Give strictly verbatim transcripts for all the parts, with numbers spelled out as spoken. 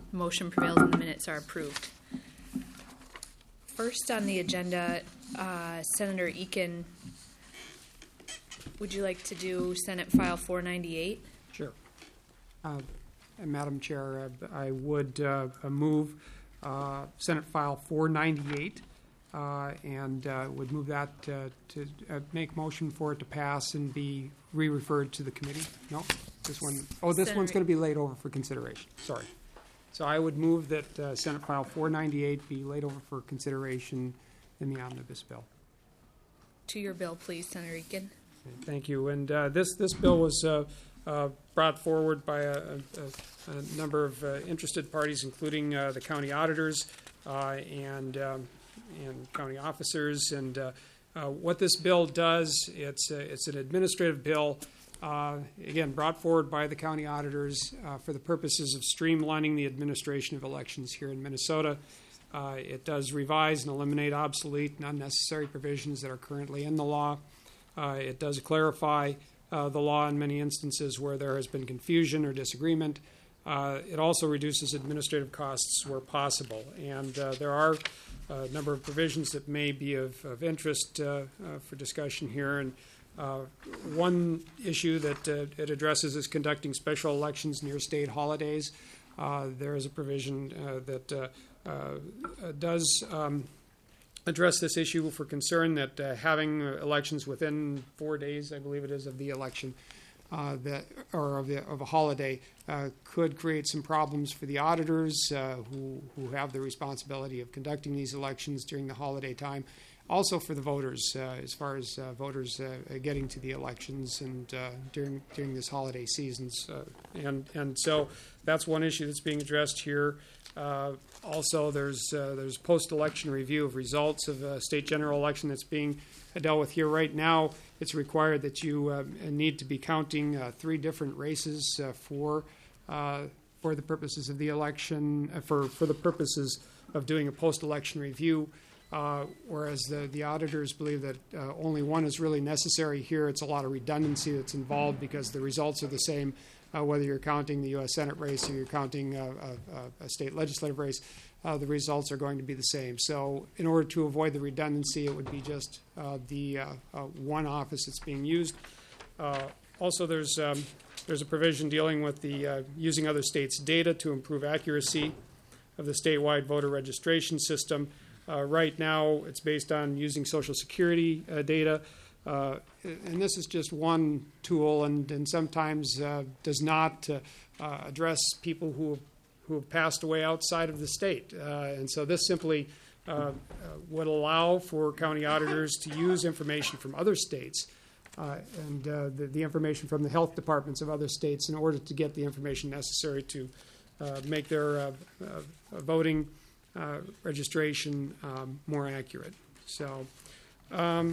Motion prevails and the minutes are approved. First on the agenda, uh, Senator Eakin, would you like to do Senate File four ninety-eight? Sure. Uh, and Madam Chair, uh, I would uh, move uh, Senate File four ninety-eight uh, and uh, would move that uh, to uh, make motion for it to pass and be re-referred to the committee. No, this one. Oh, this Senator, one's going to be laid over for consideration. Sorry. So I would move that uh, Senate File four ninety-eight be laid over for consideration in the omnibus bill. To your bill, please, Senator Eakin. Thank you. And uh, this this bill was uh, uh, brought forward by a, a, a number of uh, interested parties, including uh, the county auditors uh, and um, and county officers. And uh, uh, what this bill does, it's a, it's an administrative bill, uh, again brought forward by the county auditors uh, for the purposes of streamlining the administration of elections here in Minnesota. Uh, it does revise and eliminate obsolete and unnecessary provisions that are currently in the law. Uh, it does clarify uh, the law in many instances where there has been confusion or disagreement. Uh, it also reduces administrative costs where possible. And uh, there are a number of provisions that may be of, of interest uh, uh, for discussion here. And uh, one issue that uh, it addresses is conducting special elections near state holidays. Uh, there is a provision uh, that uh, uh, does um, address this issue for concern that uh, having elections within four days, I believe it is, of the election, uh, that or of, the, of a holiday, uh, could create some problems for the auditors uh, who, who have the responsibility of conducting these elections during the holiday time. Also for the voters, uh, as far as uh, voters uh, getting to the elections and uh, during during this holiday seasons, uh, and and so that's one issue that's being addressed here. Uh, also, there's uh, there's post-election review of results of a state general election that's being dealt with here right now. It's required that you uh, need to be counting uh, three different races uh, for uh, for the purposes of the election, uh, for for the purposes of doing a post-election review. Uh, whereas the, the auditors believe that uh, only one is really necessary here. It's a lot of redundancy that's involved because the results are the same, uh, whether you're counting the U S Senate race or you're counting a, a, a state legislative race. Uh, the results are going to be the same. So in order to avoid the redundancy, it would be just uh, the uh, uh, one office that's being used. Uh, also, there's, um, there's a provision dealing with the uh, using other states' data to improve accuracy of the statewide voter registration system. Uh, right now, it's based on using Social Security uh, data, uh, and this is just one tool, and, and sometimes uh, does not uh, uh, address people who have, who have passed away outside of the state. Uh, and so this simply uh, uh, would allow for county auditors to use information from other states uh, and uh, the, the information from the health departments of other states in order to get the information necessary to uh, make their uh, uh, voting Uh, registration um, more accurate. So, um,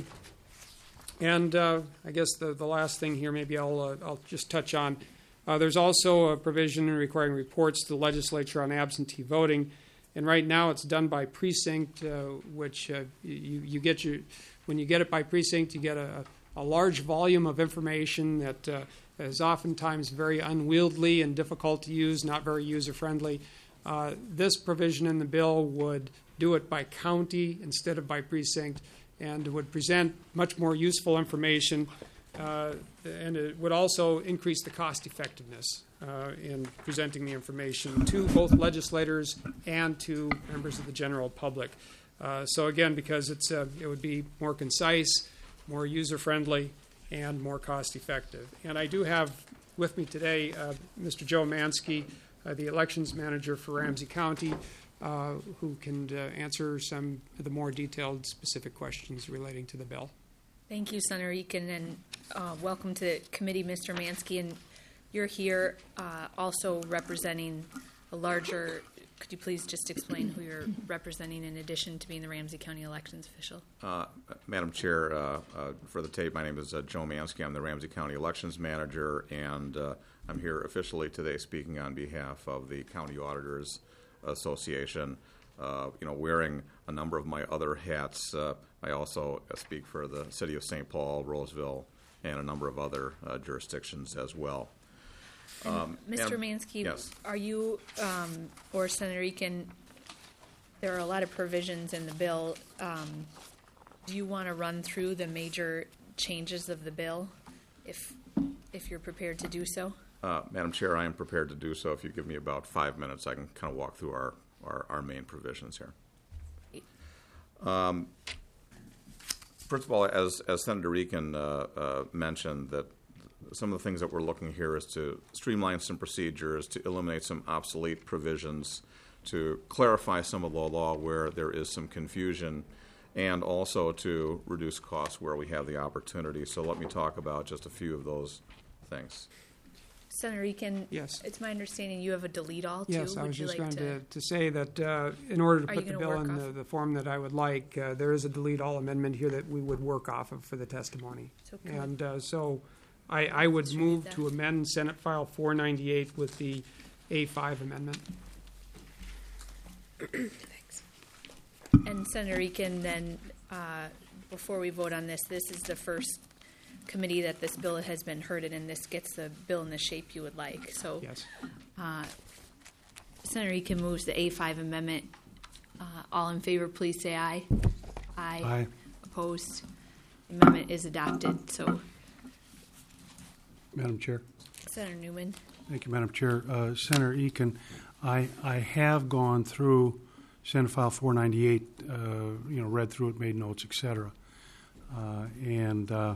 and uh, I guess the, the last thing here, maybe I'll uh, I'll just touch on. Uh, there's also a provision requiring reports to the legislature on absentee voting, and right now it's done by precinct, uh, which uh, you you get your when you get it by precinct, you get a, a large volume of information that uh, is oftentimes very unwieldy and difficult to use, not very user friendly. Uh, this provision in the bill would do it by county instead of by precinct and would present much more useful information, uh, and it would also increase the cost effectiveness uh, in presenting the information to both legislators and to members of the general public. Uh, so again, because it's uh, it would be more concise, more user-friendly, and more cost-effective. And I do have with me today uh, Mister Joe Mansky, Uh, the elections manager for Ramsey County, uh, who can uh, answer some of the more detailed specific questions relating to the bill. Thank you, Senator Eakin, and uh, welcome to the committee, Mister Mansky. And you're here uh, also representing a larger, could you please just explain who you're representing in addition to being the Ramsey County elections official? Uh, Madam Chair, uh, uh, for the tape, my name is uh, Joe Mansky. I'm the Ramsey County elections manager, and uh, I'm here officially today speaking on behalf of the County Auditors Association, uh, you know, wearing a number of my other hats. Uh, I also speak for the city of Saint Paul, Roseville, and a number of other uh, jurisdictions as well. Um, Mister and- Mansky, Yes. are you, um, or Senator Eakin, there are a lot of provisions in the bill. Um, do you want to run through the major changes of the bill, if, if you're prepared to do so? Uh, Madam Chair, I am prepared to do so. If you give me about five minutes, I can kind of walk through our, our, our main provisions here. Um, first of all, as, as Senator Eakin uh, uh, mentioned, that some of the things that we're looking here is to streamline some procedures, to eliminate some obsolete provisions, to clarify some of the law where there is some confusion, and also to reduce costs where we have the opportunity. So let me talk about just a few of those things. Senator Eakin? Yes. It's my understanding you have a delete all, too? Yes, I Would was you just like going to, to say that uh, in order to Are put you the gonna bill work in off- the, the form that I would like, uh, there is a delete all amendment here that we would work off of for the testimony. So can we- And uh, so I, I would Let's read move that. to amend Senate File four ninety-eight with the A five amendment. And Senator Eakin, then, uh, before we vote on this, this is the first committee that this bill has been heard in, and this gets the bill in the shape you would like. So Yes. Senator Eakin moves the A five amendment. Uh, All in favor, please say aye. Aye. Aye. Opposed? Amendment is adopted. So Madam Chair. Senator Newman. Thank you, Madam Chair. Uh, Senator Eakin, I, I have gone through Senate File four ninety-eight, uh, you know, read through it, made notes, et cetera. Uh, and uh,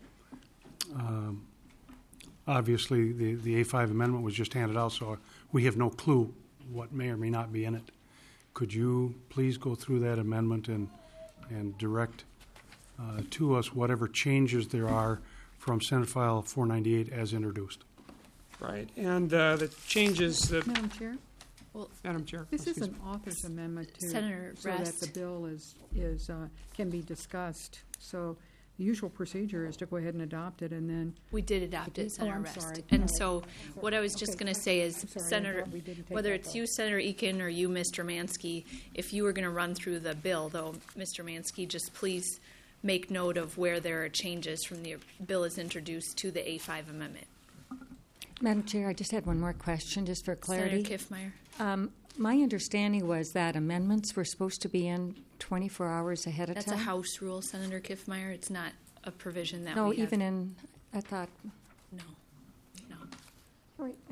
um, obviously, the, the A five amendment was just handed out, so we have no clue what may or may not be in it. Could you please go through that amendment and, and direct uh, to us whatever changes there are from Senate File four ninety-eight as introduced? Right. And uh, the changes that, Madam Chair, Madam Chair. this is excuse an me. author's amendment to, Senator so that Rest. the bill is, is, uh, can be discussed. So the usual procedure is to go ahead and adopt it, and then, We did adopt it, Oh, Senator I'm Rest. sorry. And No. so what I was just Okay. going to say is, I'm sorry, I Senator, thought we didn't take whether that it's vote. you, Senator Eakin, or you, Mister Mansky, if you were going to run through the bill, though, Mister Mansky, just please make note of where there are changes from the bill is introduced to the A five amendment. Madam Chair, I just had one more question, just for clarity. Senator Kiffmeyer. Um, my understanding was that amendments were supposed to be in twenty-four hours ahead of That's a time. House rule, Senator Kiffmeyer. It's not a provision that No, we have. even in, I thought, No, no. all right.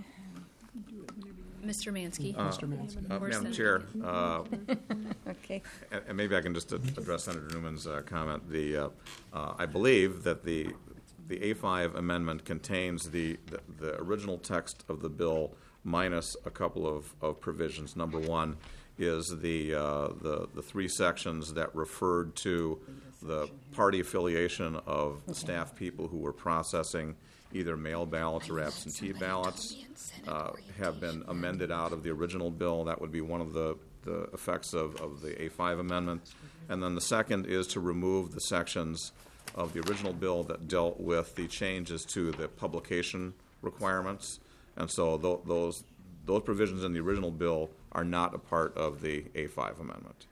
Mister Mansky. Mister Mansky. Uh, Or Madam Senator Chair, uh, Okay. and and maybe I can just address Senator Newman's uh, comment. The, uh, uh, I believe that the, the A five amendment contains the, the, the original text of the bill minus a couple of, of provisions. Number one is the, uh, the, the three sections that referred to the party affiliation of staff people who were processing either mail ballots or absentee ballots uh, have been amended out of the original bill. That would be one of the, the effects of, of the A five amendment. And then the second is to remove the sections of the original bill that dealt with the changes to the publication requirements. And so tho- those, those provisions in the original bill are not a part of the A five amendment.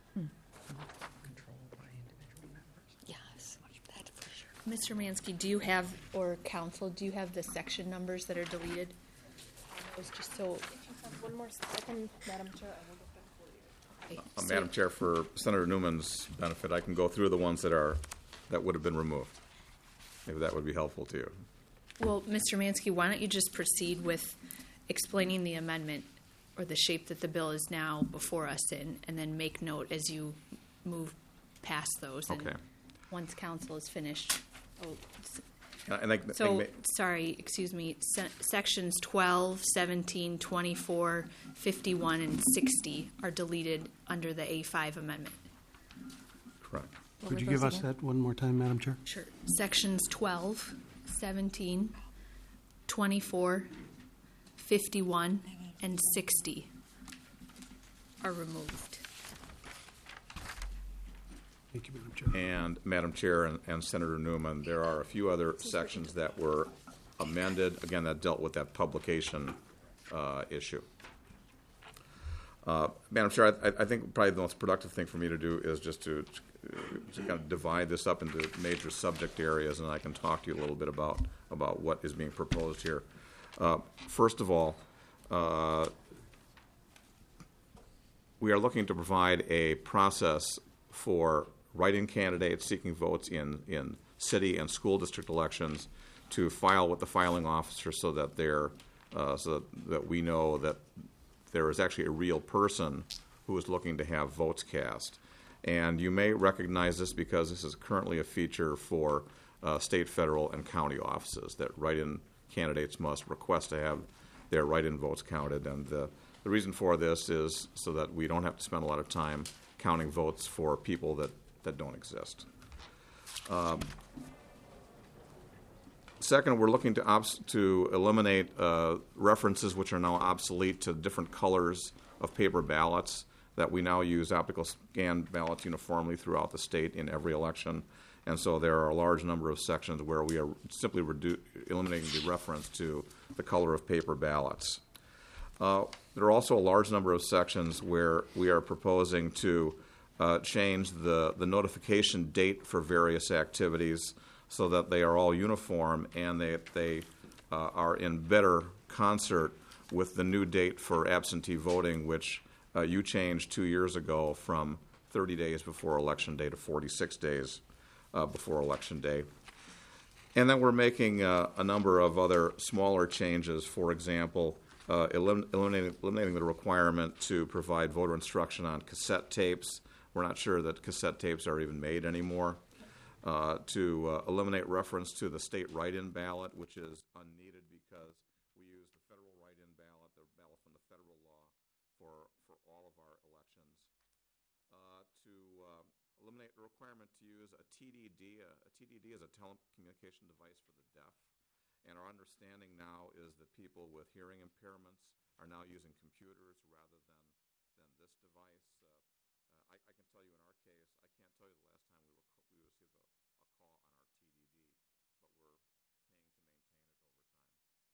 Yes, that's for sure. Mister Mansky, do you have, or counsel, do you have the section numbers that are deleted? I was just so. One more second, Madam Chair, I will get them for you. okay, Uh, so- Madam Chair, for Senator Newman's benefit, I can go through the ones that are, that would have been removed. Maybe that would be helpful to you. Well, Mister Mansky, why don't you just proceed with explaining the amendment or the shape that the bill is now before us in, and then make note as you move past those. And Okay. once council is finished. Oh, s- And I- and I think- So, I- sorry, excuse me, se- sections twelve, seventeen, twenty-four, fifty-one, and sixty are deleted under the A five amendment. Correct. What Could were you give those us again? that one more time, Madam Chair? Sure. Sections twelve, seventeen, twenty-four, fifty-one, and sixty are removed. Thank you, Madam Chair. And Madam Chair and, and Senator Newman, there are a few other sections that were amended, again, that dealt with that publication uh, issue. Uh, Madam Chair, I, I think probably the most productive thing for me to do is just to, to kind of divide this up into major subject areas, and I can talk to you a little bit about, about what is being proposed here. Uh, First of all, uh, we are looking to provide a process for write-in candidates seeking votes in, in city and school district elections to file with the filing officer so that they're, uh, so that we know that there is actually a real person who is looking to have votes cast. And you may recognize this because this is currently a feature for uh, state, federal, and county offices, that write-in candidates must request to have their write-in votes counted. And the, the reason for this is so that we don't have to spend a lot of time counting votes for people that, that don't exist. Um, Second, we're looking to, obs- to eliminate uh, references which are now obsolete to different colors of paper ballots, that we now use optical scan ballots uniformly throughout the state in every election. And so there are a large number of sections where we are simply redu- eliminating the reference to the color of paper ballots. Uh, there are also a large number of sections where we are proposing to uh, change the, the notification date for various activities so that they are all uniform and they, they uh, are in better concert with the new date for absentee voting, which uh, you changed two years ago from thirty days before Election Day to forty-six days uh, before Election Day. And then we're making uh, a number of other smaller changes. For example, uh, elim- eliminating, eliminating the requirement to provide voter instruction on cassette tapes. We're not sure that cassette tapes are even made anymore. Uh, to uh, eliminate reference to the state write-in ballot, which is unneeded because we use the federal write-in ballot, the ballot from the federal law, for, for all of our elections. Uh, to uh, eliminate the requirement to use a T D D. A, a T D D is a telecommunication device for the deaf, and our understanding now is that people with hearing impairments are now using computers rather than, than this device. Uh, uh, I, I can tell you in our case, I can't tell you the last time we were co- we received a a call on our T D D, but we're paying to maintain it over time.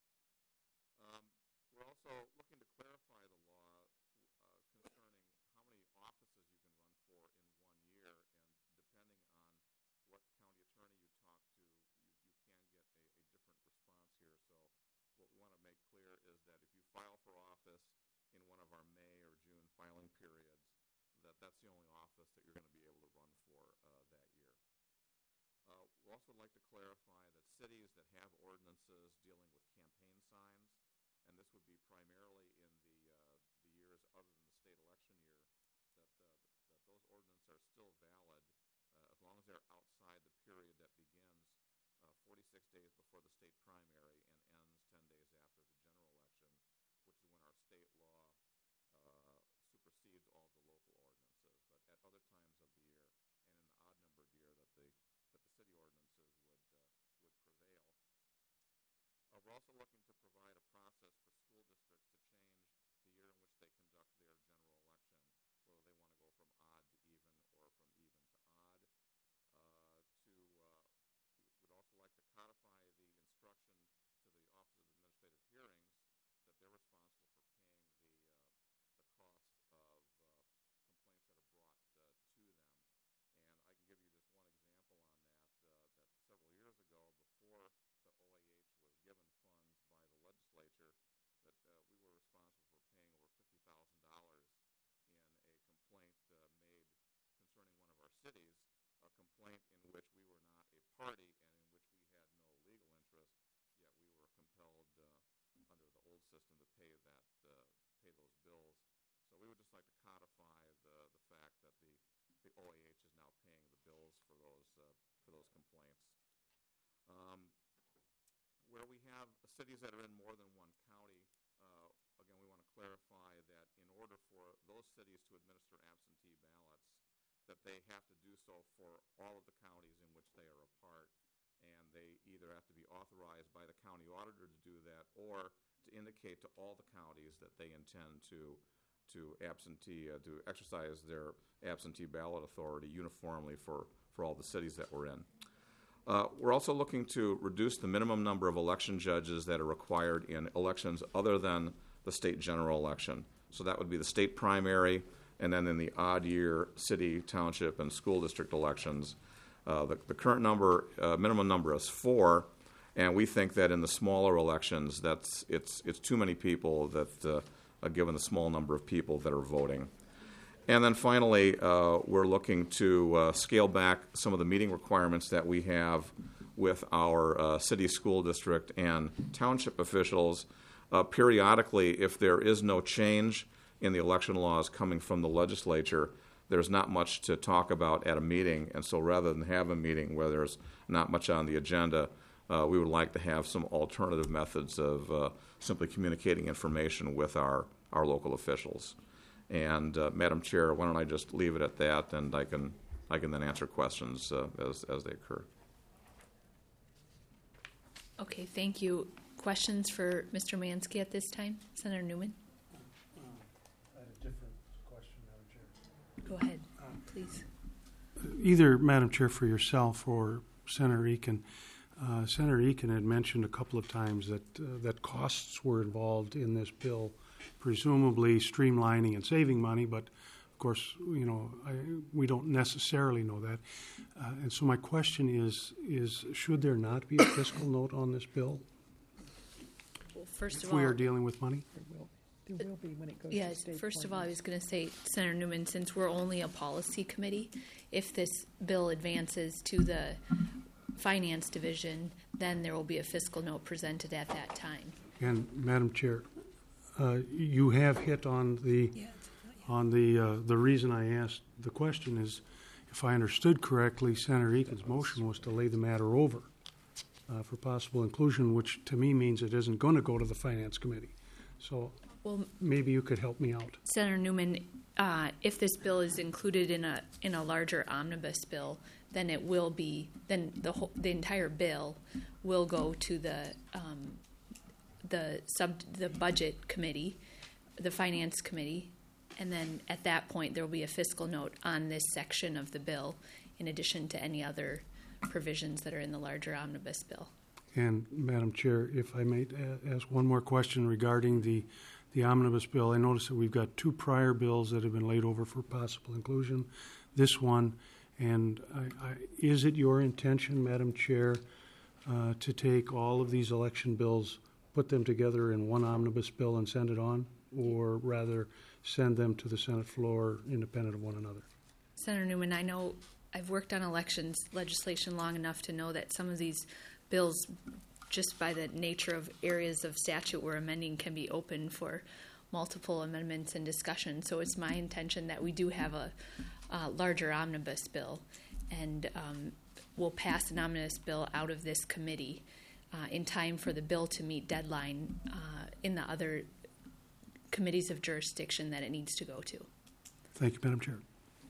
Um, we're also looking to clarify the law uh, concerning how many offices you can run for in one year, and depending on what county attorney you talk to, you, you can get a, a different response here. So what we want to make clear is that if you file for office in one of our May or June filing periods, that that's the only office that you're going to be able to run for uh, that year. Uh, we'd also like to clarify that cities that have ordinances dealing with campaign signs, and this would be primarily in the uh, the years other than the state election year, that uh, that those ordinances are still valid uh, as long as they're outside the period that begins uh, forty-six days before the state primary and ends ten days after the general election, which is when our state law uh, supersedes all the local ordinances. But at other times of the year and in an odd-numbered year, that the that the city ordinances would uh, would prevail. Uh, we're also looking to provide a process for school districts to change the year in which they conduct their general election, whether they want to go from odd to even or from even to odd. Uh, to uh, we would also like to codify the instruction to the Office of Administrative Hearings that they're responsible for paying the uh, the cost of uh, complaints that are brought uh, to them. And I can give you just one example on that, uh, that several years ago, before the O A H was given funds by the legislature, that uh, we were responsible for paying over fifty thousand dollars in a complaint uh, made concerning one of our cities, a complaint in which we were not a party and in which we had no legal interest, yet we were compelled uh, under the old system to pay that uh, pay those bills. So we would just like to codify the the fact that the the O A H is now paying the bills for those uh, for those complaints. Um, where we have cities that are in more than one county, uh, again, we want to clarify that in order for those cities to administer absentee ballots, that they have to do so for all of the counties in which they are a part, and they either have to be authorized by the county auditor to do that or to indicate to all the counties that they intend to to absentee uh, to exercise their absentee ballot authority uniformly for, for all the cities that we're in. Uh, we're also looking to reduce the minimum number of election judges that are required in elections other than the state general election. So that would be the state primary, and then in the odd year city, township, and school district elections. Uh, the, the current number, uh, minimum number is four, And we think that in the smaller elections, that's it's it's too many people that, uh, uh, given the small number of people that are voting. And then finally, uh, we're looking to uh, scale back some of the meeting requirements that we have with our uh, city, school district, and township officials. Uh, periodically, if there is no change in the election laws coming from the legislature, there's not much to talk about at a meeting. And so rather than have a meeting where there's not much on the agenda, uh, we would like to have some alternative methods of uh, simply communicating information with our, our local officials. And uh, Madam Chair, why don't I just leave it at that, and I can I can then answer questions uh, as as they occur. Okay, thank you. Questions for Mister Mansky at this time? Senator Newman? I had a different question, Madam Chair. Go ahead, please. Either, Madam Chair, for yourself or Senator Eakin, uh, Senator Eakin had mentioned a couple of times that uh, that costs were involved in this bill, presumably streamlining and saving money, but of course, you know, I, we don't necessarily know that. Uh, and so my question is, is should there not be a fiscal note on this bill Well, first if of all, we are dealing with money? There will, there will be when it goes to yes, state. first of all, I finance. was going to say, Senator Newman, since we're only a policy committee, if this bill advances to the Finance Division, then there will be a fiscal note presented at that time. And Madam Chair, uh, you have hit on the on the uh, the reason I asked the question is, if I understood correctly, Senator Eakin's motion was to lay the matter over uh, for possible inclusion, which to me means it isn't going to go to the Finance Committee. So Well, maybe you could help me out. Senator Newman, uh, if this bill is included in a in a larger omnibus bill, then it will be then the whole, the entire bill will go to the um, the sub the budget committee, the finance committee, and then at that point there will be a fiscal note on this section of the bill, in addition to any other provisions that are in the larger omnibus bill. And Madam Chair, if I may a- ask one more question regarding the the omnibus bill, I noticed that we've got two prior bills that have been laid over for possible inclusion. This one, and I, I, is it your intention, Madam Chair, uh, to take all of these election bills, put them together in one omnibus bill and send it on, or rather send them to the Senate floor independent of one another? Senator Newman, I know I've worked on elections legislation long enough to know that some of these bills, just by the nature of areas of statute we're amending, can be open for multiple amendments and discussion. So it's my intention that we do have a, a larger omnibus bill, and um, we'll pass an omnibus bill out of this committee uh, in time for the bill to meet deadline uh, in the other committees of jurisdiction that it needs to go to. Thank you, Madam Chair.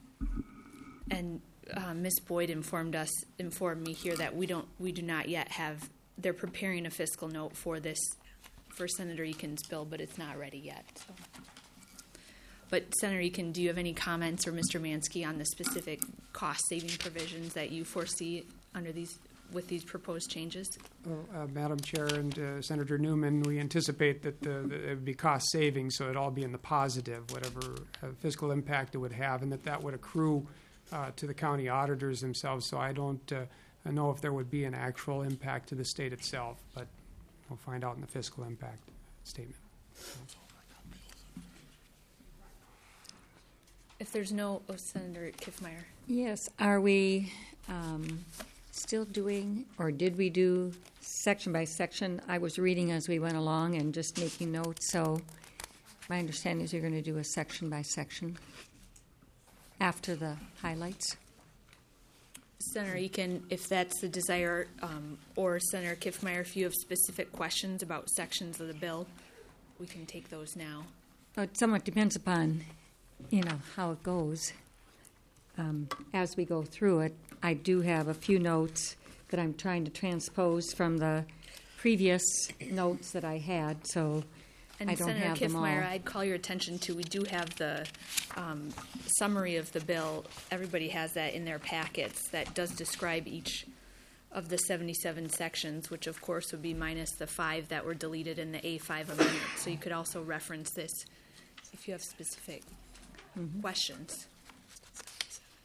And uh, Miz Boyd informed us, informed me here that we don't, we do not yet have. They're preparing a fiscal note for this, for Senator Eakin's bill, but it's not ready yet. So. But Senator Eakin, do you have any comments, or Mister Mansky, on the specific cost-saving provisions that you foresee under these, with these proposed changes? Well, uh, Madam Chair and uh, Senator Newman, we anticipate that the, the, it would be cost saving, so it'd all be in the positive, whatever uh, fiscal impact it would have, and that that would accrue uh, to the county auditors themselves. So I don't uh, know if there would be an actual impact to the state itself, but we'll find out in the fiscal impact statement. If there's no, oh, Senator Kiffmeyer. Yes, are we um, still doing, or did we do section by section? I was reading as we went along and just making notes, so my understanding is you're going to do a section by section after the highlights. Senator Eakin, if that's the desire, um, or Senator Kiffmeyer, if you have specific questions about sections of the bill, we can take those now. It somewhat depends upon, you know, how it goes. Um, as we go through it, I do have a few notes that I'm trying to transpose from the previous notes that I had, so And I don't Senator have them all. Kiffmeyer, I'd call your attention to, we do have the um, summary of the bill. Everybody has that in their packets that does describe each of the seventy-seven sections, which of course would be minus the five that were deleted in the A five amendment. So you could also reference this if you have specific Mm-hmm. questions.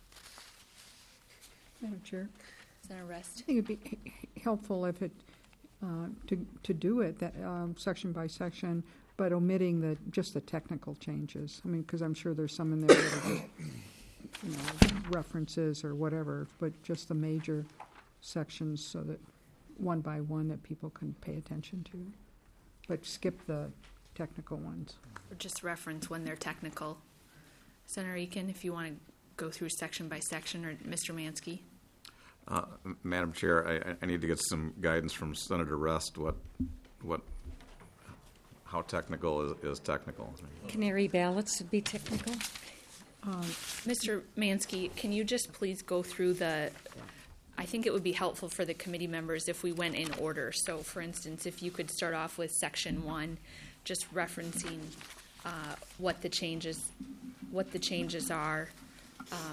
Madam Chair, Senator Rest? I think it'd be h- helpful if it, uh, to, to do it, that, um, section by section, but omitting the, just the technical changes. I mean, because I'm sure there's some in there that are just, you know, references or whatever, but just the major sections so that, one by one, that people can pay attention to. But skip the technical ones. Or just reference when they're technical. Senator Eakin, if you want to go through section by section, or Mister Mansky. Uh, Madam Chair, I, I need to get some guidance from Senator Rest. What, what, how technical is, is technical? Canary ballots would be technical. Mister Mansky, can you just please go through the, I think it would be helpful for the committee members if we went in order. So, for instance, if you could start off with section one, just referencing uh, what the changes, what the changes are, um,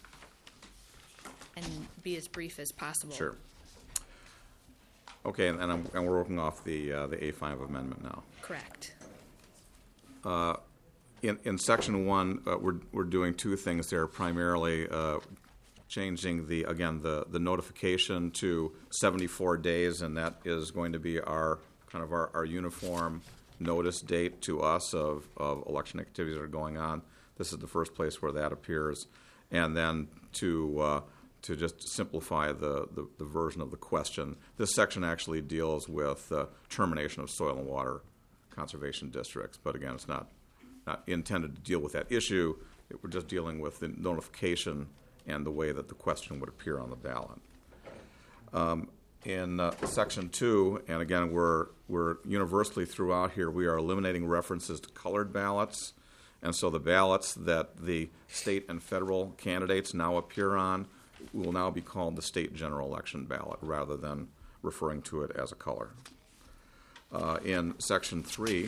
and be as brief as possible. Sure. Okay, and, and, I'm, and we're working off the uh, the A five amendment now. Correct. In, in section one, uh, we're, we're doing two things there, primarily uh, changing the, again, the, the notification to seventy-four days, and that is going to be our, kind of our, our uniform notice date to us of, of election activities that are going on. This is the first place where that appears. And then to, uh, to just simplify the, the, the version of the question, this section actually deals with uh, termination of soil and water conservation districts, but again, it's not not intended to deal with that issue. It, we're just dealing with the notification and the way that the question would appear on the ballot. Um, in uh, section two, and again, we're we're universally throughout here, we are eliminating references to colored ballots, and so the ballots that the state and federal candidates now appear on will now be called the state general election ballot rather than referring to it as a color. Uh, in section three,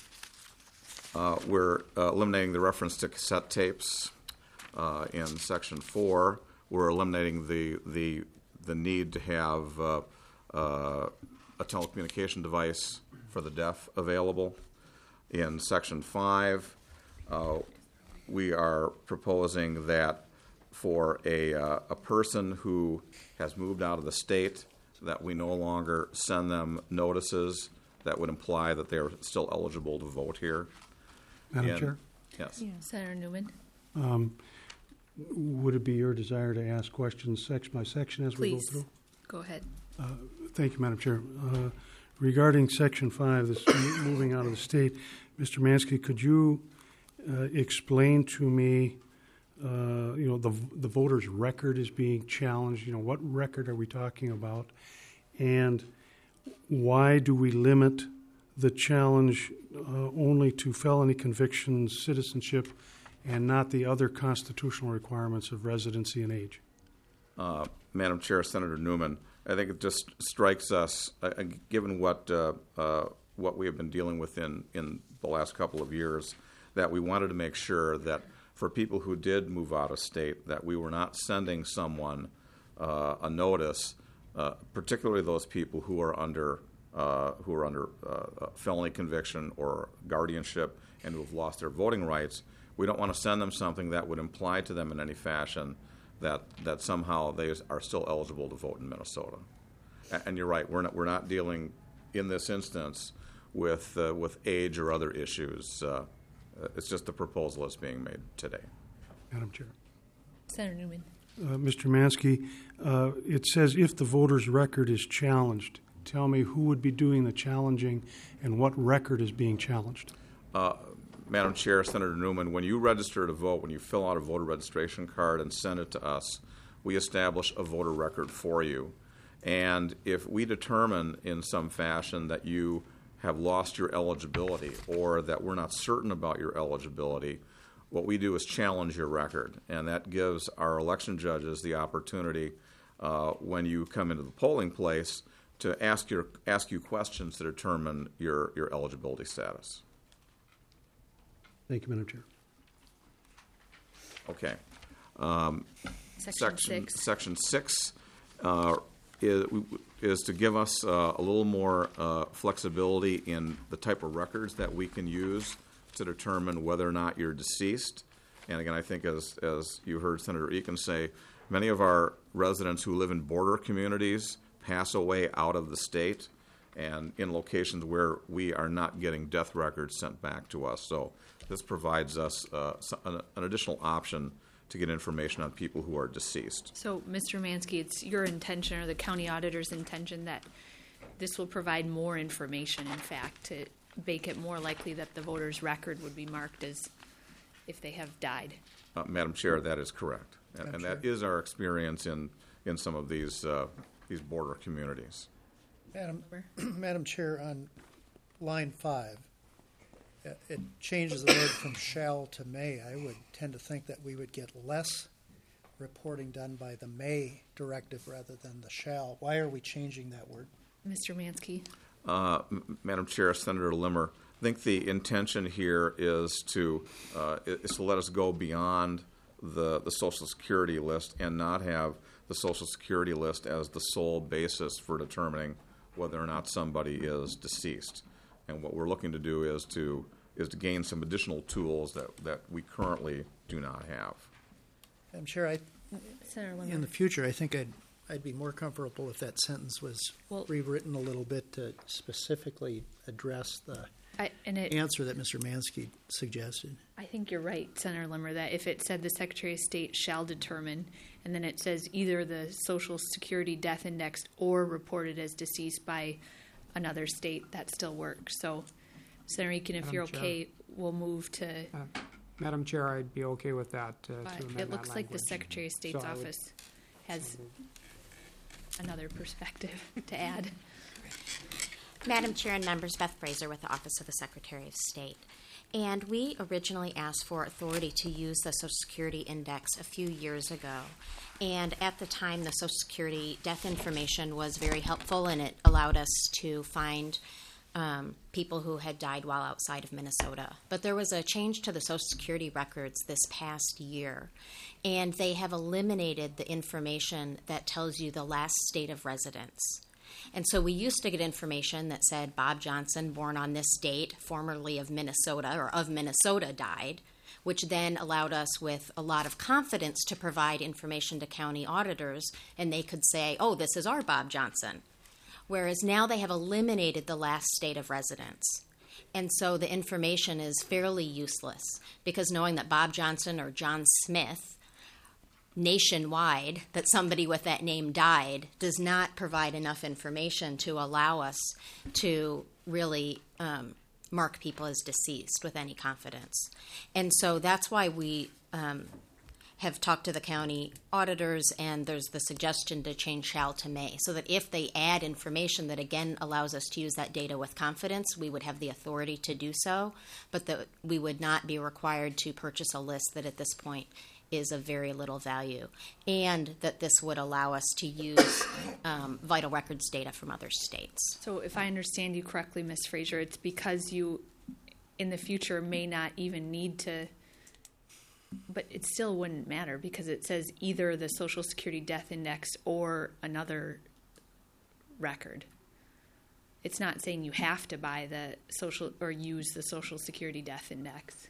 Uh, we're uh, eliminating the reference to cassette tapes. Uh, in section four, we're eliminating the the the need to have uh, uh, a telecommunication device for the deaf available. In section five, uh, we are proposing that for a uh, a person who has moved out of the state, that we no longer send them notices that would imply that they are still eligible to vote here. Madam And- Chair, Yes. Senator Newman, would it be your desire to ask questions section by section as we go please, through? go ahead. Thank you, Madam Chair. Uh, Regarding Section five, this mo- moving out of the state, Mister Mansky, could you uh, explain to me, uh, you know, the the voter's record is being challenged? You know, what record are we talking about? And why do we limit the challenge uh, only to felony convictions, citizenship, and not the other constitutional requirements of residency and age? Uh, Madam Chair, Senator Newman, I think it just strikes us, uh, uh, given what uh, uh, what we have been dealing with in, in the last couple of years, that we wanted to make sure that for people who did move out of state, that we were not sending someone uh, a notice, uh, particularly those people who are under uh, who are under uh, felony conviction or guardianship and who have lost their voting rights. We don't want to send them something that would imply to them in any fashion that that somehow they are still eligible to vote in Minnesota. And you're right, we're not we're not dealing in this instance with uh, with age or other issues. Uh, it's just the proposal that's being made today. Madam Chair. Senator Newman. Uh, Mister Mansky, uh, it says if the voter's record is challenged. Tell me who would be doing the challenging and what record is being challenged. Uh, Madam Chair, Senator Newman, when you register to vote, when you fill out a voter registration card and send it to us, we establish a voter record for you. And if we determine in some fashion that you have lost your eligibility or that we're not certain about your eligibility, what we do is challenge your record. And that gives our election judges the opportunity, uh, when you come into the polling place, to ask your ask you questions to determine your, your eligibility status. Thank you, Madam Chair. Okay. Um, Section six. Section six uh, is, is to give us uh, a little more uh, flexibility in the type of records that we can use to determine whether or not you're deceased. And again, I think as, as you heard Senator Eakin say, many of our residents who live in border communities pass away out of the state. and in locations where we are not getting death records sent back to us. So this provides us uh, so- an, an additional option to get information on people who are deceased. So, Mister Mansky, it's your intention or the county auditor's intention that this will provide more information, in fact, to make it more likely that the voter's record would be marked as if they have died. Uh, Madam Chair, that is correct. And, Madam and that Chair. is our experience in, in some of these, uh, these border communities. Madam, Madam Chair, on line five, uh, it changes the word from shall to may. I would tend to think that we would get less reporting done by the may directive rather than the shall. Why are we changing that word? Mister Mansky? Uh, M- Madam Chair, Senator Limmer, I think the intention here is to uh, is to let us go beyond the the Social Security list and not have the Social Security list as the sole basis for determining whether or not somebody is deceased. And what we're looking to do is to is to gain some additional tools that, that we currently do not have. Madam Chair, I, Senator in the Limmer? future, I think I'd, I'd be more comfortable if that sentence was Well- rewritten a little bit to specifically address the I, and it, answer that Mister Mansky suggested. I think you're right, Senator Limmer, that if it said the Secretary of State shall determine, and then it says either the Social Security death index or reported as deceased by another state, that still works. So, Senator Eakin, if Madam you're Chair. okay, we'll move to, Uh, Madam Chair, I'd be okay with that, uh, to but amend it that looks like the language. Secretary of State's So I would- office has another perspective to add. Madam Chair and members, Beth Fraser with the Office of the Secretary of State. And we originally asked for authority to use the Social Security Index a few years ago. And at the time, the Social Security death information was very helpful, and it allowed us to find um, people who had died while outside of Minnesota. But there was a change to the Social Security records this past year, and they have eliminated the information that tells you the last state of residence. And so we used to get information that said Bob Johnson, born on this date, formerly of Minnesota, or of Minnesota, died, which then allowed us with a lot of confidence to provide information to county auditors, and they could say, oh, this is our Bob Johnson. Whereas now they have eliminated the last state of residence. And so the information is fairly useless, because knowing that Bob Johnson or John Smith nationwide, that somebody with that name died, does not provide enough information to allow us to really um, mark people as deceased with any confidence. And so that's why we um, have talked to the county auditors, and there's the suggestion to change shall to may, so that if they add information that again allows us to use that data with confidence, we would have the authority to do so, but that we would not be required to purchase a list that at this point is of very little value, and that this would allow us to use um, vital records data from other states. So if I understand you correctly, Miz Fraser, it's because you, in the future, may not even need to, but it still wouldn't matter because it says either the Social Security death index or another record. It's not saying you have to buy the social or use the Social Security death index.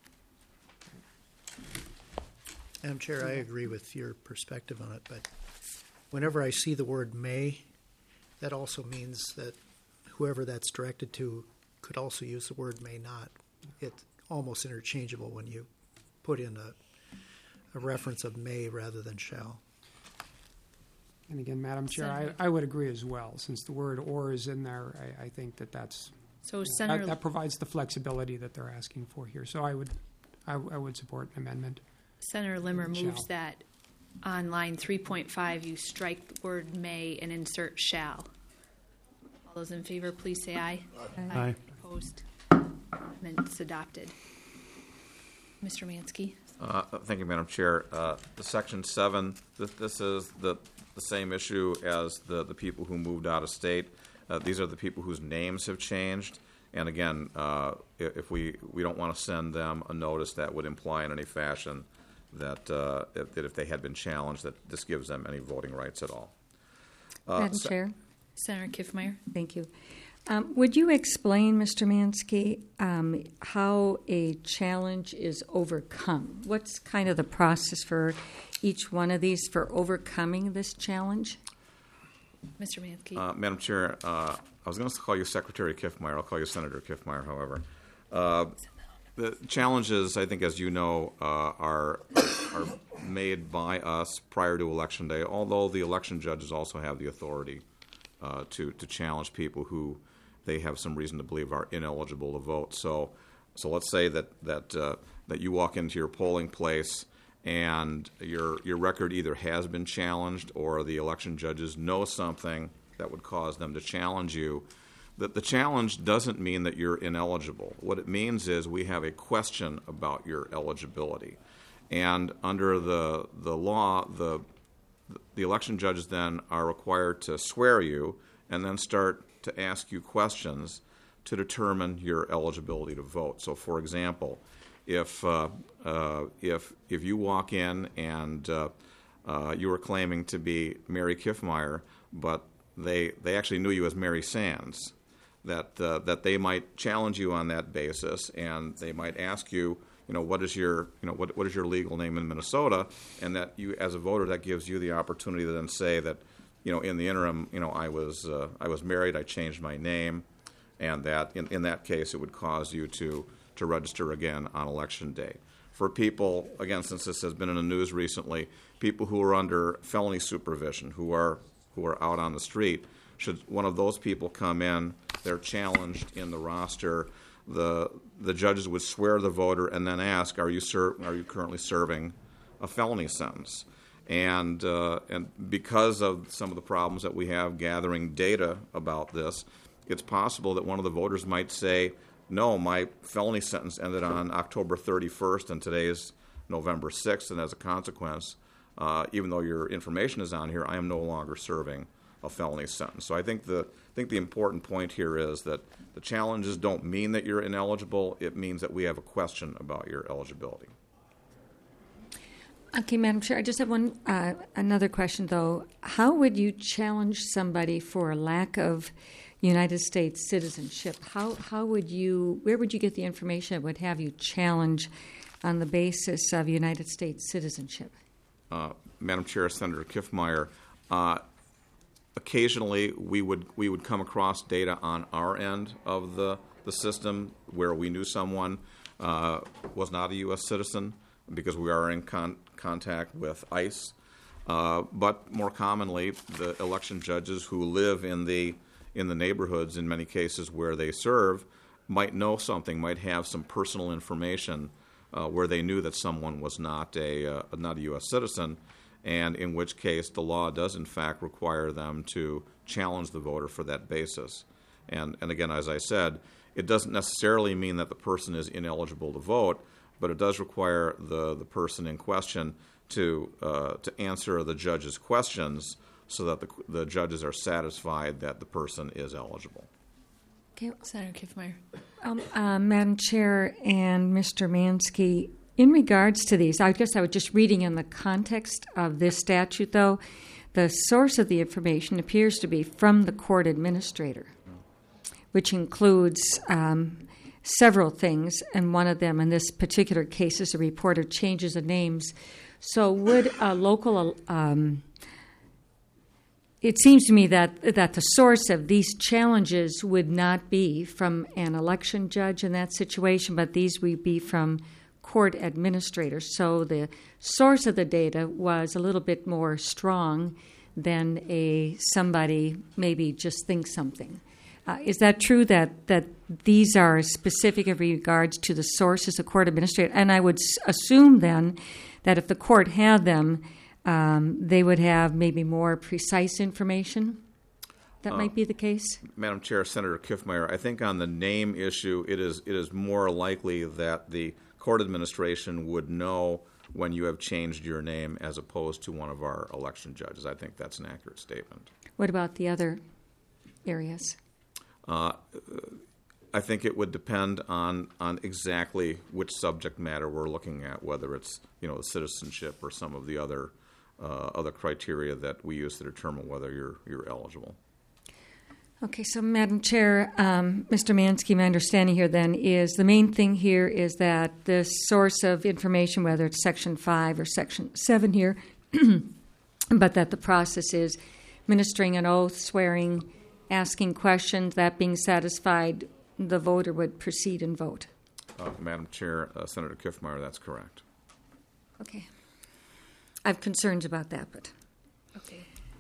Madam Chair, I agree with your perspective on it, but whenever I see the word may, that also means that whoever that's directed to could also use the word may not. It's almost interchangeable when you put in a, a reference of may rather than shall. And again, Madam Chair, Senator. I, I would agree as well. Since the word or is in there, I, I think that that's, So that, Senator, that provides the flexibility that they're asking for here. So I would, I, I would support an amendment. Senator Limmer moves Shall. that on line three point five, you strike the word may and insert shall. All those in favor, please say aye. Aye. Opposed? Amendment's adopted. Mister Mansky? Uh, Thank you, Madam Chair. Uh, The Section seven, this, this is the, the same issue as the, the people who moved out of state. Uh, These are the people whose names have changed. And again, uh, i- if we, we don't want to send them a notice that would imply in any fashion that, uh, if- that if they had been challenged, that this gives them any voting rights at all. Uh, Madam se- Chair, Senator Kiffmeyer? thank you. Um, would you explain, Mister Mansky, um, how a challenge is overcome? What's kind of the process for each one of these for overcoming this challenge? Mister Mansky? Uh, Madam Chair, uh, I was going to call you Secretary Kiffmeyer. I'll call you Senator Kiffmeyer, however. Uh, the challenges, I think, as you know, uh, are, are made by us prior to Election Day, although the election judges also have the authority uh, to, to challenge people who they have some reason to believe are ineligible to vote. So, so let's say that, that, uh, that you walk into your polling place and your your record either has been challenged or the election judges know something that would cause them to challenge you. That the challenge doesn't mean that you're ineligible. What it means is we have a question about your eligibility. And under the the law, the the election judges then are required to swear you and then start to ask you questions to determine your eligibility to vote. So, for example, If uh, uh, if if you walk in and uh, uh, you were claiming to be Mary Kiffmeyer, but they they actually knew you as Mary Sands, that uh, that they might challenge you on that basis, and they might ask you, you know, what is your you know what what is your legal name in Minnesota, and that you as a voter, that gives you the opportunity to then say that, you know, in the interim, you know, I was uh, I was married, I changed my name, and that in, in that case it would cause you to. to register again on Election Day. For people, again, since this has been in the news recently, people who are under felony supervision, who are who are out on the street, should one of those people come in, they're challenged in the roster, the the judges would swear the voter and then ask, are you ser- are you currently serving a felony sentence? And uh, and because of some of the problems that we have gathering data about this, it's possible that one of the voters might say, no, my felony sentence ended on October thirty-first, and today is November sixth, and as a consequence, uh, even though your information is on here, I am no longer serving a felony sentence. So I think the I think the important point here is that the challenges don't mean that you're ineligible. It means that we have a question about your eligibility. Okay, Madam Chair, I just have one uh, another question, though. How would you challenge somebody for a lack of United States citizenship? How how would you, where would you get the information that would have you challenge on the basis of United States citizenship? Uh, Madam Chair, Senator Kiffmeyer, uh, occasionally we would we would come across data on our end of the, the system where we knew someone uh, was not a U S citizen because we are in con- contact with ICE. Uh, but more commonly, the election judges who live in the in the neighborhoods, in many cases where they serve, might know something, might have some personal information uh, where they knew that someone was not a uh, not a U S citizen, and in which case the law does in fact require them to challenge the voter for that basis. And and again, as I said, it doesn't necessarily mean that the person is ineligible to vote, but it does require the, the person in question to uh, to answer the judge's questions, so that the, the judges are satisfied that the person is eligible. Okay, Senator Kiffmeyer. um, uh, Madam Chair and Mister Mansky, in regards to these, I guess I was just reading in the context of this statute, though, the source of the information appears to be from the court administrator, which includes um, several things, and one of them in this particular case is a report of changes of names. So would a local... Um, It seems to me that that the source of these challenges would not be from an election judge in that situation, but these would be from court administrators. So the source of the data was a little bit more strong than a somebody maybe just thinks something. Uh, is that true that, that these are specific in regards to the sources of court administrator? And I would s- assume then that if the court had them, Um, they would have maybe more precise information? That Uh, might be the case? Madam Chair, Senator Kiffmeyer, I think on the name issue, it is it is more likely that the court administration would know when you have changed your name as opposed to one of our election judges. I think that's an accurate statement. What about the other areas? Uh, I think it would depend on, on exactly which subject matter we're looking at, whether it's, you know, citizenship or some of the other uh, other criteria that we use to determine whether you're you're eligible. Okay, so Madam Chair, um, Mister Mansky, my understanding here then is the main thing here is that the source of information, whether it's Section five or Section seven here, but that the process is administering an oath, swearing, asking questions, that being satisfied, the voter would proceed and vote. Uh, Madam Chair, uh, Senator Kiffmeyer, that's correct. Okay. I have concerns about that, but Okay.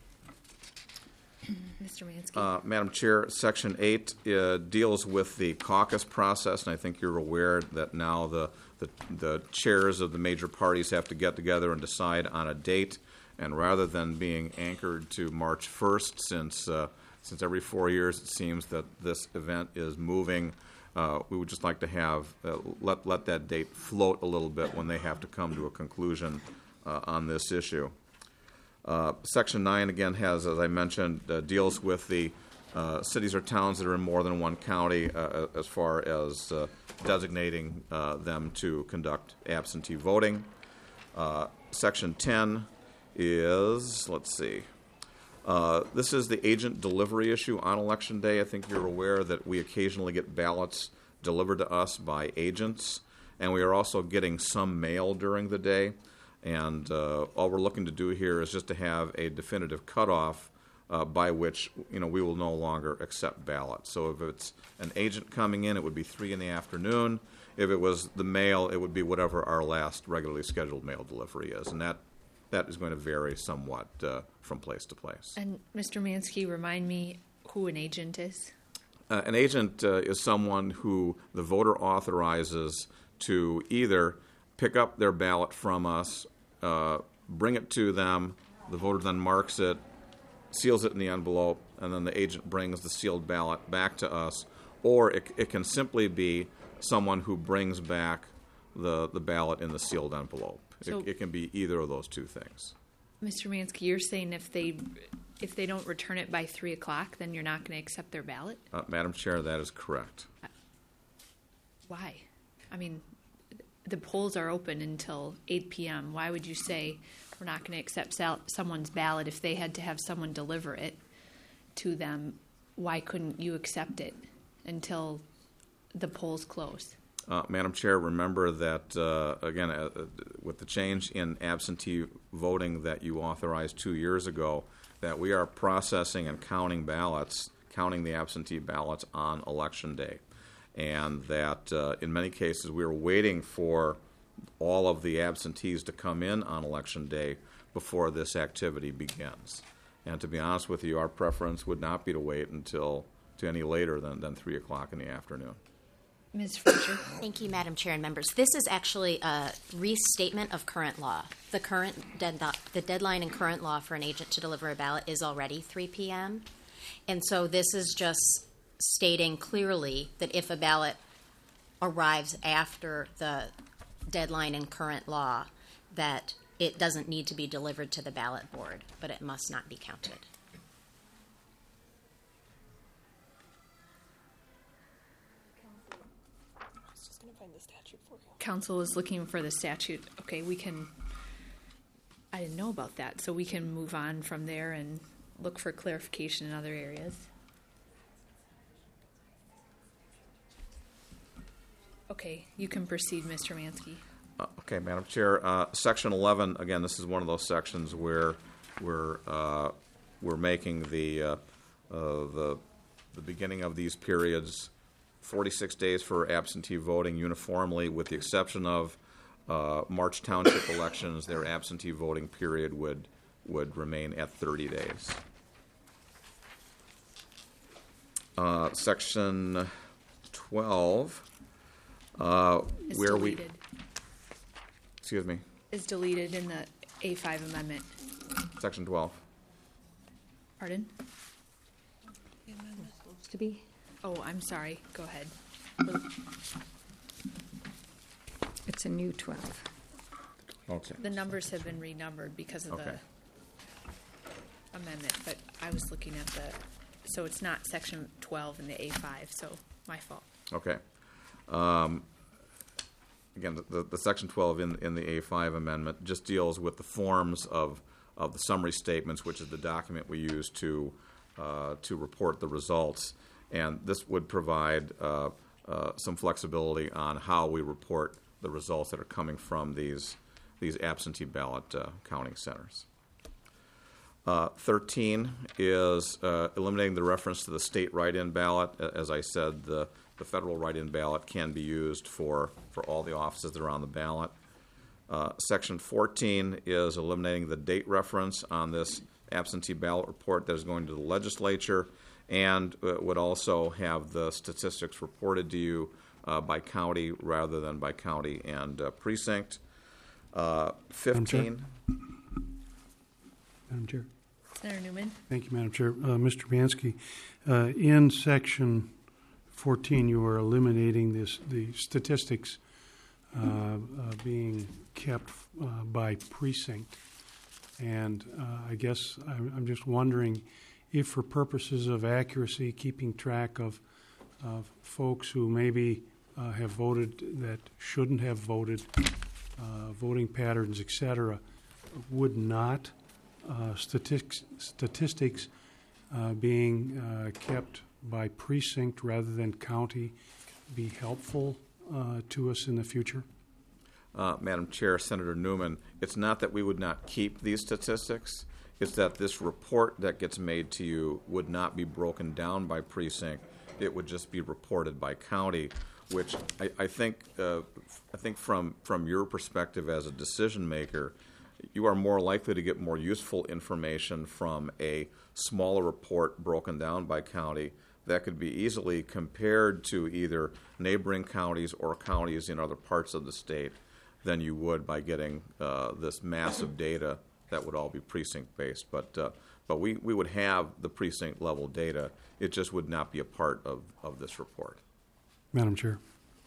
Mister Mansky? Uh, Madam Chair, Section eight uh, deals with the caucus process, and I think you're aware that now the, the, the chairs of the major parties have to get together and decide on a date. And rather than being anchored to March first, since, uh, since every four years it seems that this event is moving, uh, we would just like to have, uh, let, let that date float a little bit when they have to come to a conclusion uh, on this issue. Uh, Section nine, again, has, as I mentioned, uh, deals with the uh, cities or towns that are in more than one county uh, as far as uh, designating uh, them to conduct absentee voting. Uh, Section ten is, let's see, uh, this is the agent delivery issue on Election Day. I think you're aware that we occasionally get ballots delivered to us by agents, and we are also getting some mail during the day. And uh, all we're looking to do here is just to have a definitive cutoff uh, by which, you know, we will no longer accept ballots. So if it's an agent coming in, it would be three in the afternoon. If it was the mail, it would be whatever our last regularly scheduled mail delivery is, and that that is going to vary somewhat uh, from place to place. And Mister Mansky, remind me who an agent is? Uh, an agent uh, is someone who the voter authorizes to either pick up their ballot from us, uh, bring it to them, the voter then marks it, seals it in the envelope, and then the agent brings the sealed ballot back to us, or it, it can simply be someone who brings back the, the ballot in the sealed envelope. So- it, it can be either of those two things. Mister Mansky, you're saying if they if they don't return it by three o'clock, then you're not going to accept their ballot? Uh, Madam Chair, that is correct. Why? I mean, the polls are open until eight p.m. Why would you say we're not going to accept sal- someone's ballot if they had to have someone deliver it to them? Why couldn't you accept it until the polls close? Uh, Madam Chair, remember that, uh, again, uh, uh, with the change in absentee voting that you authorized two years ago, that we are processing and counting ballots, counting the absentee ballots on Election Day. And that uh, in many cases we are waiting for all of the absentees to come in on Election Day before this activity begins. And to be honest with you, our preference would not be to wait until to any later than, than three o'clock in the afternoon. Miz Frazier? Thank you, Madam Chair and members. This is actually a restatement of current law. The current dead, the deadline in current law for an agent to deliver a ballot is already three p.m. And so this is just stating clearly that if a ballot arrives after the deadline in current law, that it doesn't need to be delivered to the ballot board, but it must not be counted. I was just going to find the statute for you. Council is looking for the statute. Okay, we can, I didn't know about that, so we can move on from there and look for clarification in other areas. Okay, you can proceed, Mister Mansky. Uh, Okay, Madam Chair, uh, Section eleven, again, this is one of those sections where we're, uh, we're making the, uh, uh, the, the beginning of these periods forty-six days for absentee voting uniformly, with the exception of uh, March Township elections. Their absentee voting period would, would remain at thirty days. Uh, Section twelve, uh, Is where we... deleted. Excuse me, Is deleted in the A five amendment. Section twelve. Pardon? supposed to be. Oh, I'm sorry. Go ahead. It's a new twelve. Okay. The numbers have been renumbered because of Okay. the amendment, but I was looking at the, so it's not section twelve in the A five, so my fault. Okay. Um, Again, the, the Section twelve in, in the A five amendment just deals with the forms of, of the summary statements, which is the document we use to, uh, to report the results. And this would provide uh, uh, some flexibility on how we report the results that are coming from these, these absentee ballot uh, counting centers. Uh, thirteen is uh, eliminating the reference to the state write-in ballot. A- As I said, the, the federal write-in ballot can be used for, for all the offices that are on the ballot. Uh, Section fourteen is eliminating the date reference on this absentee ballot report that is going to the legislature, and uh, would also have the statistics reported to you uh, by county rather than by county and uh, precinct. Uh, fifteen. Madam Chair. Senator Newman? Thank you, Madam Chair. Uh, Mister Mansky, uh, in section fourteen, you are eliminating this, the statistics uh, uh, being kept uh, by precinct. And uh, I guess I'm, I'm just wondering if for purposes of accuracy, keeping track of, of folks who maybe uh, have voted that shouldn't have voted, uh, voting patterns, et cetera, would not Uh, statistics, statistics uh, being uh, kept by precinct rather than county be helpful uh, to us in the future? Uh, Madam Chair, Senator Newman, it's not that we would not keep these statistics. It's that this report that gets made to you would not be broken down by precinct. It would just be reported by county, which I, I think uh, I think from from your perspective as a decision maker, you are more likely to get more useful information from a smaller report broken down by county that could be easily compared to either neighboring counties or counties in other parts of the state than you would by getting uh, this massive data that would all be precinct-based. But uh, but we, we would have the precinct-level data. It just would not be a part of, of this report. Madam Chair.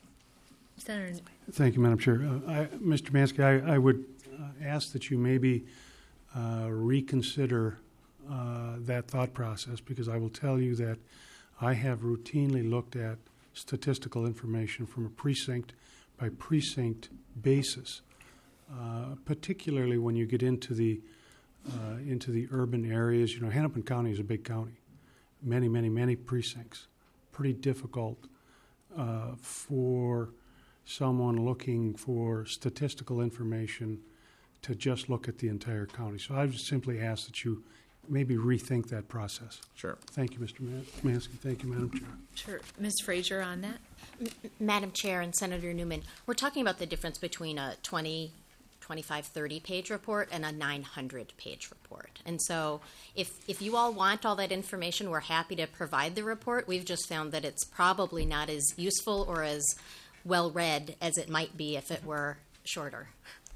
Senator, Thank you, Madam Chair. Uh, I, Mister Mansky, I, I would uh, ask that you maybe uh, reconsider uh, that thought process, because I will tell you that I have routinely looked at statistical information from a precinct by precinct basis, uh, particularly when you get into the uh, into the urban areas. You know, Hennepin County is a big county, many, many, many precincts. Pretty difficult uh, for someone looking for statistical information to just look at the entire county. So I would simply ask that you maybe rethink that process. Sure. Thank you, Mister Mansky. Thank you, Madam Chair. sure. Miz Frazier on that? Madam Chair and Senator Newman, we're talking about the difference between a twenty, twenty-five, thirty page report and a nine hundred page report. And so if, if you all want all that information, we're happy to provide the report. We've just found that it's probably not as useful or as well read as it might be if it were shorter.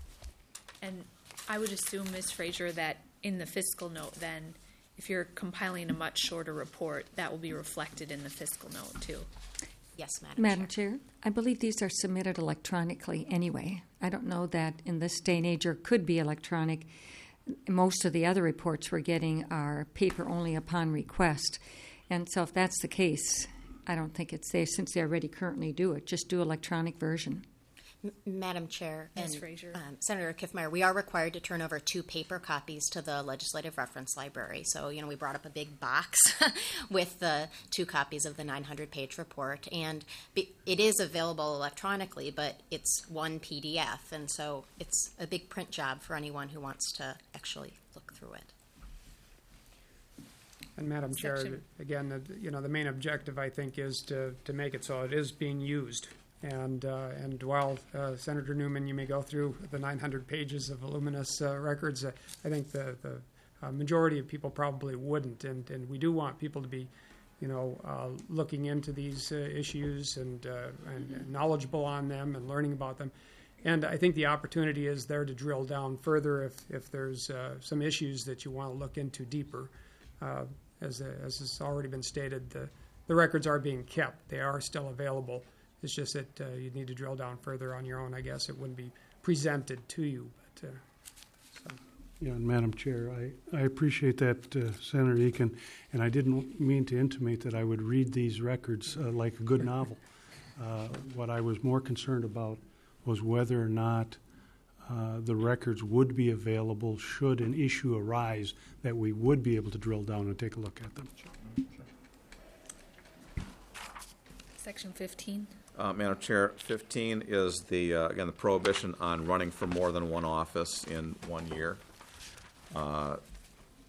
And I would assume, Miz Frazier, that in the fiscal note then, if you're compiling a much shorter report, that will be reflected in the fiscal note too. Yes, Madam, Madam Chair. Chair, I believe these are submitted electronically anyway. I don't know that in this day and age or could be electronic. Most of the other reports we're getting are paper only upon request. And so if that's the case, I don't think it's there, since they already currently do it. Just do electronic version. M- Madam Chair Miz and Frazier. um, Senator Kiffmeyer, we are required to turn over two paper copies to the Legislative Reference Library. So, you know, we brought up a big box with the two copies of the nine hundred page report. And be, it is available electronically, but it's one P D F. And so it's a big print job for anyone who wants to actually look through it. And Madam Chair, Section- again, the, you know, the main objective, I think, is to, to make it so it is being used. And uh, and while uh, Senator Newman, you may go through the nine hundred pages of voluminous uh, records, uh, I think the, the uh, majority of people probably wouldn't. And, and we do want people to be, you know, uh, looking into these uh, issues and, uh, and knowledgeable on them and learning about them. And I think the opportunity is there to drill down further if, if there's uh, some issues that you want to look into deeper. Uh, as, uh, as has already been stated, the, the records are being kept. They are still available. It's just that uh, you need to drill down further on your own. I guess it wouldn't be presented to you. But, uh, so. Yeah, and Madam Chair, I, I appreciate that, uh, Senator Eakin, and I didn't mean to intimate that I would read these records uh, like a good novel. Uh, what I was more concerned about was whether or not uh, the records would be available should an issue arise that we would be able to drill down and take a look at them. Section fifteen. Uh, Madam Chair, fifteen is the, uh, again, the prohibition on running for more than one office in one year. Uh,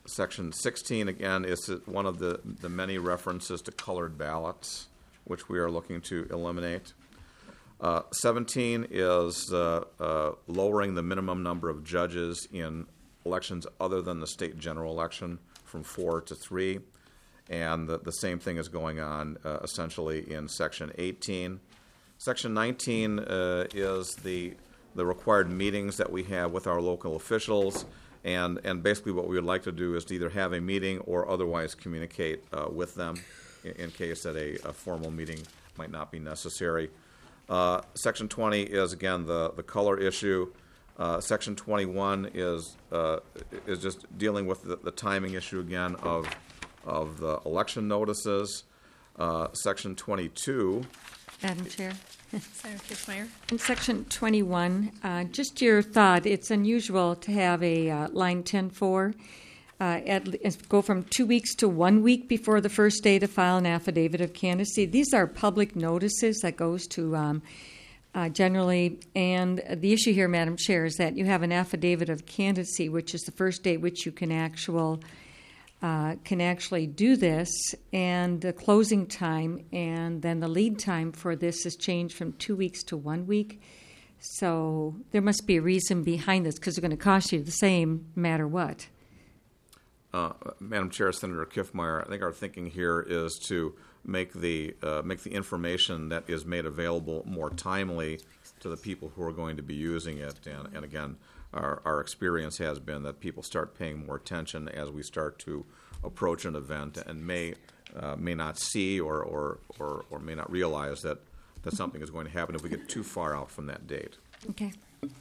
Section sixteen, again, is one of the, the many references to colored ballots, which we are looking to eliminate. Uh, seventeen is uh, uh, lowering the minimum number of judges in elections other than the state general election from four to three. And the, the same thing is going on uh, essentially in Section eighteen. Section nineteen uh, is the, the required meetings that we have with our local officials. And, and basically what we would like to do is to either have a meeting or otherwise communicate uh, with them in, in case that a, a formal meeting might not be necessary. Uh, Section twenty is, again, the, the color issue. Uh, Section twenty-one is uh, is just dealing with the, the timing issue, again, of, of the election notices. Uh, Section twenty-two. Madam Chair. Senator Kiffmeyer. In Section twenty-one, uh, just your thought, it's unusual to have a uh, line ten four uh, at, go from two weeks to one week before the first day to file an affidavit of candidacy. These are public notices that goes to um, uh, generally, and the issue here, Madam Chair, is that you have an affidavit of candidacy, which is the first day which you can actual Uh, can actually do this, and the closing time and then the lead time for this is changed from two weeks to one week. So there must be a reason behind this because it's going to cost you the same no matter what. Uh, Madam Chair, Senator Kiffmeyer, I think our thinking here is to make the uh, make the information that is made available more timely to the people who are going to be using it. And, and again, our, our experience has been that people start paying more attention as we start to approach an event and may uh, may not see or, or, or, or may not realize that, that something is going to happen if we get too far out from that date. Okay.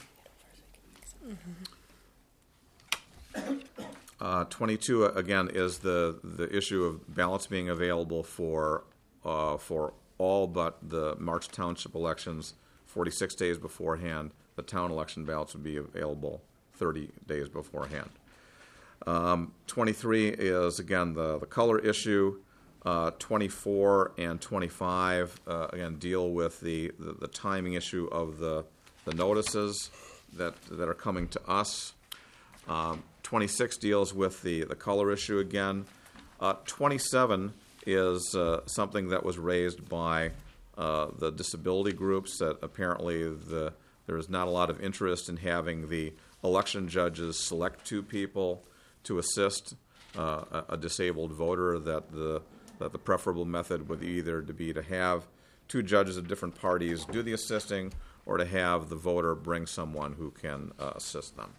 Uh, twenty-two, again, is the, the issue of ballots being available for uh, for all but the March Township elections forty-six days beforehand. The town election ballots would be available thirty days beforehand. Um, twenty-three is, again, the, the color issue. Uh, twenty-four and twenty-five, uh, again, deal with the, the, the timing issue of the, the notices that, that are coming to us. Um, twenty-six deals with the, the color issue again. Uh, twenty-seven is uh, something that was raised by uh, the disability groups, that apparently the there is not a lot of interest in having the election judges select two people to assist uh, a, a disabled voter, that the that the preferable method would either to be to have two judges of different parties do the assisting, or to have the voter bring someone who can uh, assist them.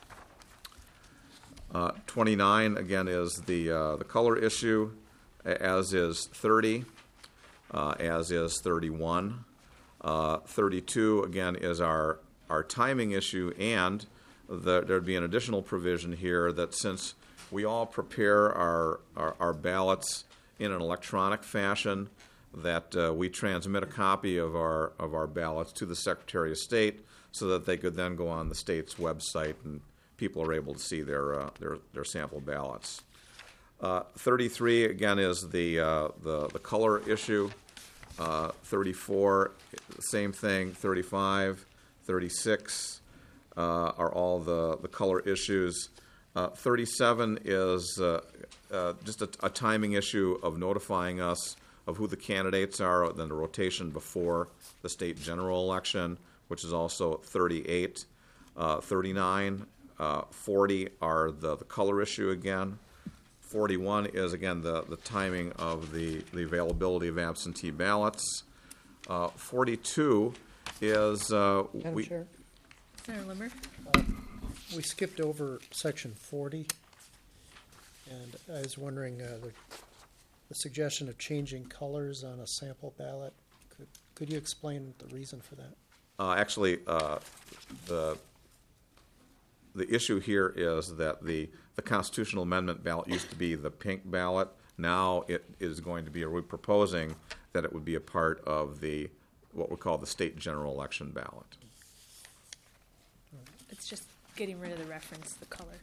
Uh, twenty-nine, again, is the uh, the color issue, as is thirty, uh, as is thirty-one. Uh, thirty-two, again, is our, our timing issue, and the, there'd be an additional provision here that since we all prepare our, our, our ballots in an electronic fashion, that uh, we transmit a copy of our, of our ballots to the Secretary of State so that they could then go on the state's website and people are able to see their uh, their, their sample ballots. Uh, thirty-three, again, is the, uh, the, the color issue. Uh, thirty-four, same thing. thirty-five, thirty-six uh, are all the, the color issues. Uh, thirty-seven is uh, uh, just a, a timing issue of notifying us of who the candidates are, then the rotation before the state general election, which is also thirty-eight. Uh, thirty-nine, uh, forty are the, the color issue again. forty-one is, again, the, the timing of the, the availability of absentee ballots. Uh, forty-two is... Uh, Madam we, Chair, Senator Limmer. we skipped over section forty, and I was wondering, uh, the, the suggestion of changing colors on a sample ballot, could, could you explain the reason for that? Uh, actually, uh, the the issue here is that the, the constitutional amendment ballot used to be the pink ballot. Now it is going to be, we're proposing that it would be a part of the what we call the state general election ballot. It's just getting rid of the reference, the color.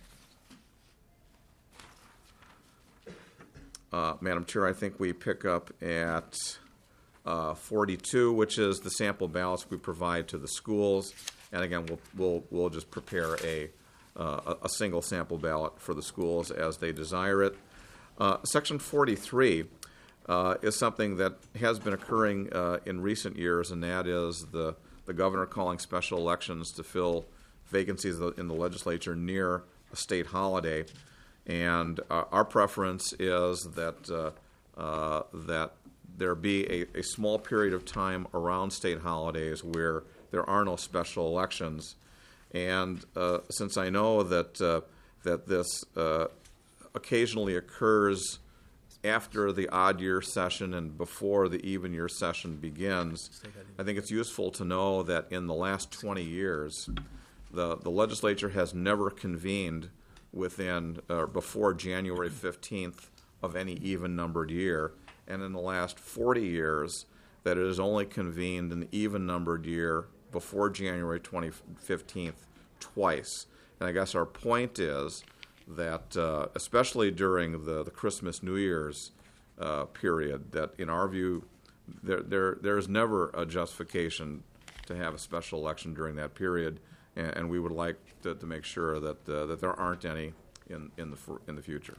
Uh, Madam Chair, I think we pick up at uh, forty-two, which is the sample ballots we provide to the schools. And again, we'll we'll, we'll just prepare a uh, a, a single sample ballot for the schools as they desire it. Uh, Section forty-three uh, is something that has been occurring uh, in recent years, and that is the, the governor calling special elections to fill vacancies in the legislature near a state holiday. And uh, our preference is that uh, uh, that there be a, a small period of time around state holidays where there are no special elections. And uh, since I know that uh, that this uh, occasionally occurs after the odd year session and before the even year session begins, I think it's useful to know that in the last twenty years, the, the legislature has never convened within or uh, before January fifteenth of any even-numbered year, and in the last forty years, that it has only convened an even-numbered year before January twenty fifteenth twice. And I guess our point is that, uh, especially during the, the Christmas, New Year's uh, period, that in our view, there, there there is never a justification to have a special election during that period, and, and we would like to, to make sure that uh, that there aren't any in in the in the future.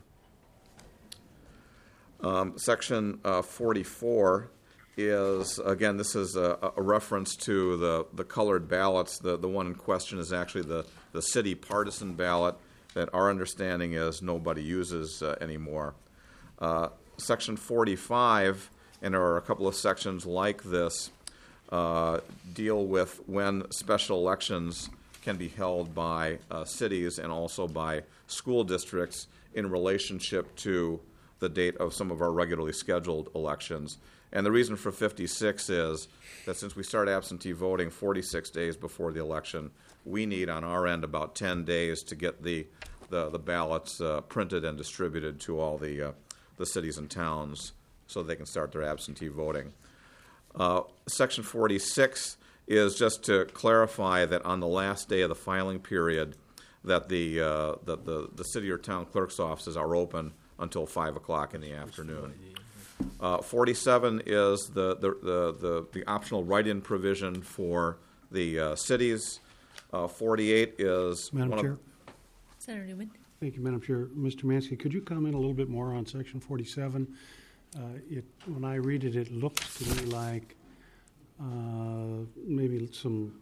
Um, section uh, forty-four is, again, this is a, a reference to the, the colored ballots. The, the one in question is actually the, the city partisan ballot that our understanding is nobody uses uh, anymore. Uh, section forty-five, and there are a couple of sections like this, uh, deal with when special elections can be held by uh, cities and also by school districts in relationship to the date of some of our regularly scheduled elections. And the reason for fifty-six is that since we start absentee voting forty-six days before the election, we need on our end about ten days to get the the, the ballots uh, printed and distributed to all the uh, the cities and towns so they can start their absentee voting. Uh, Section forty-six is just to clarify that on the last day of the filing period, that the uh, the, the the city or town clerk's offices are open until five o'clock in the afternoon. Uh, forty-seven is the the, the, the, the optional write-in provision for the uh, cities. Uh, forty-eight is Madam one Chair. of Senator Newman? Thank you, Madam Chair. Mister Mansky, could you comment a little bit more on Section forty-seven? Uh, it, when I read it, it looks to me like uh, maybe some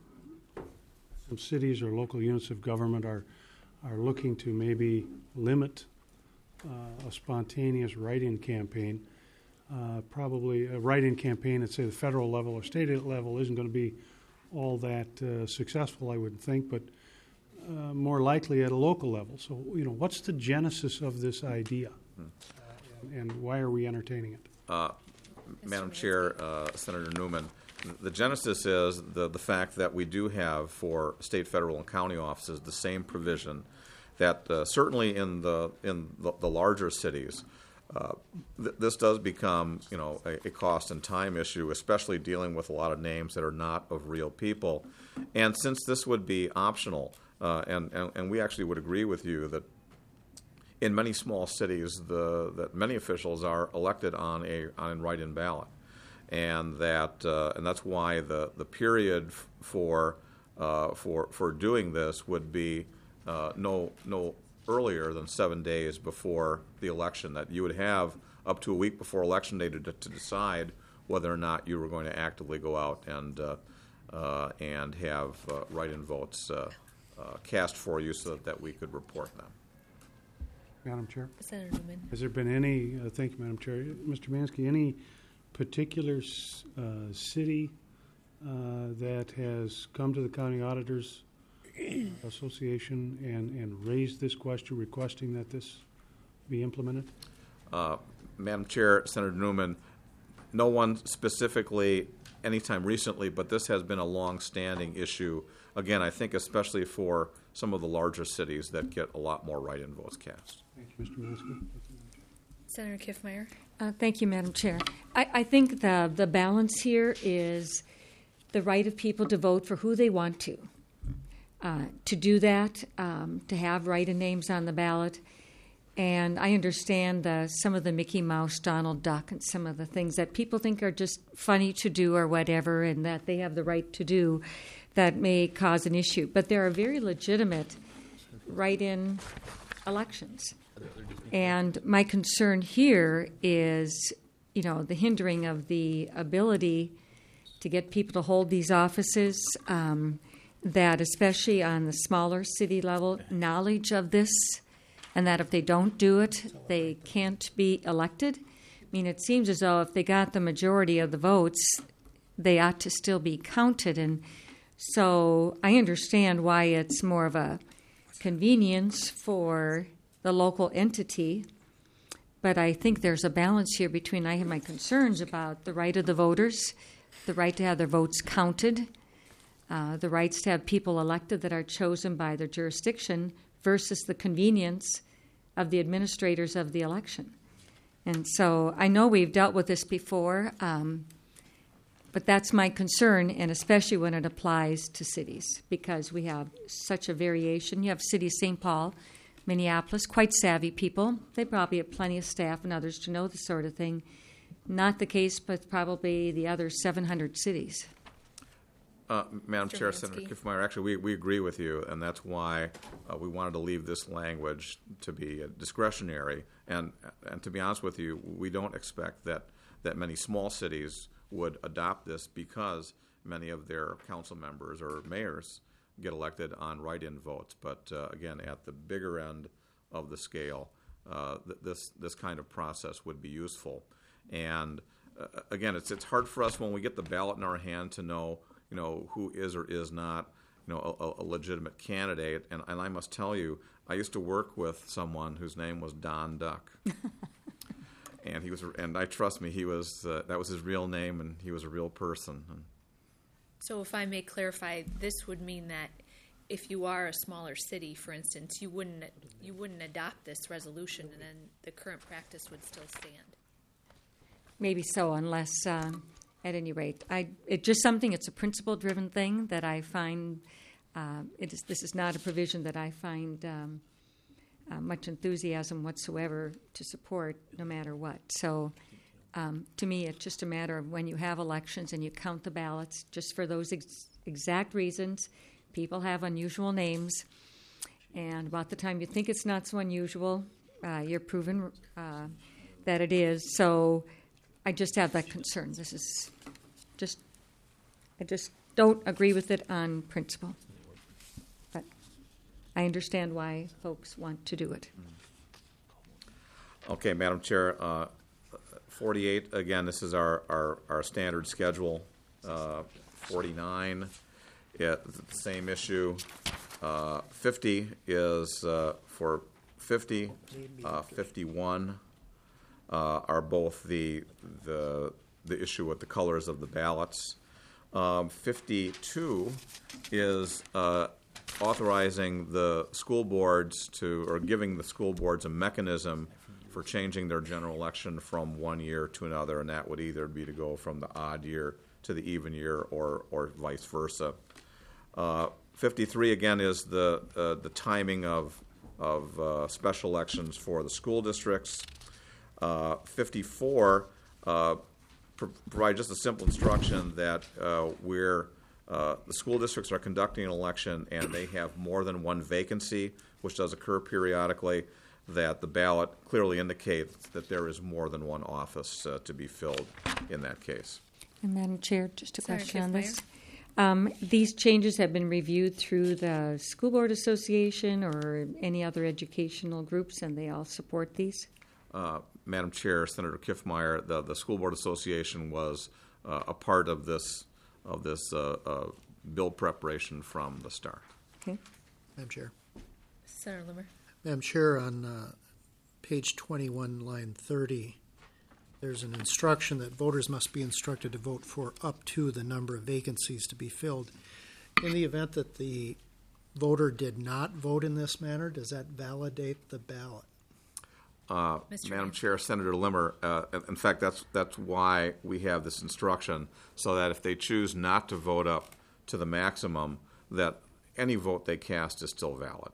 some cities or local units of government are are looking to maybe limit uh, a spontaneous write-in campaign. Uh, probably a write-in campaign at, say, the federal level or state level isn't going to be all that uh, successful, I would think, but uh, more likely at a local level. So, you know, what's the genesis of this idea, uh, and, and why are we entertaining it? Uh, Madam Chair, uh, Senator Newman, the genesis is the, the fact that we do have for state, federal, and county offices the same provision that uh, certainly in the in the, the larger cities, uh, th- this does become, you know, a, a cost and time issue, especially dealing with a lot of names that are not of real people. And since this would be optional, uh, and, and and we actually would agree with you that in many small cities, the that many officials are elected on a on a write-in ballot, and that uh, and that's why the the period f- for uh, for for doing this would be uh, no no earlier than seven days before the election. That you would have up to a week before election day to, to decide whether or not you were going to actively go out and uh, uh, and have uh, write-in votes uh, uh, cast for you, so that, that we could report them. Madam Chair? Senator Newman? Has there been any, uh, thank you, Madam Chair, Mister Mansky, any particular uh, city uh, that has come to the County Auditors Association and, and raised this question, requesting that this be implemented? Uh, Madam Chair, Senator Newman, no one specifically anytime recently, but this has been a long-standing issue. Again, I think especially for some of the larger cities that get a lot more write-in votes cast. Thank you, Mister Mansky. Senator Kiffmeyer? Uh, thank you, Madam Chair. I, I think the, the balance here is the right of people to vote for who they want to. Uh, to do that, um, to have write-in names on the ballot. And I understand the, some of the Mickey Mouse, Donald Duck, and some of the things that people think are just funny to do or whatever, and that they have the right to do that may cause an issue. But there are very legitimate write-in elections. And my concern here is, you know, the hindering of the ability to get people to hold these offices, um, that especially on the smaller city level, knowledge of this, and that if they don't do it, they can't be elected. I mean, it seems as though if they got the majority of the votes, they ought to still be counted. And so I understand why it's more of a convenience for the local entity, but I think there's a balance here between, I have my concerns about the right of the voters, the right to have their votes counted, uh, the rights to have people elected that are chosen by their jurisdiction versus the convenience of the administrators of the election. And so I know we've dealt with this before, um, but that's my concern, and especially when it applies to cities, because we have such a variation. You have City of Saint Paul, Minneapolis, quite savvy people. They probably have plenty of staff and others to know this sort of thing. Not the case with probably the other seven hundred cities. Uh, Madam Mister Chair, Mansky. Senator Kiffmeyer, actually, we, we agree with you, and that's why uh, we wanted to leave this language to be uh, discretionary. And and to be honest with you, we don't expect that, that many small cities would adopt this because many of their council members or mayors get elected on write-in votes. But uh, again, at the bigger end of the scale, uh, th- this this kind of process would be useful. And uh, again, it's it's hard for us when we get the ballot in our hand to know, you know, who is or is not, you know, a, a legitimate candidate. And, and I must tell you, I used to work with someone whose name was Don Duck. And he was, and I trust me, he was. Uh, that was his real name, and he was a real person. So if I may clarify, this would mean that if you are a smaller city, for instance, you wouldn't you wouldn't adopt this resolution, and then the current practice would still stand. Maybe so, unless, um, at any rate, I it's just something. It's a principle-driven thing that I find. Uh, it is. This is not a provision that I find um, uh, much enthusiasm whatsoever to support, no matter what. So, um, to me, it's just a matter of when you have elections and you count the ballots, just for those ex- exact reasons. People have unusual names, and about the time you think it's not so unusual, uh, you're proven uh, that it is. So, I just have that concern. This is just, I just don't agree with it on principle. But I understand why folks want to do it. Okay, Madam Chair, uh, forty-eight, again, this is our, our, our standard schedule. Uh, forty-nine, it, the same issue. Uh, fifty is uh, for fifty, uh, fifty-one uh, are both the, the, the issue with the colors of the ballots. Um, fifty-two is uh, authorizing the school boards to, or giving the school boards a mechanism for changing their general election from one year to another, and that would either be to go from the odd year to the even year, or or vice versa. Uh, fifty-three again is the uh, the timing of of uh, special elections for the school districts. Uh, fifty-four uh, pro- provide just a simple instruction that uh, where uh, the school districts are conducting an election and they have more than one vacancy, which does occur periodically, that the ballot clearly indicates that there is more than one office uh, to be filled in that case. And Madam Chair, just a Senator question on this. Kiffmeyer? Um, these changes have been reviewed through the School Board Association or any other educational groups, and they all support these? Uh, Madam Chair, Senator Kiffmeyer, the, the School Board Association was uh, a part of this of this uh, uh, bill preparation from the start. Okay. Madam Chair. Senator Limmer. Madam Chair, on uh, page twenty-one, line thirty, there's an instruction that voters must be instructed to vote for up to the number of vacancies to be filled. In the event that the voter did not vote in this manner, does that validate the ballot? Uh, Mister Madam Mayor. Chair, Senator Limmer, uh, in fact, that's that's why we have this instruction, so that if they choose not to vote up to the maximum, that any vote they cast is still valid.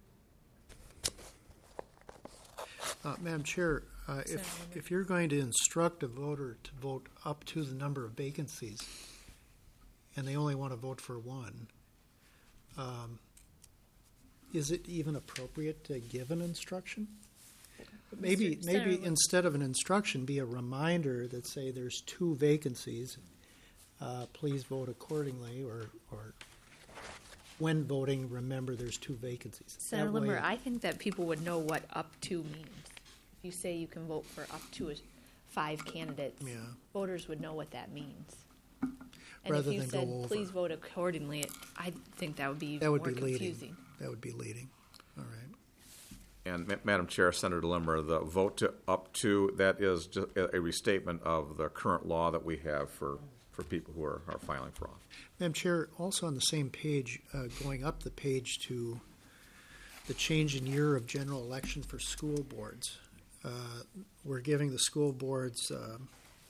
Uh, Madam Chair, uh, if, if you're going to instruct a voter to vote up to the number of vacancies, and they only want to vote for one, um, is it even appropriate to give an instruction? Maybe, Mister maybe Senator- instead of an instruction, be a reminder that say there's two vacancies. Uh, please vote accordingly, or, or when voting, remember there's two vacancies. Senator That way- Limmer, I think that people would know what up to means. If you say you can vote for up to a- five candidates, Yeah. voters would know what that means. And Rather if you than go said, over. please vote accordingly, it- I think that would be That even would more be leading. confusing. That would be leading. All right. And Ma- Madam Chair, Senator Limmer, the vote to up to, that is just a a restatement of the current law that we have for, for people who are, are filing for office. Madam Chair, also on the same page, uh, going up the page to the change in year of general election for school boards. Uh, we're giving the school boards um,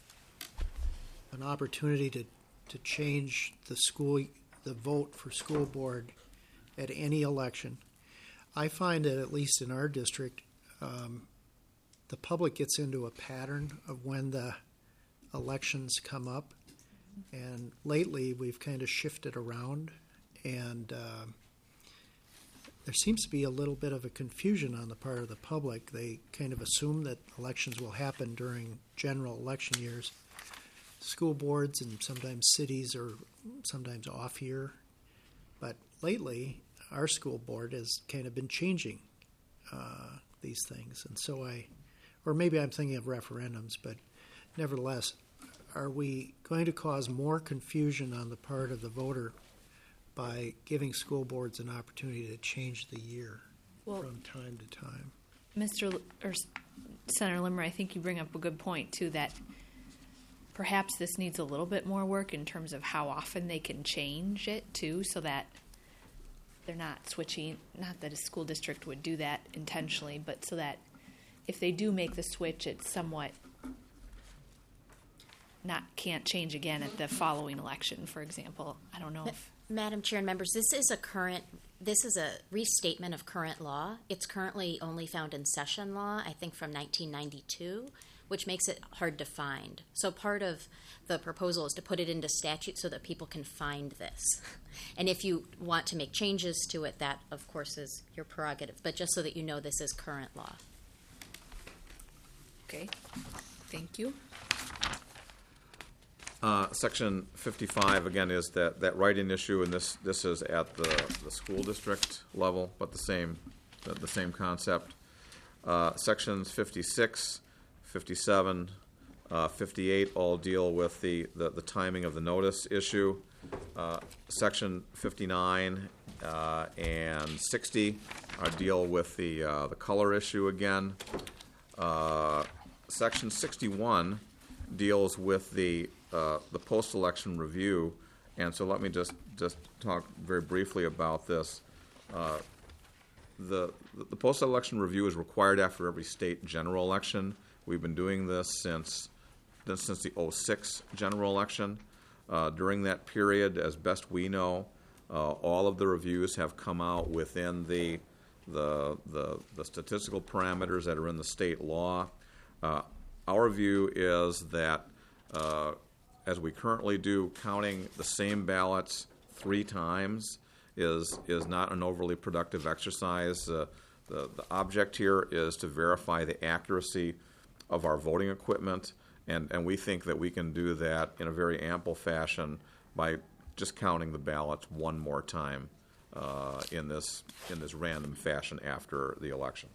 an opportunity to, to change the school, the vote for school board at any election. I find that at least in our district, um, the public gets into a pattern of when the elections come up. And lately, we've kind of shifted around, and uh, there seems to be a little bit of a confusion on the part of the public. They kind of assume that elections will happen during general election years. School boards and sometimes cities are sometimes off year, but lately, our school board has kind of been changing uh, these things. And so I, or maybe I'm thinking of referendums, but nevertheless, are we going to cause more confusion on the part of the voter by giving school boards an opportunity to change the year Well- from time to time? Mister L- or S- Senator Limmer, I think you bring up a good point too, that perhaps this needs a little bit more work in terms of how often they can change it too, so that they're not switching, not that a school district would do that intentionally, but so that if they do make the switch, it's somewhat not, can't change again at the following election, for example. I don't know if, Madam Chair and members, this is a current, this is a restatement of current law. It's currently only found in session law, I think from nineteen ninety-two, which makes it hard to find. So part of the proposal is to put it into statute so that people can find this. And if you want to make changes to it, that, of course, is your prerogative. But just so that you know, this is current law. okay, thank you. Uh, Section fifty-five, again, is that, that writing issue, and this, this is at the, the school district level, but the same, the, the same concept. Uh, sections fifty-six, fifty-seven, uh, fifty-eight all deal with the, the, the timing of the notice issue. Uh, Section fifty-nine uh, and sixty are deal with the, uh, the color issue again. Uh, Section sixty-one deals with the, uh, the post-election review, and so let me just, just talk very briefly about this. Uh, The, the post-election review is required after every state general election. We've been doing this since, since the oh six general election. Uh, during that period, as best we know, uh, all of the reviews have come out within the, the, the, the statistical parameters that are in the state law. Uh, our view is that, uh, as we currently do, counting the same ballots three times is is not an overly productive exercise. Uh, the, the object here is to verify the accuracy of our voting equipment, and, and we think that we can do that in a very ample fashion by just counting the ballots one more time uh, in this in this random fashion after the election.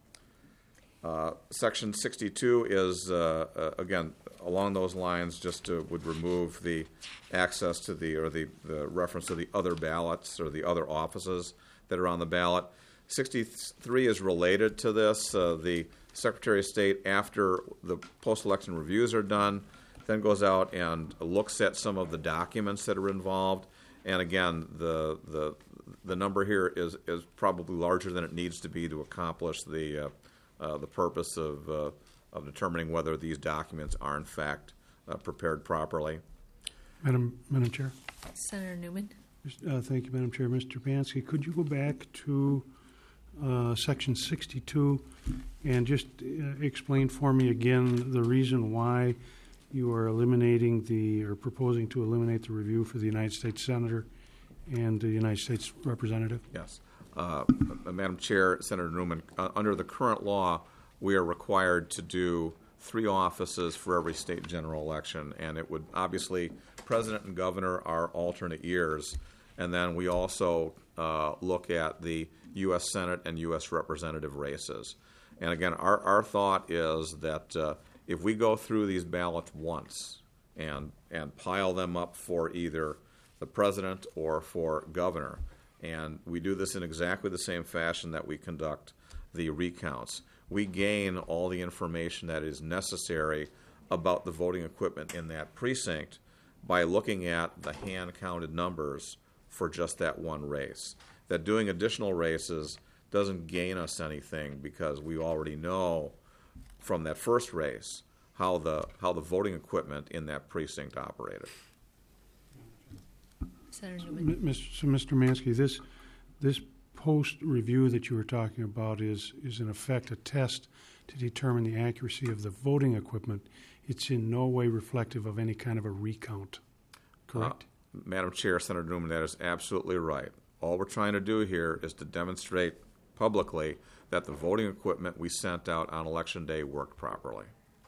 Uh, Section sixty-two is, uh, uh, again, along those lines, just to, would remove the access to the, or the, the reference to the other ballots or the other offices that are on the ballot. sixty-three is related to this. Uh, the Secretary of State, after the post-election reviews are done, then goes out and looks at some of the documents that are involved. And again, the the the number here is, is probably larger than it needs to be to accomplish the uh, uh, the purpose of uh, of determining whether these documents are in fact uh, prepared properly. Madam, Madam Chair. Senator Newman? Uh, thank you, Madam Chair. Mister Pansky, could you go back to uh, Section sixty-two and just uh, explain for me again the reason why you are eliminating the, or proposing to eliminate the review for the United States Senator and the United States Representative? Yes. Uh, Madam Chair, Senator Newman, uh, under the current law, we are required to do three offices for every state general election, and it would obviously, President and Governor are alternate years, and then we also uh, look at the U S Senate and U S Representative races. And again, our, our thought is that uh, if we go through these ballots once and and pile them up for either the president or for governor, and we do this in exactly the same fashion that we conduct the recounts, we gain all the information that is necessary about the voting equipment in that precinct by looking at the hand-counted numbers for just that one race. That doing additional races doesn't gain us anything because we already know from that first race how the how the voting equipment in that precinct operated. Senator Newman. M- Mister So, Mister Mansky, this this post-review that you were talking about is is in effect a test to determine the accuracy of the voting equipment. It's in no way reflective of any kind of a recount, correct? Uh, Madam Chair, Senator Newman, that is absolutely right. All we're trying to do here is to demonstrate publicly that the voting equipment we sent out on Election Day worked properly.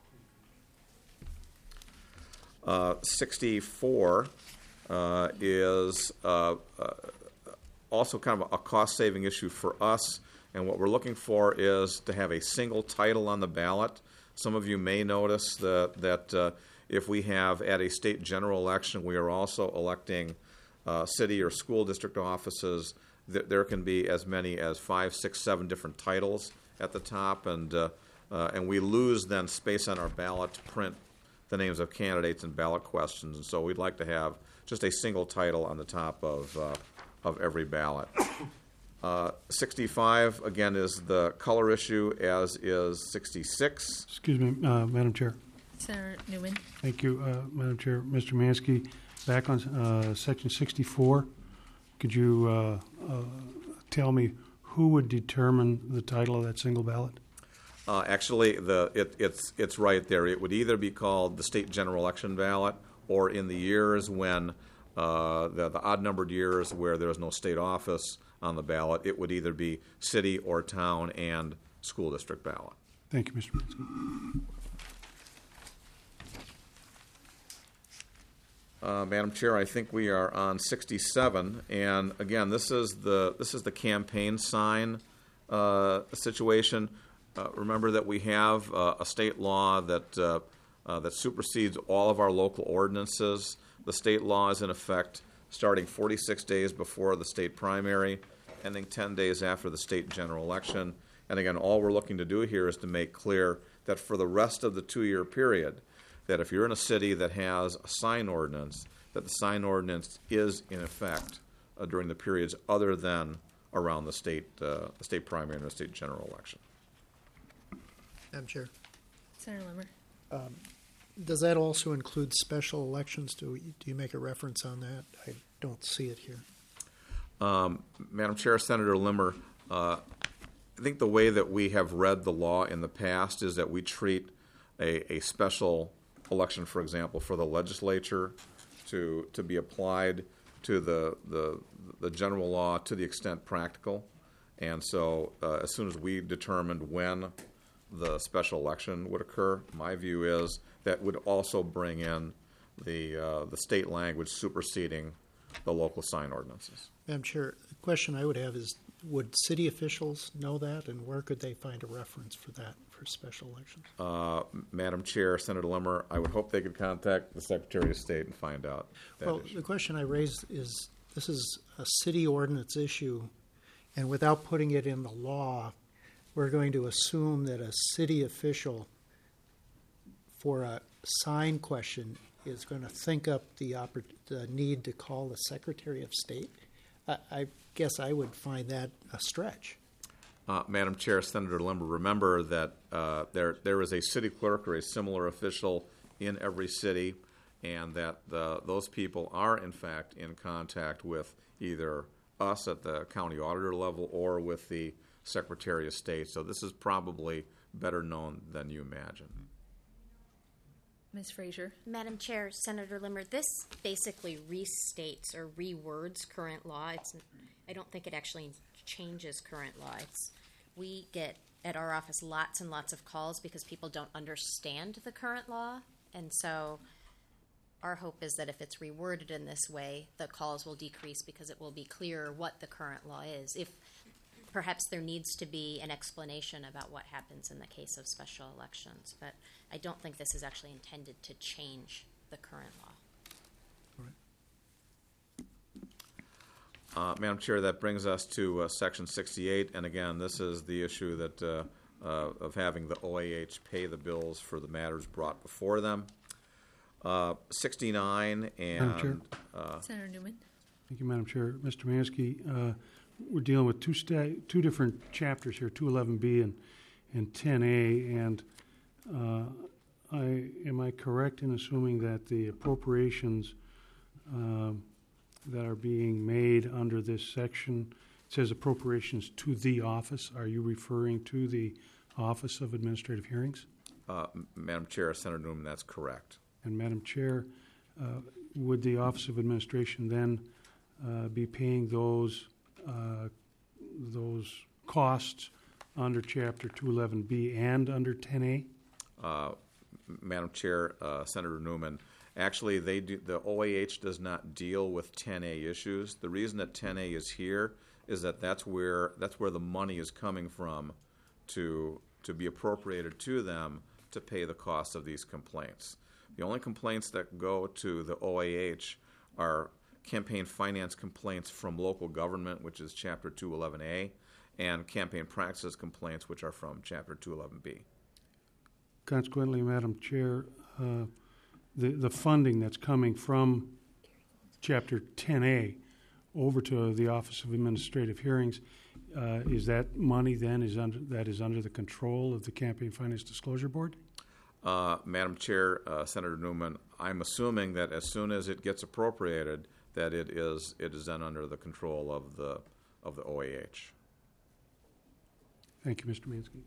Uh, sixty-four uh, is uh, uh, also kind of a cost-saving issue for us, and what we're looking for is to have a single title on the ballot. Some of you may notice that, that uh, if we have at a state general election, we are also electing uh, city or school district offices, th- there can be as many as five, six, seven different titles at the top, and uh, uh, and we lose then space on our ballot to print the names of candidates and ballot questions, and so we'd like to have just a single title on the top of uh, of every ballot. Uh, sixty-five, again, is the color issue, as is sixty-six. Excuse me, uh, Madam Chair. Senator Newman. Thank you, uh, Madam Chair. Mister Mansky, back on uh, Section sixty-four, could you uh, uh, tell me who would determine the title of that single ballot? Uh, actually, the it, it's it's right there. It would either be called the state general election ballot, or in the years when uh, the, the odd-numbered years where there is no state office on the ballot, it would either be city or town and school district ballot. Thank you, Mister Mansky. Uh, Madam Chair, I think we are on sixty-seven, and again, this is the this is the campaign sign uh, situation. Uh, remember that we have uh, a state law that uh, uh, that supersedes all of our local ordinances. The state law is in effect starting forty-six days before the state primary, ending ten days after the state general election. And again, all we're looking to do here is to make clear that for the rest of the two-year period, that if you're in a city that has a sign ordinance, that the sign ordinance is in effect uh, during the periods other than around the state uh, the state primary and the state general election. Madam Chair, Senator Limmer. does that also include special elections? Do, we, do you make a reference on that? I don't see it here. Um, Madam Chair, Senator Limmer, uh, I think the way that we have read the law in the past is that we treat a, a special election, for example, for the legislature to to be applied to the the, the general law to the extent practical. And so uh, as soon as we determined when the special election would occur, my view is that would also bring in the uh, the state language superseding the local sign ordinances. Madam Chair, the question I would have is, would city officials know that, and where could they find a reference for that for special elections? Uh, Madam Chair, Senator Limmer, I would hope they could contact the Secretary of State and find out that Well, issue. the question I raised is, this is a city ordinance issue, and without putting it in the law, we're going to assume that a city official for a sign question is going to think up the, oppor- the need to call the Secretary of State. I, I guess I would find that a stretch. Uh, Madam Chair, Senator Limmer, remember that uh, there there is a city clerk or a similar official in every city, and that the, those people are, in fact, in contact with either us at the county auditor level or with the Secretary of State. So this is probably better known than you imagine. Miz Frazier. Madam Chair, Senator Limmer, this basically restates or rewords current law. It's I don't think it actually changes current law. It's, we get at our office lots and lots of calls because people don't understand the current law. And so our hope is that if it's reworded in this way, the calls will decrease because it will be clearer what the current law is. If perhaps there needs to be an explanation about what happens in the case of special elections. But I don't think this is actually intended to change the current law. Uh, Madam Chair, that brings us to uh, Section sixty-eight, and again, this is the issue that uh, uh, of having the O A H pay the bills for the matters brought before them. Uh, sixty-nine Madam Chair. and uh, Senator Newman? Thank you, Madam Chair. Mister Mansky, uh, we're dealing with two sta- two different chapters here, two eleven B and, and ten A, and uh, I, am I correct in assuming that the appropriations um, that are being made under this section, it says appropriations to the office. Are you referring to the Office of Administrative Hearings? uh, Madam Chair, Senator Newman, that's correct. And Madam Chair, uh, would the Office of Administration then uh, be paying those uh, those costs under Chapter two eleven B and under ten A? Uh, Madam Chair, uh, Senator Newman, actually, they do, the O A H does not deal with ten A issues. The reason that ten A is here is that that's where that's where the money is coming from to to be appropriated to them to pay the cost of these complaints. The only complaints that go to the O A H are campaign finance complaints from local government, which is Chapter two eleven A, and campaign practices complaints, which are from Chapter two eleven B. Consequently, Madam Chair, uh, the, the funding that's coming from Chapter ten A over to the Office of Administrative Hearings, uh, is that money then is under, that is under the control of the Campaign Finance Disclosure Board? Uh, Madam Chair, uh, Senator Newman, I'm assuming that as soon as it gets appropriated, that it is it is then under the control of the of the O A H. Thank you, Mister Mansky.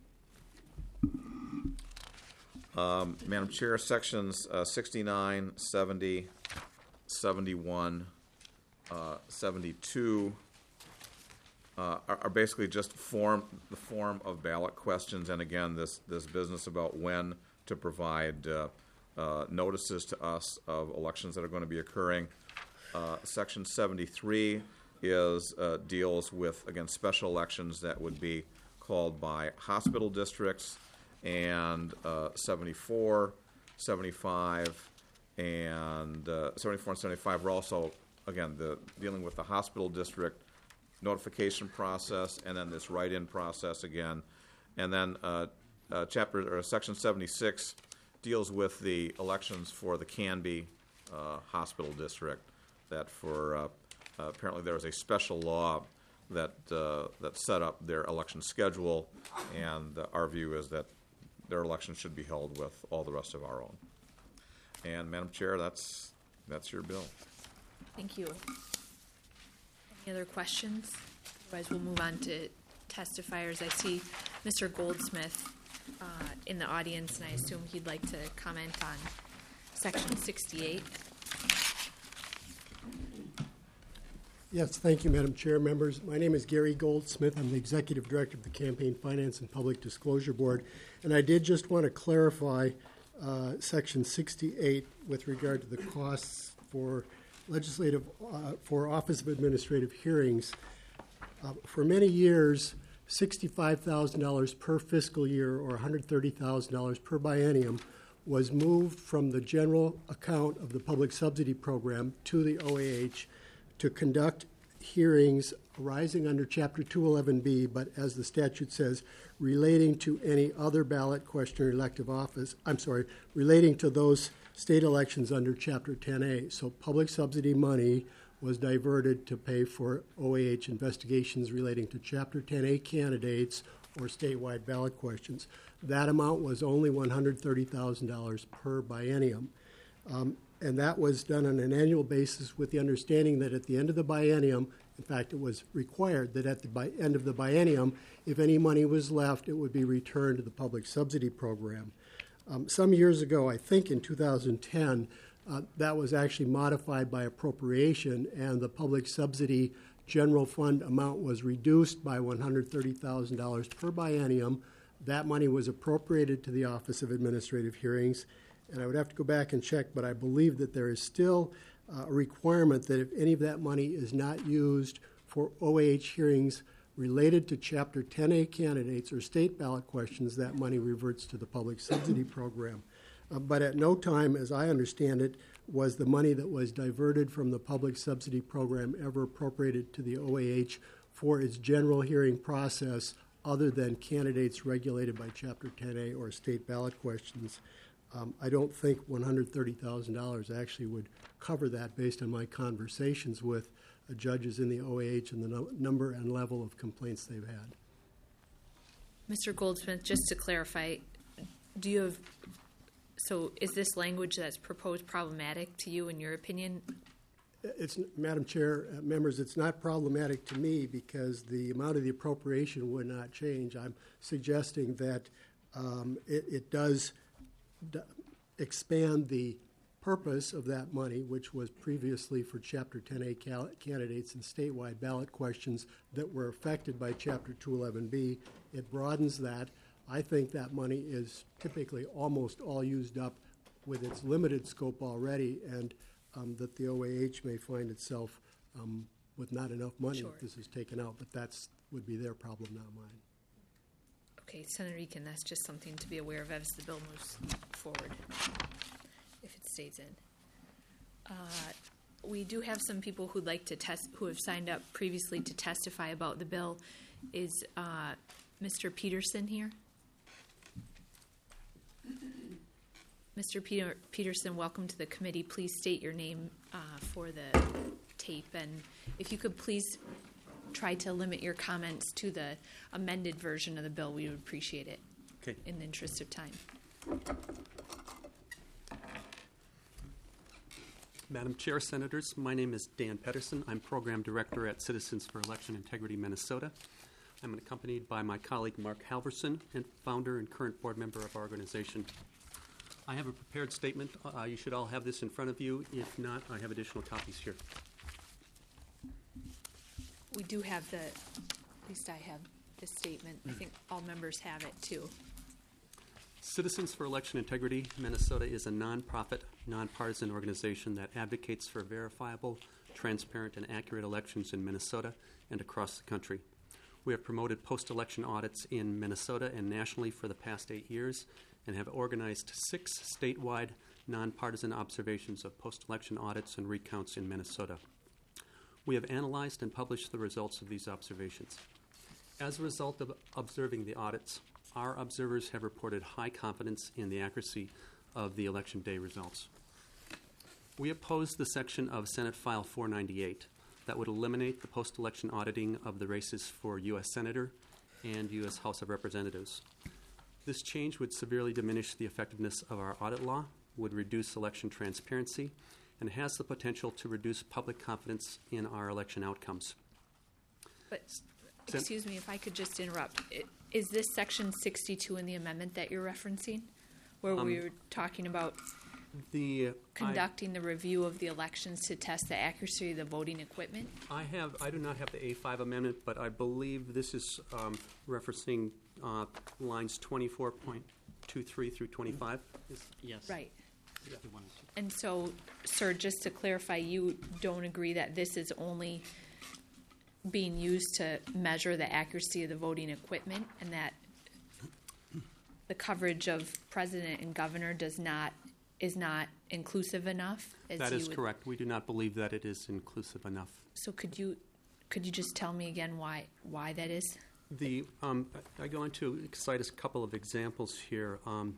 Um, Madam Chair, sections uh, sixty-nine, seventy, seventy-one, uh, seventy-two uh, are, are basically just form the form of ballot questions, and again, this this business about when to provide uh, uh, notices to us of elections that are going to be occurring. Uh, Section seventy-three is uh, deals with, again, special elections that would be called by hospital districts, and uh, seventy-four, seventy-five, and uh, seventy-four and seventy-five are also, again, the dealing with the hospital district notification process, and then this write-in process again. And then uh, uh, chapter or section seventy-six deals with the elections for the Canby uh, Hospital District. That for uh, uh, apparently there was a special law that uh, that set up their election schedule, and uh, our view is that their election should be held with all the rest of our own. And Madam Chair, that's that's your bill. Thank you. Any other questions? Otherwise, we'll move on to testifiers. I see Mister Goldsmith uh, in the audience, and I assume he'd like to comment on Section sixty-eight. Yes, thank you, Madam Chair. Members, my name is Gary Goldsmith. I'm the Executive Director of the Campaign Finance and Public Disclosure Board. And I did just want to clarify uh, Section sixty-eight with regard to the costs for legislative, uh, for Office of Administrative Hearings. Uh, for many years, sixty-five thousand dollars per fiscal year or one hundred thirty thousand dollars per biennium was moved from the general account of the Public Subsidy Program to the O A H to conduct hearings arising under Chapter two eleven B, but as the statute says, relating to any other ballot question or elective office, I'm sorry, relating to those state elections under Chapter ten A. So public subsidy money was diverted to pay for O A H investigations relating to Chapter ten A candidates or statewide ballot questions. That amount was only one hundred thirty thousand dollars per biennium. Um, and that was done on an annual basis with the understanding that at the end of the biennium, in fact, it was required that at the bi- end of the biennium, if any money was left, it would be returned to the public subsidy program. Um, some years ago, I think in two thousand ten, uh, that was actually modified by appropriation, and the public subsidy general fund amount was reduced by one hundred thirty thousand dollars per biennium. That money was appropriated to the Office of Administrative Hearings, and I would have to go back and check, but I believe that there is still uh, a requirement that if any of that money is not used for O A H hearings related to Chapter ten A candidates or state ballot questions, that money reverts to the public subsidy program. Uh, but at no time, as I understand it, was the money that was diverted from the public subsidy program ever appropriated to the O A H for its general hearing process other than candidates regulated by Chapter ten A or state ballot questions. Um, I don't think one hundred thirty thousand dollars actually would cover that based on my conversations with uh, judges in the O A H and the no- number and level of complaints they've had. Mister Goldsmith, just to clarify, do you have, so is this language that's proposed problematic to you in your opinion? It's, Madam Chair, uh, members, it's not problematic to me because the amount of the appropriation would not change. I'm suggesting that um, it, it does d- expand the purpose of that money, which was previously for Chapter ten A cal- candidates and statewide ballot questions that were affected by Chapter two eleven B. It broadens that. I think that money is typically almost all used up with its limited scope already, and um, that the O A H may find itself um, with not enough money Sure. if this is taken out, but that's would be their problem, not mine. Okay, Senator Eakin, that's just something to be aware of as the bill moves forward, if it stays in. Uh, we do have some people who'd like to test, who have signed up previously to testify about the bill. Is uh, Mister Peterson here? Mister Peter, Peterson, welcome to the committee. Please state your name uh, for the tape, and if you could please try to limit your comments to the amended version of the bill, we would appreciate it. Okay. In the interest of time. Madam Chair, Senators, my name is Dan Pedersen. I'm Program Director at Citizens for Election Integrity Minnesota. I'm accompanied by my colleague Mark Halverson, and founder and current board member of our organization. I have a prepared statement. Uh, you should all have this in front of you. If not, I have additional copies here. We do have the, at least I have the statement. I think all members have it too. Citizens for Election Integrity Minnesota is a nonprofit, nonpartisan organization that advocates for verifiable, transparent, and accurate elections in Minnesota and across the country. We have promoted post-election audits in Minnesota and nationally for the past eight years and have organized six statewide nonpartisan observations of post-election audits and recounts in Minnesota. We have analyzed and published the results of these observations. As a result of observing the audits, our observers have reported high confidence in the accuracy of the election day results. We oppose the section of Senate File four ninety-eight that would eliminate the post-election auditing of the races for U S Senator and U S House of Representatives. This change would severely diminish the effectiveness of our audit law, would reduce election transparency, and has the potential to reduce public confidence in our election outcomes. But, excuse me, if I could just interrupt. It, is this section sixty-two in the amendment that you're referencing? Where Um, we were talking about The uh, conducting the review of the elections to test the accuracy of the voting equipment? I, I have I do not have the A five amendment, but I believe this is um, referencing uh, lines twenty-four point two three through twenty-five. Is, Yes. Right. Yeah. And so, sir, just to clarify, you don't agree that this is only being used to measure the accuracy of the voting equipment, and that the coverage of president and governor does not is not inclusive enough? As That you is would- correct. We do not believe that it is inclusive enough. So could you could you just tell me again why why that is? The um, I go on to cite a couple of examples here um,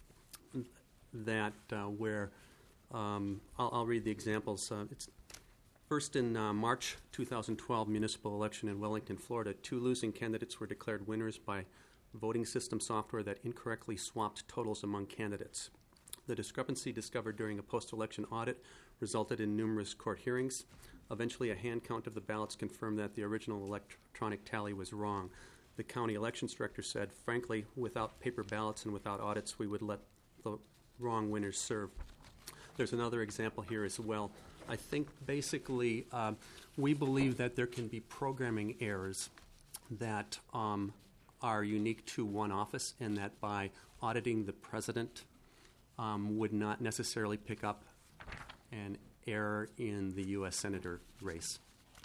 that uh, where um, I'll, I'll read the examples. Uh, it's first in uh, March two thousand twelve municipal election in Wellington, Florida. Two losing candidates were declared winners by voting system software that incorrectly swapped totals among candidates. The discrepancy discovered during a post-election audit resulted in numerous court hearings. Eventually, a hand count of the ballots confirmed that the original electronic tally was wrong. The county elections director said, frankly, without paper ballots and without audits, we would let the wrong winners serve. There's another example here as well I think basically um, we believe that there can be programming errors that um, are unique to one office, and that by auditing the president um, would not necessarily pick up an error in the U S Senator race.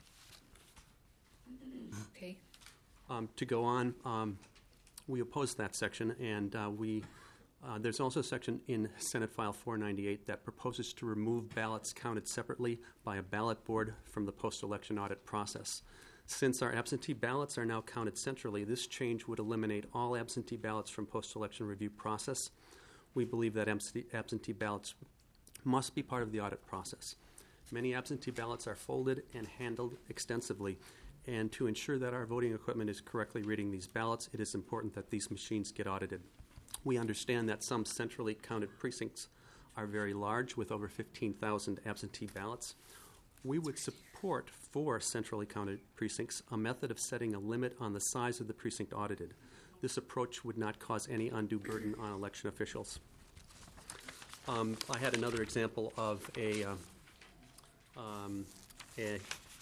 Okay. Um, to go on, um, we oppose that section, and uh, we uh, there's also a section in Senate File four ninety-eight that proposes to remove ballots counted separately by a ballot board from the post-election audit process. Since our absentee ballots are now counted centrally, this change would eliminate all absentee ballots from post-election review process. We believe that absentee, absentee ballots must be part of the audit process. Many absentee ballots are folded and handled extensively, and to ensure that our voting equipment is correctly reading these ballots, it is important that these machines get audited. We understand that some centrally counted precincts are very large, with over fifteen thousand absentee ballots. We would support for centrally counted precincts a method of setting a limit on the size of the precinct audited. This approach would not cause any undue burden on election officials. Um, I had another example of a, uh, um, a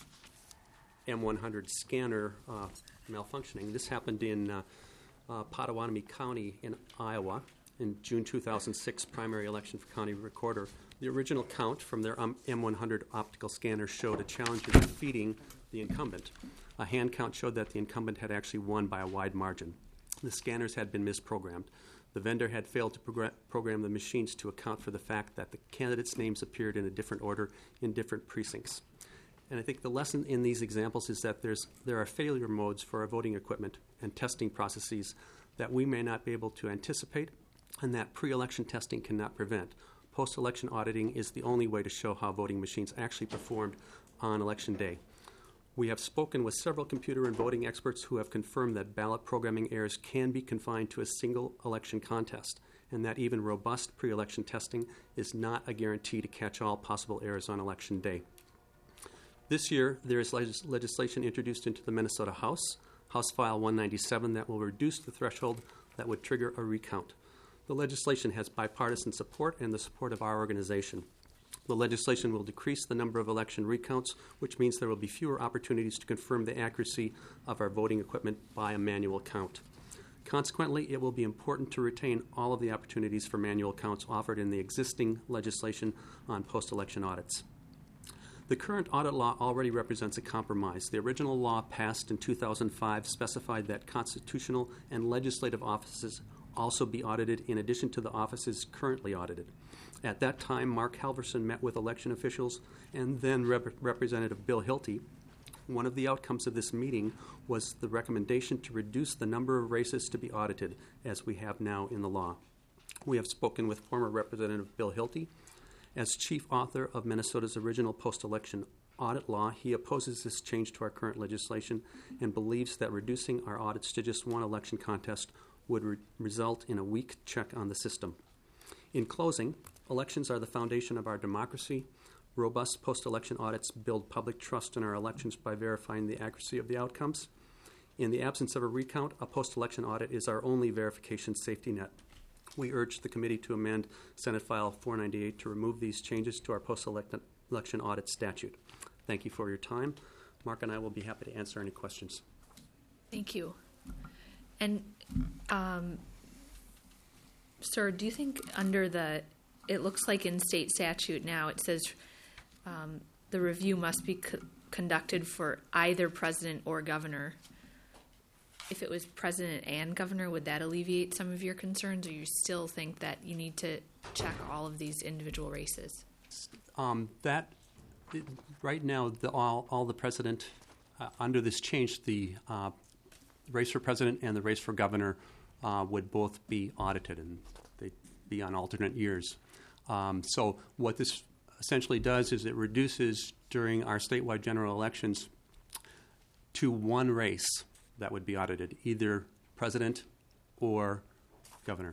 M one hundred scanner uh, malfunctioning. This happened in uh, uh, Potawatomi County in Iowa in June two thousand six primary election for county recorder. The original count from their um, M one hundred optical scanner showed a challenge in defeating the incumbent. A hand count showed that the incumbent had actually won by a wide margin. The scanners had been misprogrammed. The vendor had failed to progr- program the machines to account for the fact that the candidates' names appeared in a different order in different precincts. And I think the lesson in these examples is that there's, there are failure modes for our voting equipment and testing processes that we may not be able to anticipate, and that pre-election testing cannot prevent. Post-election auditing is the only way to show how voting machines actually performed on Election Day. We have spoken with several computer and voting experts who have confirmed that ballot programming errors can be confined to a single election contest, and that even robust pre-election testing is not a guarantee to catch all possible errors on Election Day. This year, there is legis- legislation introduced into the Minnesota House, House File one ninety-seven, that will reduce the threshold that would trigger a recount. The legislation has bipartisan support and the support of our organization. The legislation will decrease the number of election recounts, which means there will be fewer opportunities to confirm the accuracy of our voting equipment by a manual count. Consequently, it will be important to retain all of the opportunities for manual counts offered in the existing legislation on post-election audits. The current audit law already represents a compromise. The original law passed in two thousand five specified that constitutional and legislative offices also be audited in addition to the offices currently audited. At that time, Mark Halverson met with election officials and then Rep- Representative Bill Hilty. One of the outcomes of this meeting was the recommendation to reduce the number of races to be audited, as we have now in the law. We have spoken with former Representative Bill Hilty. As chief author of Minnesota's original post-election audit law, he opposes this change to our current legislation and believes that reducing our audits to just one election contest would re- result in a weak check on the system. In closing, elections are the foundation of our democracy. Robust post-election audits build public trust in our elections by verifying the accuracy of the outcomes. In the absence of a recount, a post-election audit is our only verification safety net. We urge the committee to amend Senate File four ninety-eight to remove these changes to our post-election audit statute. Thank you for your time. Mark and I will be happy to answer any questions. Thank you. And, um, sir, do you think under the, it looks like in state statute now it says um, the review must be co- conducted for either president or governor. If it was president and governor, would that alleviate some of your concerns, or you still think that you need to check all of these individual races? Um, that, it, right now, the, all, all the president, uh, under this change, the uh, race for president and the race for governor uh, would both be audited, and they'd be on alternate years. Um, so what this essentially does is it reduces, during our statewide general elections, to one race that would be audited, either president or governor.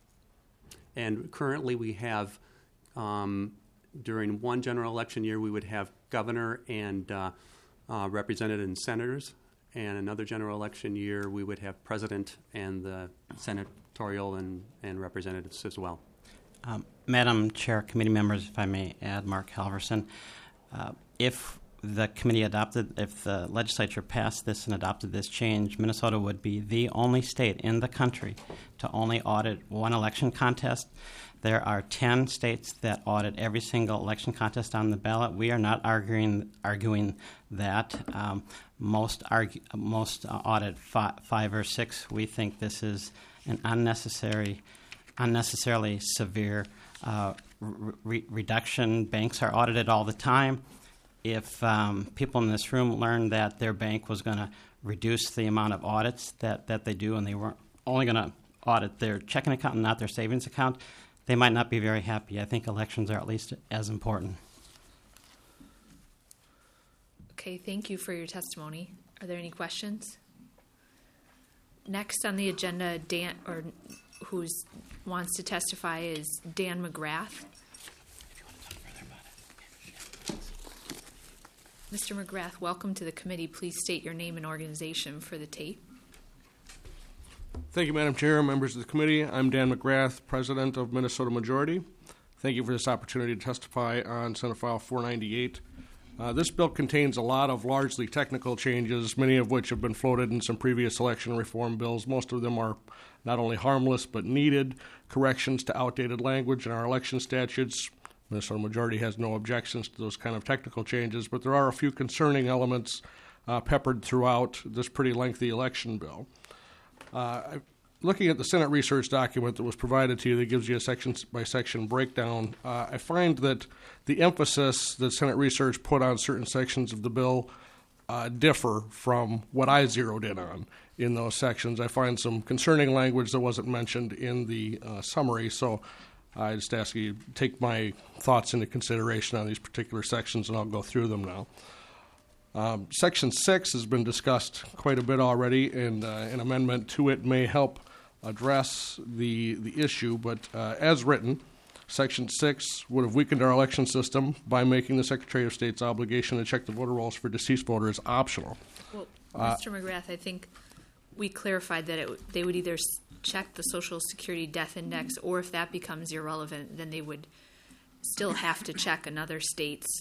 And currently we have, um, during one general election year, we would have governor and uh, uh, representative and senators. And another general election year, we would have president and the senatorial and, and representatives as well. Um, Madam Chair, committee members, if I may add, Mark Halverson. Uh, if the committee adopted, if the legislature passed this and adopted this change, Minnesota would be the only state in the country to only audit one election contest. There are ten states that audit every single election contest on the ballot. We are not arguing arguing that. Um, most argue, most uh, audit fi- five or six. We think this is an unnecessary, unnecessarily severe uh, re- reduction. Banks are audited all the time. If um, people in this room learned that their bank was going to reduce the amount of audits that, that they do, and they weren't only going to audit their checking account and not their savings account, they might not be very happy. I think elections are at least as important. Okay, thank you for your testimony. Are there any questions? Next on the agenda, Dan, or who's wants to testify, is Dan McGrath. Mister McGrath, welcome to the committee. Please state your name and organization for the tape. Thank you, Madam Chair, members of the committee. I'm Dan McGrath, President of Minnesota Majority. Thank you for this opportunity to testify on Senate File four ninety-eight. Uh, this bill contains a lot of largely technical changes, many of which have been floated in some previous election reform bills. Most of them are not only harmless but needed corrections to outdated language in our election statutes. Minnesota Majority has no objections to those kind of technical changes, but there are a few concerning elements uh, peppered throughout this pretty lengthy election bill. Uh, looking at the Senate research document that was provided to you that gives you a section-by-section breakdown, uh, I find that the emphasis that Senate research put on certain sections of the bill uh, differ from what I zeroed in on in those sections. I find some concerning language that wasn't mentioned in the uh, summary, so I just ask you to take my thoughts into consideration on these particular sections, and I'll go through them now. Um, Section six has been discussed quite a bit already, and uh, an amendment to it may help address the, the issue, but uh, as written, Section six would have weakened our election system by making the Secretary of State's obligation to check the voter rolls for deceased voters optional. Well, Uh, Mister McGrath, I think we clarified that it, they would either s- check the Social Security Death Index, or if that becomes irrelevant, then they would still have to check another state's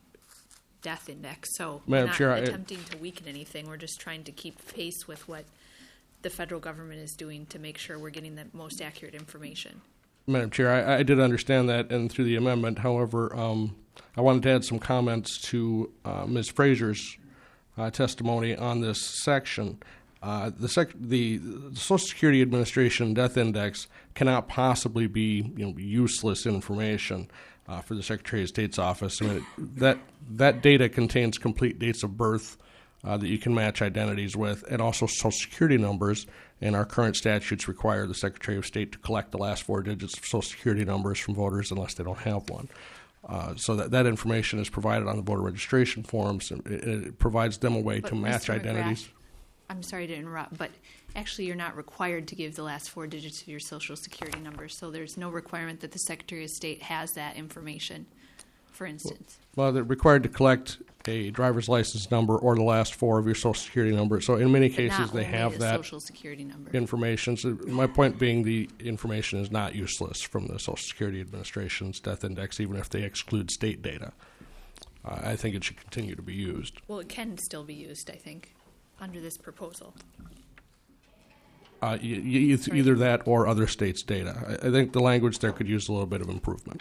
death index. So we're Madam not Chair, I- attempting to weaken anything. We're just trying to keep pace with what the federal government is doing to make sure we're getting the most accurate information. Madam Chair, I, I did understand that, and through the amendment, however, um, I wanted to add some comments to uh, Miz Fraser's uh, testimony on this section. Uh, the, sec- the Social Security Administration Death Index cannot possibly be, you know, useless information uh, for the Secretary of State's office. I mean, it, that that data contains complete dates of birth uh, that you can match identities with, and also Social Security numbers. And our current statutes require the Secretary of State to collect the last four digits of Social Security numbers from voters unless they don't have one. Uh, so that, that information is provided on the voter registration forms, and it, it provides them a way But to match Mister identities. McGrath, I'm sorry to interrupt, but actually you're not required to give the last four digits of your Social Security number, so there's no requirement that the Secretary of State has that information, for instance. Well, they're required to collect a driver's license number or the last four of your Social Security number. So in many But cases, not they only have the that Social Security number. information. So my point being, the information is not useless from the Social Security Administration's death index, even if they exclude state data. Uh, I think it should continue to be used. Well, it can still be used, I think, under this proposal. Uh, y- y- it's Sorry. either that or other states' data. I, I think the language there could use a little bit of improvement.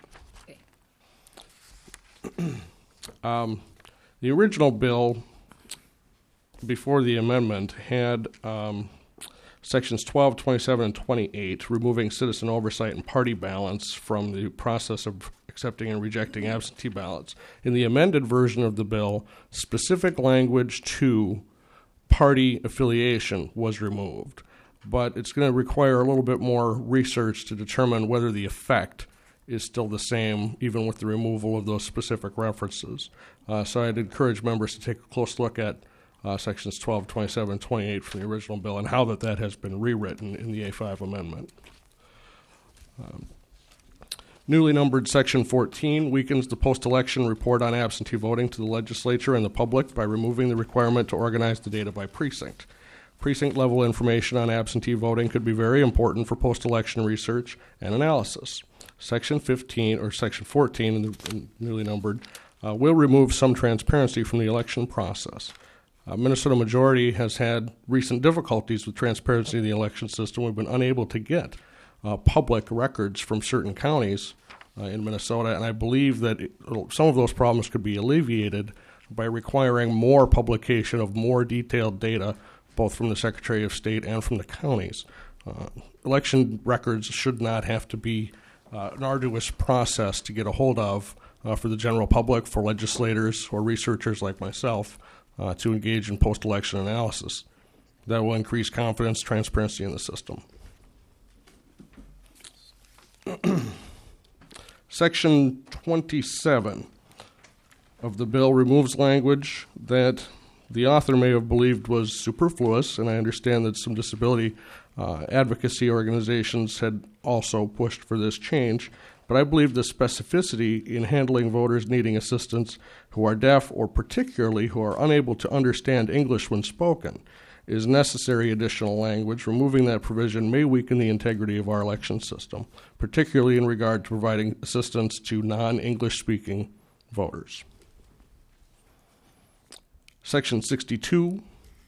Okay. um, the original bill, before the amendment, had um, sections twelve, twenty-seven, and twenty-eight, removing citizen oversight and party balance from the process of accepting and rejecting absentee ballots. In the amended version of the bill, specific language to party affiliation was removed. But it's going to require a little bit more research to determine whether the effect is still the same, even with the removal of those specific references. Uh, so I'd encourage members to take a close look at uh, sections twelve, twenty-seven, and twenty-eight from the original bill and how that, that has been rewritten in the A five amendment. Um, newly numbered Section fourteen weakens the post-election report on absentee voting to the legislature and the public by removing the requirement to organize the data by precinct. Precinct-level information on absentee voting could be very important for post-election research and analysis. Section fifteen, or Section fourteen, in the in newly numbered, uh, will remove some transparency from the election process. Uh, Minnesota Majority has had recent difficulties with transparency in the election system. We've been unable to get uh, public records from certain counties uh, in Minnesota, and I believe that it, some of those problems could be alleviated by requiring more publication of more detailed data, both from the Secretary of State and from the counties. Uh, election records should not have to be uh, an arduous process to get a hold of uh, for the general public, for legislators or researchers like myself uh, to engage in post-election analysis. That will increase confidence, transparency in the system. Section twenty-seven of the bill removes language that the author may have believed was superfluous, and I understand that some disability uh, advocacy organizations had also pushed for this change, but I believe the specificity in handling voters needing assistance who are deaf or particularly who are unable to understand English when spoken is necessary additional language. Removing that provision may weaken the integrity of our election system, particularly in regard to providing assistance to non-English speaking voters. Section sixty-two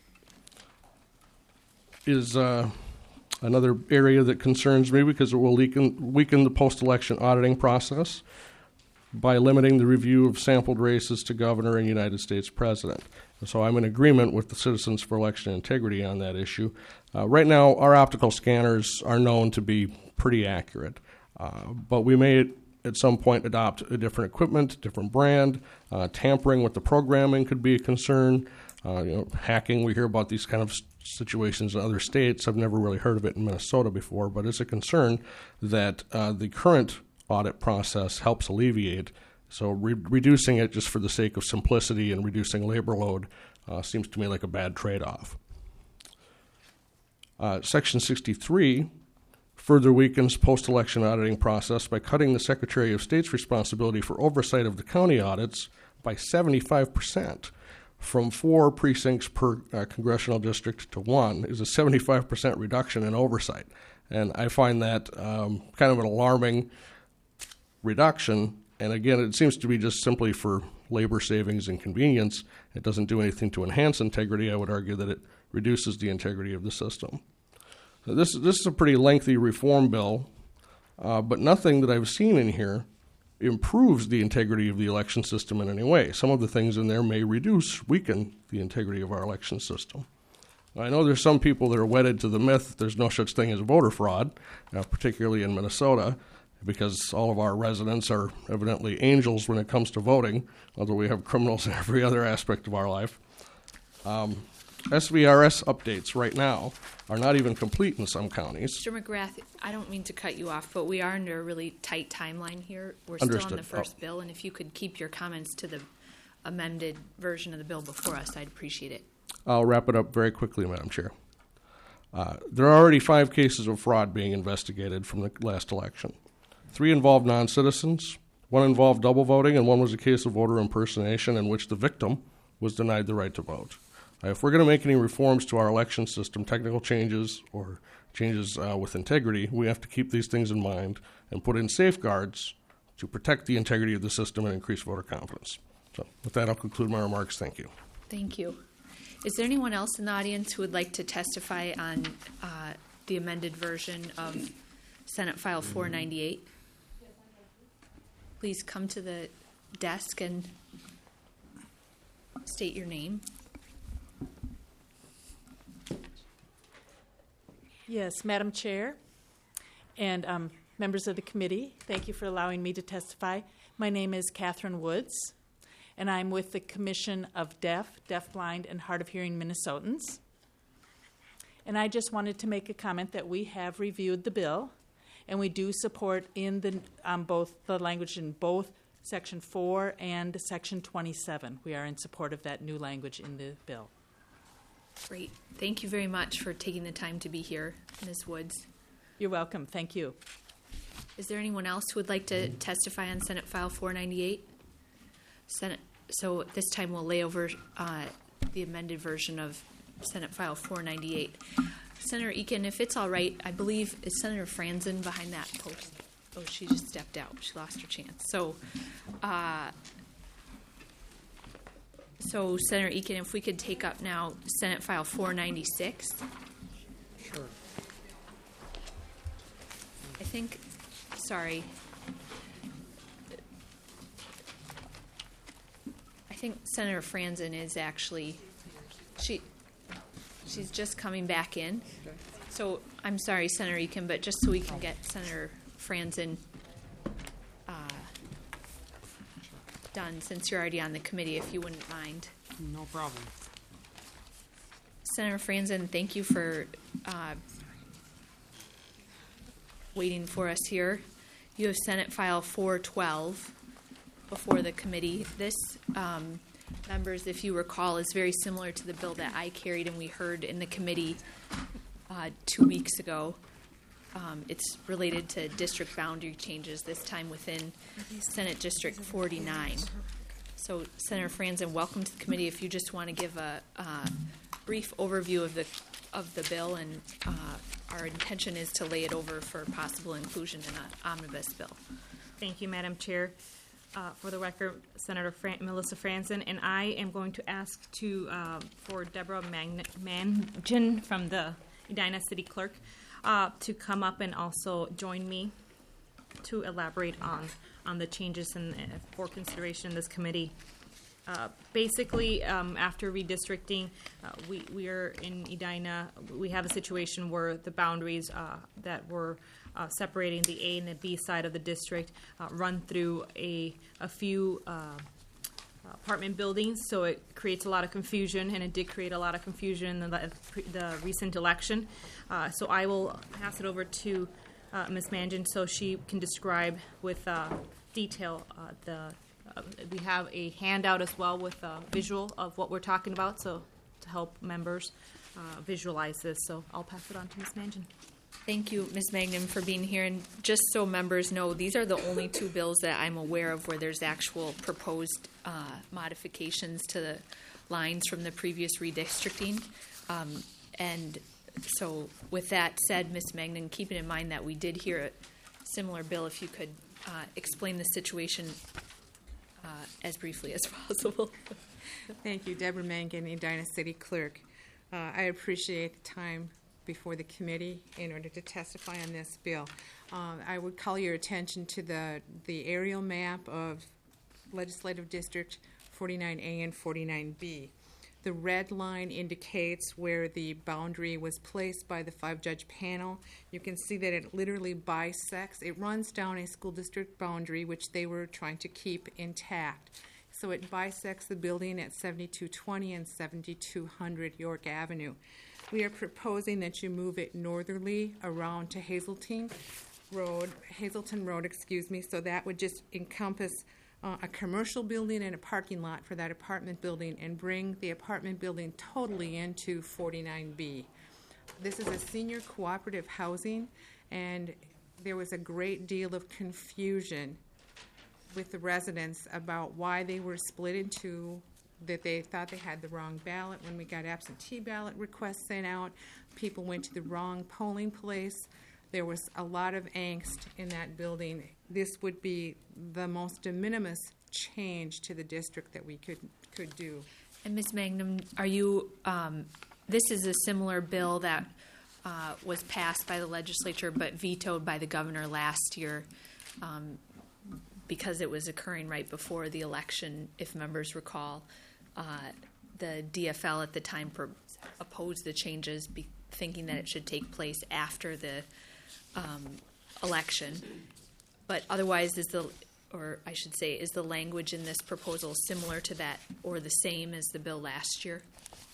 is uh, another area that concerns me because it will weaken, weaken the post-election auditing process by limiting the review of sampled races to governor and United States president. And so I'm in agreement with the Citizens for Election Integrity on that issue. Uh, right now, our optical scanners are known to be pretty accurate, uh, but we may at some point adopt a different equipment, different brand. Uh, tampering with the programming could be a concern. Uh, you know, hacking, we hear about these kind of situations in other states. I've never really heard of it in Minnesota before, but it's a concern that uh, the current audit process helps alleviate. So re- reducing it just for the sake of simplicity and reducing labor load uh, seems to me like a bad trade-off. Uh, Section sixty-three further weakens post-election auditing process by cutting the Secretary of State's responsibility for oversight of the county audits by seventy-five percent. From four precincts per uh, congressional district to one is a seventy-five percent reduction in oversight. And I find that um, kind of an alarming reduction. And again, it seems to be just simply for labor savings and convenience. It doesn't do anything to enhance integrity. I would argue that it reduces the integrity of the system. So this, this is a pretty lengthy reform bill, uh, but nothing that I've seen in here improves the integrity of the election system in any way. Some of the things in there may reduce, weaken the integrity of our election system. I know there's some people that are wedded to the myth that there's no such thing as voter fraud, uh, particularly in Minnesota, because all of our residents are evidently angels when it comes to voting, although we have criminals in every other aspect of our life. Um, S V R S updates right now are not even complete in some counties. Mister McGrath, I don't mean to cut you off, but we are under a really tight timeline here. We're Understood. still on the first Oh. bill, and if you could keep your comments to the amended version of the bill before us, I'd appreciate it. I'll wrap it up very quickly, Madam Chair. Uh, there are already five cases of fraud being investigated from the last election. Three involved non-citizens, one involved double voting, and one was a case of voter impersonation in which the victim was denied the right to vote. Uh, if we're going to make any reforms to our election system, technical changes or changes uh, with integrity, we have to keep these things in mind and put in safeguards to protect the integrity of the system and increase voter confidence. So with that, I'll conclude my remarks. Thank you. Thank you. Is there anyone else in the audience who would like to testify on uh, the amended version of Senate File four ninety-eight? Please come to the desk and state your name. Yes, Madam Chair and um, members of the committee, thank you for allowing me to testify. My name is Catherine Woods, and I'm with the Commission of Deaf, Deafblind, and Hard of Hearing Minnesotans. And I just wanted to make a comment that we have reviewed the bill, and we do support in the um, both the language in both Section four and Section twenty-seven. We are in support of that new language in the bill. Great. Thank you very much for taking the time to be here, Miz Woods. You're welcome. Thank you. Is there anyone else who would like to testify on Senate File four ninety-eight? Senate. So this time we'll lay over uh, the amended version of Senate File four ninety-eight. Senator Eakin, if it's all right, I believe, is Senator Franzen behind that post? Oh, she just stepped out. She lost her chance. So uh, So Senator Eakin, if we could take up now Senate File four ninety-six. Sure. I think, sorry. I think Senator Franzen is actually, she, she's just coming back in. So I'm sorry, Senator Eakin, but just so we can get Senator Franzen uh, done, since you're already on the committee, if you wouldn't mind. No problem. Senator Franzen, thank you for uh, waiting for us here. You have Senate File four twelve before the committee. This, um, members, if you recall, is very similar to the bill that I carried and we heard in the committee uh, two weeks ago. Um, it's related to district boundary changes, this time within Senate District forty-nine. So, Senator Franzen, welcome to the committee. If you just want to give a uh, brief overview of the of the bill, and uh, our intention is to lay it over for possible inclusion in an omnibus bill. Thank you, Madam Chair. Uh, for the record, Senator Fran- Melissa Franzen, and I am going to ask to uh, for Deborah Magn- Mangin from the Edina City Clerk uh, to come up and also join me to elaborate on on the changes in, uh, for consideration in this committee. Uh, basically, um, after redistricting, uh, we, we are in Edina, we have a situation where the boundaries uh, that were uh, separating the A and the B side of the district uh, run through a, a few uh, apartment buildings, so it creates a lot of confusion, and it did create a lot of confusion in the, the recent election. Uh, so I will pass it over to uh, Miz Mangin so she can describe with uh, detail uh, the Uh, we have a handout as well with a visual of what we're talking about, so to help members uh, visualize this. So I'll pass it on to Miz Mangin. Thank you, Miz Magnum, for being here. And just so members know, these are the only two bills that I'm aware of where there's actual proposed uh, modifications to the lines from the previous redistricting. Um, and so with that said, Miz Magnum, keeping in mind that we did hear a similar bill, if you could uh, explain the situation Uh, as briefly as possible. Thank you, Deborah Mangan, Edina City Clerk. Uh, I appreciate the time before the committee in order to testify on this bill. Um, I would call your attention to the, the aerial map of Legislative District forty-nine A and forty-nine B. The red line indicates where the boundary was placed by the five-judge panel. You can see that it literally bisects. It runs down a school district boundary, which they were trying to keep intact. So it bisects the building at seventy-two twenty and seventy-two hundred York Avenue. We are proposing that you move it northerly around to Hazelton Road, Hazelton Road, excuse me, so that would just encompass Uh, a commercial building and a parking lot for that apartment building and bring the apartment building totally into forty-nine B. This is a senior cooperative housing, and there was a great deal of confusion with the residents about why they were split in two, that they thought they had the wrong ballot. When we got absentee ballot requests sent out, people went to the wrong polling place. There was a lot of angst in that building. This would be the most de minimis change to the district that we could could do. And Miz Magnum, are you? Um, this is a similar bill that uh, was passed by the legislature but vetoed by the governor last year um, because it was occurring right before the election. If members recall, uh, the D F L at the time pro- opposed the changes, be- thinking that it should take place after the Um, election, but otherwise is the, or I should say, is the language in this proposal similar to that or the same as the bill last year?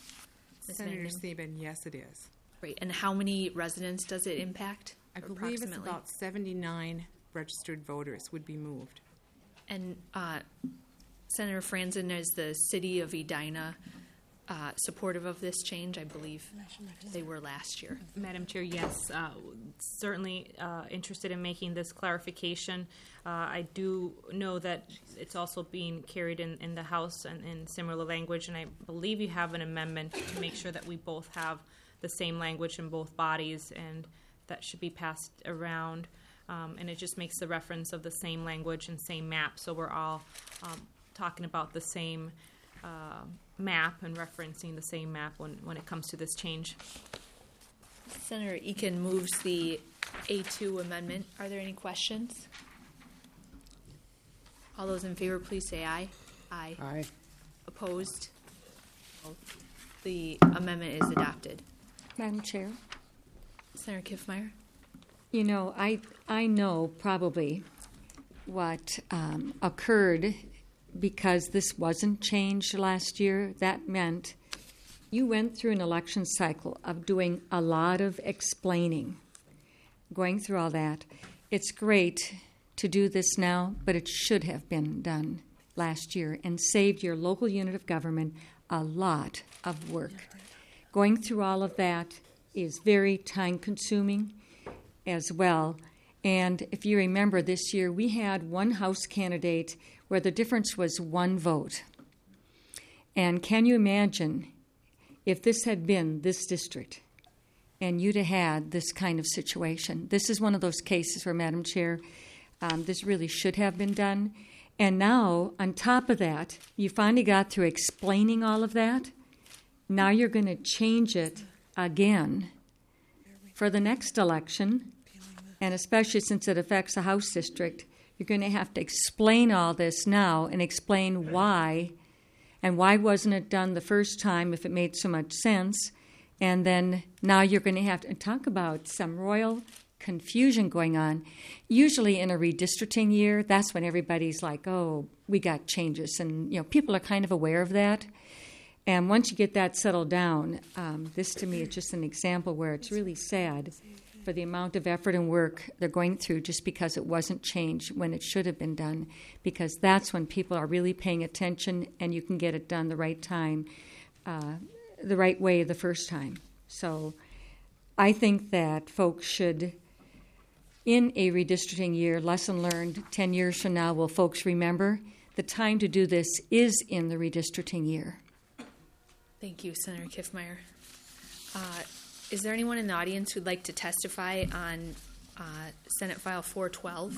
Miz Senator Manning? Sieben, yes, it is. Great. And how many residents does it impact? I believe it's about seventy-nine registered voters would be moved. And uh, Senator Franzen, is the city of Edina Uh, supportive of this change? I believe they were last year. Madam Chair, yes, uh, certainly uh, interested in making this clarification. Uh, I do know that it's also being carried in, in the House and in similar language, and I believe you have an amendment to make sure that we both have the same language in both bodies, and that should be passed around. Um, and it just makes the reference of the same language and same map, so we're all um, talking about the same uh, map and referencing the same map when, when it comes to this change. Senator Eakin moves the A two amendment. Are there any questions? All those in favor, please say aye. Aye. Aye. Opposed? The amendment is adopted. Madam Chair, Senator Kiffmeyer? you know, I, I know probably what um, occurred because this wasn't changed last year. That meant you went through an election cycle of doing a lot of explaining, going through all that. It's great to do this now, but it should have been done last year and saved your local unit of government a lot of work. Going through all of that is very time-consuming as well. And if you remember, this year we had one House candidate where the difference was one vote. And can you imagine if this had been this district and you'd have had this kind of situation? This is one of those cases where, Madam Chair, um, this really should have been done. And now, on top of that, you finally got through explaining all of that. Now you're going to change it again for the next election, and especially since it affects a House district, you're going to have to explain all this now and explain why, and why wasn't it done the first time if it made so much sense. And then now you're going to have to talk about some royal confusion going on. Usually in a redistricting year, that's when everybody's like, oh, we got changes. And, you know, people are kind of aware of that. And once you get that settled down, um, this to me is just an example where it's really sad for the amount of effort and work they're going through just because it wasn't changed when it should have been done, because that's when people are really paying attention and you can get it done the right time, uh, the right way the first time. So I think that folks should, in a redistricting year, lesson learned ten years from now, will folks remember the time to do this is in the redistricting year. Thank you, Senator Kiffmeyer. Uh, is there anyone in the audience who'd like to testify on uh, Senate File four twelve?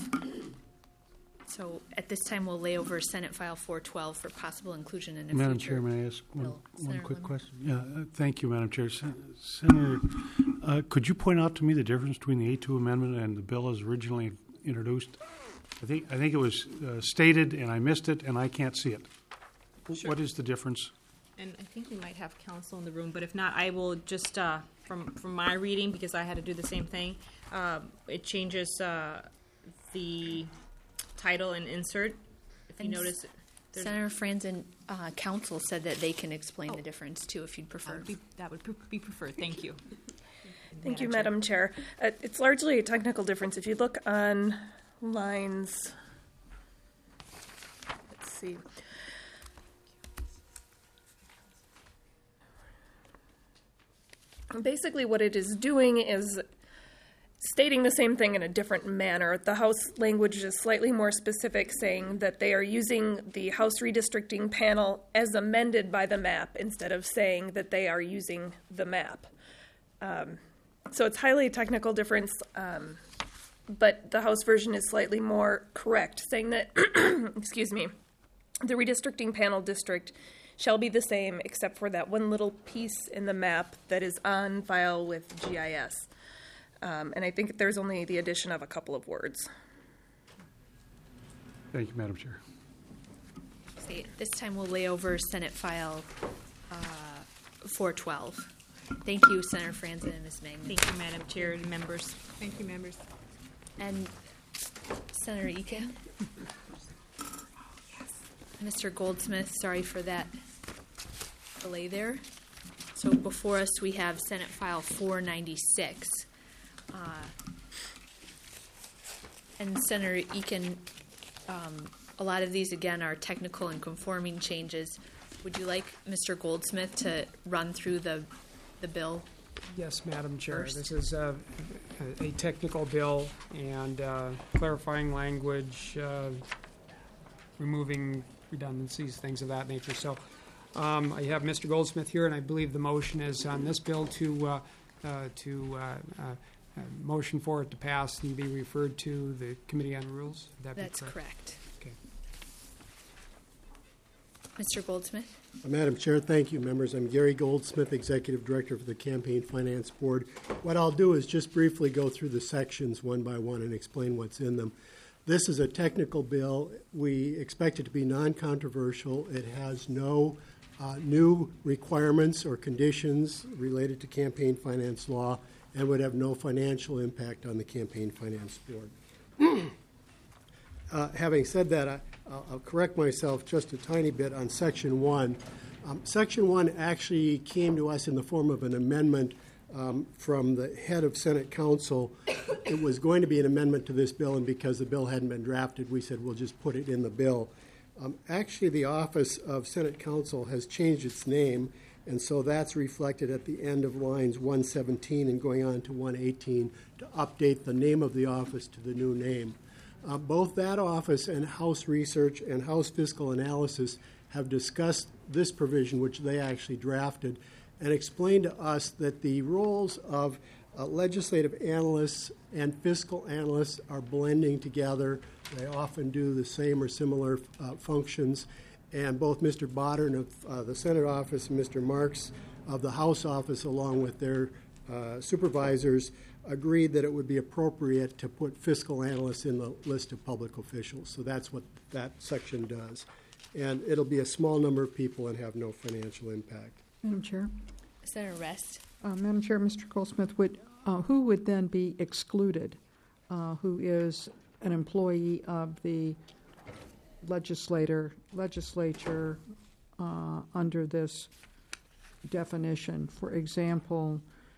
So at this time, we'll lay over Senate File four twelve for possible inclusion in a Madam future Chair, may I ask one, bill. one Senator quick Lemon? question? Yeah, uh, thank you, Madam Chair. Sen- Senator, uh, could you point out to me the difference between the A two amendment and the bill as originally introduced? I think I think it was uh, stated, and I missed it, and I can't see it. Sure. What is the difference? And I think we might have counsel in the room, but if not, I will just, uh, from, from my reading, because I had to do the same thing, uh, it changes uh, the title and insert. If you And notice, there's- Senator Franzen, uh, counsel said that they can explain Oh. the difference too, if you'd that prefer. would be, that would pre- be preferred. Thank you. Thank you, Madam Chair. Uh, It's largely a technical difference. If you look on lines, let's see. Basically, what it is doing is stating the same thing in a different manner. The House language is slightly more specific, saying that they are using the House redistricting panel as amended by the map instead of saying that they are using the map. Um, so it's highly technical difference, um, but the House version is slightly more correct, saying that, excuse me, the redistricting panel district shall be the same except for that one little piece in the map that is on file with G I S. Um, and I think there's only the addition of a couple of words. Thank you, Madam Chair. Okay, this time we'll lay over Senate File uh, four twelve. Thank you, Senator Franzen and Miz Magnin. Thank you, Madam Chair and members. Thank you, members. And Senator Eakin? Mister Goldsmith, sorry for that delay there. So before us, we have Senate File four ninety-six. Uh, and Senator Eakin, um, a lot of these, again, are technical and conforming changes. Would you like Mister Goldsmith to run through the, the bill? Yes, Madam Chair. First. This is a, a, a technical bill and uh, clarifying language, uh, removing redundancies, things of that nature. So um, I have Mister Goldsmith here, and I believe the motion is on this bill to uh, uh, to uh, uh, uh, motion for it to pass and be referred to the Committee on Rules. Would that That's be correct? correct. Okay. Mister Goldsmith? Uh, Madam Chair, thank you, members. I'm Gary Goldsmith, Executive Director for the Campaign Finance Board. What I'll do is just briefly go through the sections one by one and explain what's in them. This is a technical bill. We expect it to be non-controversial. It has no uh, new requirements or conditions related to campaign finance law and would have no financial impact on the Campaign Finance Board. uh, having said that, I, I'll, I'll correct myself just a tiny bit on Section one. Um, Section one actually came to us in the form of an amendment um, from the head of Senate Counsel. It was going to be an amendment to this bill, and because the bill hadn't been drafted, we said we'll just put it in the bill. Um, actually, the Office of Senate Counsel has changed its name, and so that's reflected at the end of lines one seventeen and going on to one eighteen to update the name of the office to the new name. Uh, both that office and House Research and House Fiscal Analysis have discussed this provision, which they actually drafted, and explained to us that the roles of uh, legislative analysts and fiscal analysts are blending together. They often do the same or similar uh, functions. And both Mister Bodden of uh, the Senate office and Mister Marks of the House office, along with their uh, supervisors, agreed that it would be appropriate to put fiscal analysts in the list of public officials. So that's what that section does. And it'll be a small number of people and have no financial impact. Madam Chair? Senator Rest. Uh, Madam Chair, Mister Goldsmith, would, uh, who would then be excluded? Uh, who is an employee of the legislator, legislature uh, under this definition? For example,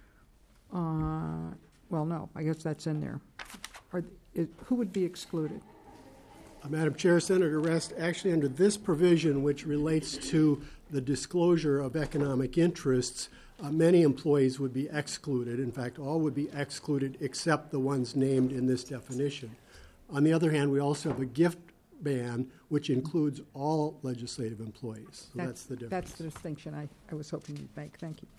uh, well, no, I guess that's in there. Are, is, who would be excluded? Uh, Madam Chair, Senator Rest, actually under this provision, which relates to the disclosure of economic interests, uh, many employees would be excluded. In fact, all would be excluded except the ones named in this definition. On the other hand, we also have a gift ban, which includes all legislative employees. So that's, that's the difference. That's the distinction I, I was hoping you'd make. Thank you.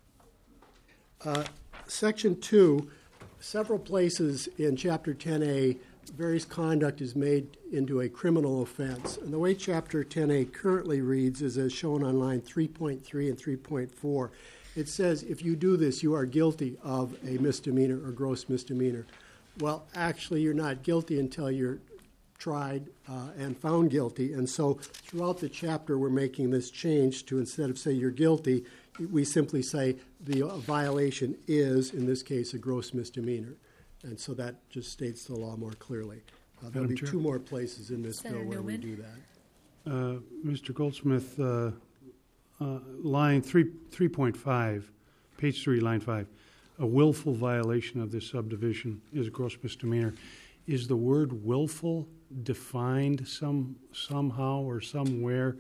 Uh, Section two, several places in Chapter ten A, various conduct is made into a criminal offense. And the way Chapter ten A currently reads is as shown on line three point three and three point four. It says, if you do this, you are guilty of a misdemeanor or gross misdemeanor. Well, actually, you're not guilty until you're tried uh, and found guilty. And so throughout the chapter, we're making this change to, instead of say you're guilty, we simply say the violation is, in this case, a gross misdemeanor. And so that just states the law more clearly. Uh, there'll be Chair? two more places in this Senator bill where Newman. we do that. Uh, Mister Goldsmith, uh, uh, line three, three point five, page three, line five, a willful violation of this subdivision is a gross misdemeanor. Is the word willful defined some somehow or somewhere?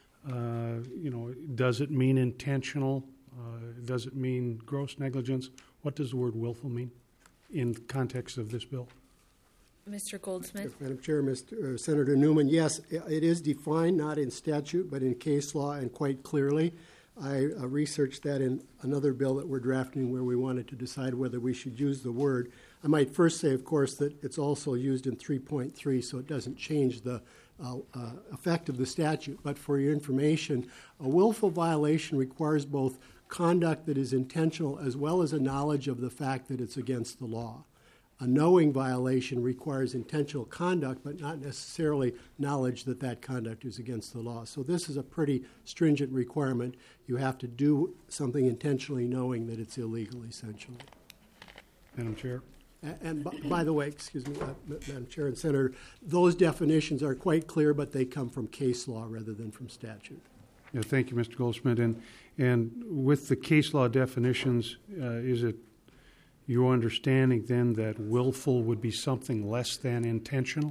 Uh, you know, does it mean intentional? Uh, does it mean gross negligence? What does the word willful mean in the context of this bill? Mister Goldsmith. Madam Chair, Mister Uh, Senator Newman, yes, it is defined not in statute but in case law and quite clearly. I uh, researched that in another bill that we're drafting where we wanted to decide whether we should use the word. I might first say, of course, that it's also used in three point three, so it doesn't change the uh, uh, effect of the statute. But for your information, a willful violation requires both conduct that is intentional as well as a knowledge of the fact that it's against the law. A knowing violation requires intentional conduct, but not necessarily knowledge that that conduct is against the law. So this is a pretty stringent requirement. You have to do something intentionally knowing that it's illegal, essentially. Madam Chair. And, and by, by the way, excuse me, uh, Madam Chair and Senator, those definitions are quite clear, but they come from case law rather than from statute. Yeah, thank you, Mister Goldsmith. And, and with the case law definitions, uh, is it your understanding then that willful would be something less than intentional?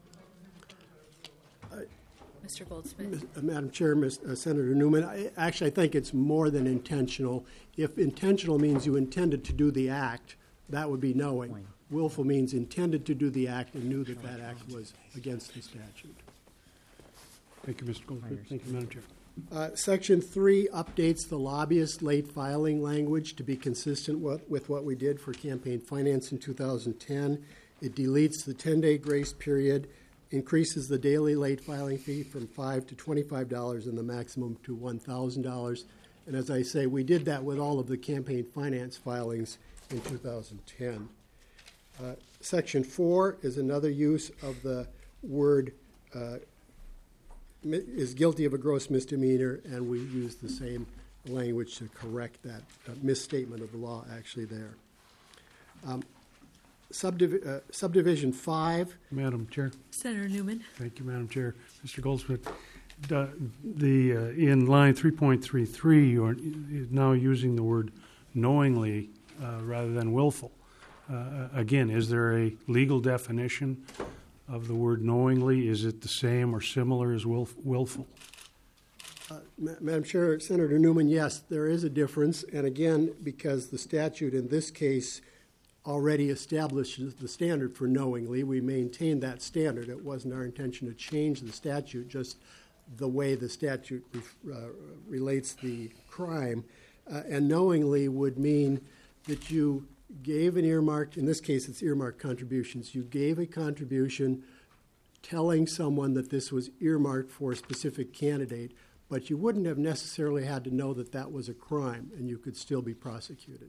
Mister Goldsmith. Uh, Madam Chair, Miz, uh, Senator Newman, I, actually I think it's more than intentional. If intentional means you intended to do the act, that would be knowing. Willful means intended to do the act and knew that that act was against the statute. Thank you, Mister Goldsmith. Thank you, Madam Chair. Uh, Section three updates the lobbyist late filing language to be consistent with, with what we did for campaign finance in two thousand ten. It deletes the ten-day grace period increases the daily late filing fee from five to twenty-five dollars and the maximum to one thousand dollars. And as I say, we did that with all of the campaign finance filings in two thousand ten. Uh, Section four is another use of the word uh, mi- is guilty of a gross misdemeanor, and we use the same language to correct that uh, misstatement of the law actually there. Um, subdiv- uh, subdivision five. Madam Chair. Senator Newman. Thank you, Madam Chair. Mister Goldsmith, the, the uh, in line three point three three, you are now using the word knowingly uh, rather than willful. Uh, again, is there a legal definition of the word knowingly? Is it the same or similar as willf- willful? Uh, Ma- Madam Chair, Senator Newman, yes, there is a difference. And again, because the statute in this case already establishes the standard for knowingly, we maintain that standard. It wasn't our intention to change the statute, just the way the statute uh, relates the crime. Uh, and knowingly would mean that you gave an earmarked, in this case it's earmarked contributions, you gave a contribution telling someone that this was earmarked for a specific candidate, but you wouldn't have necessarily had to know that that was a crime, and you could still be prosecuted.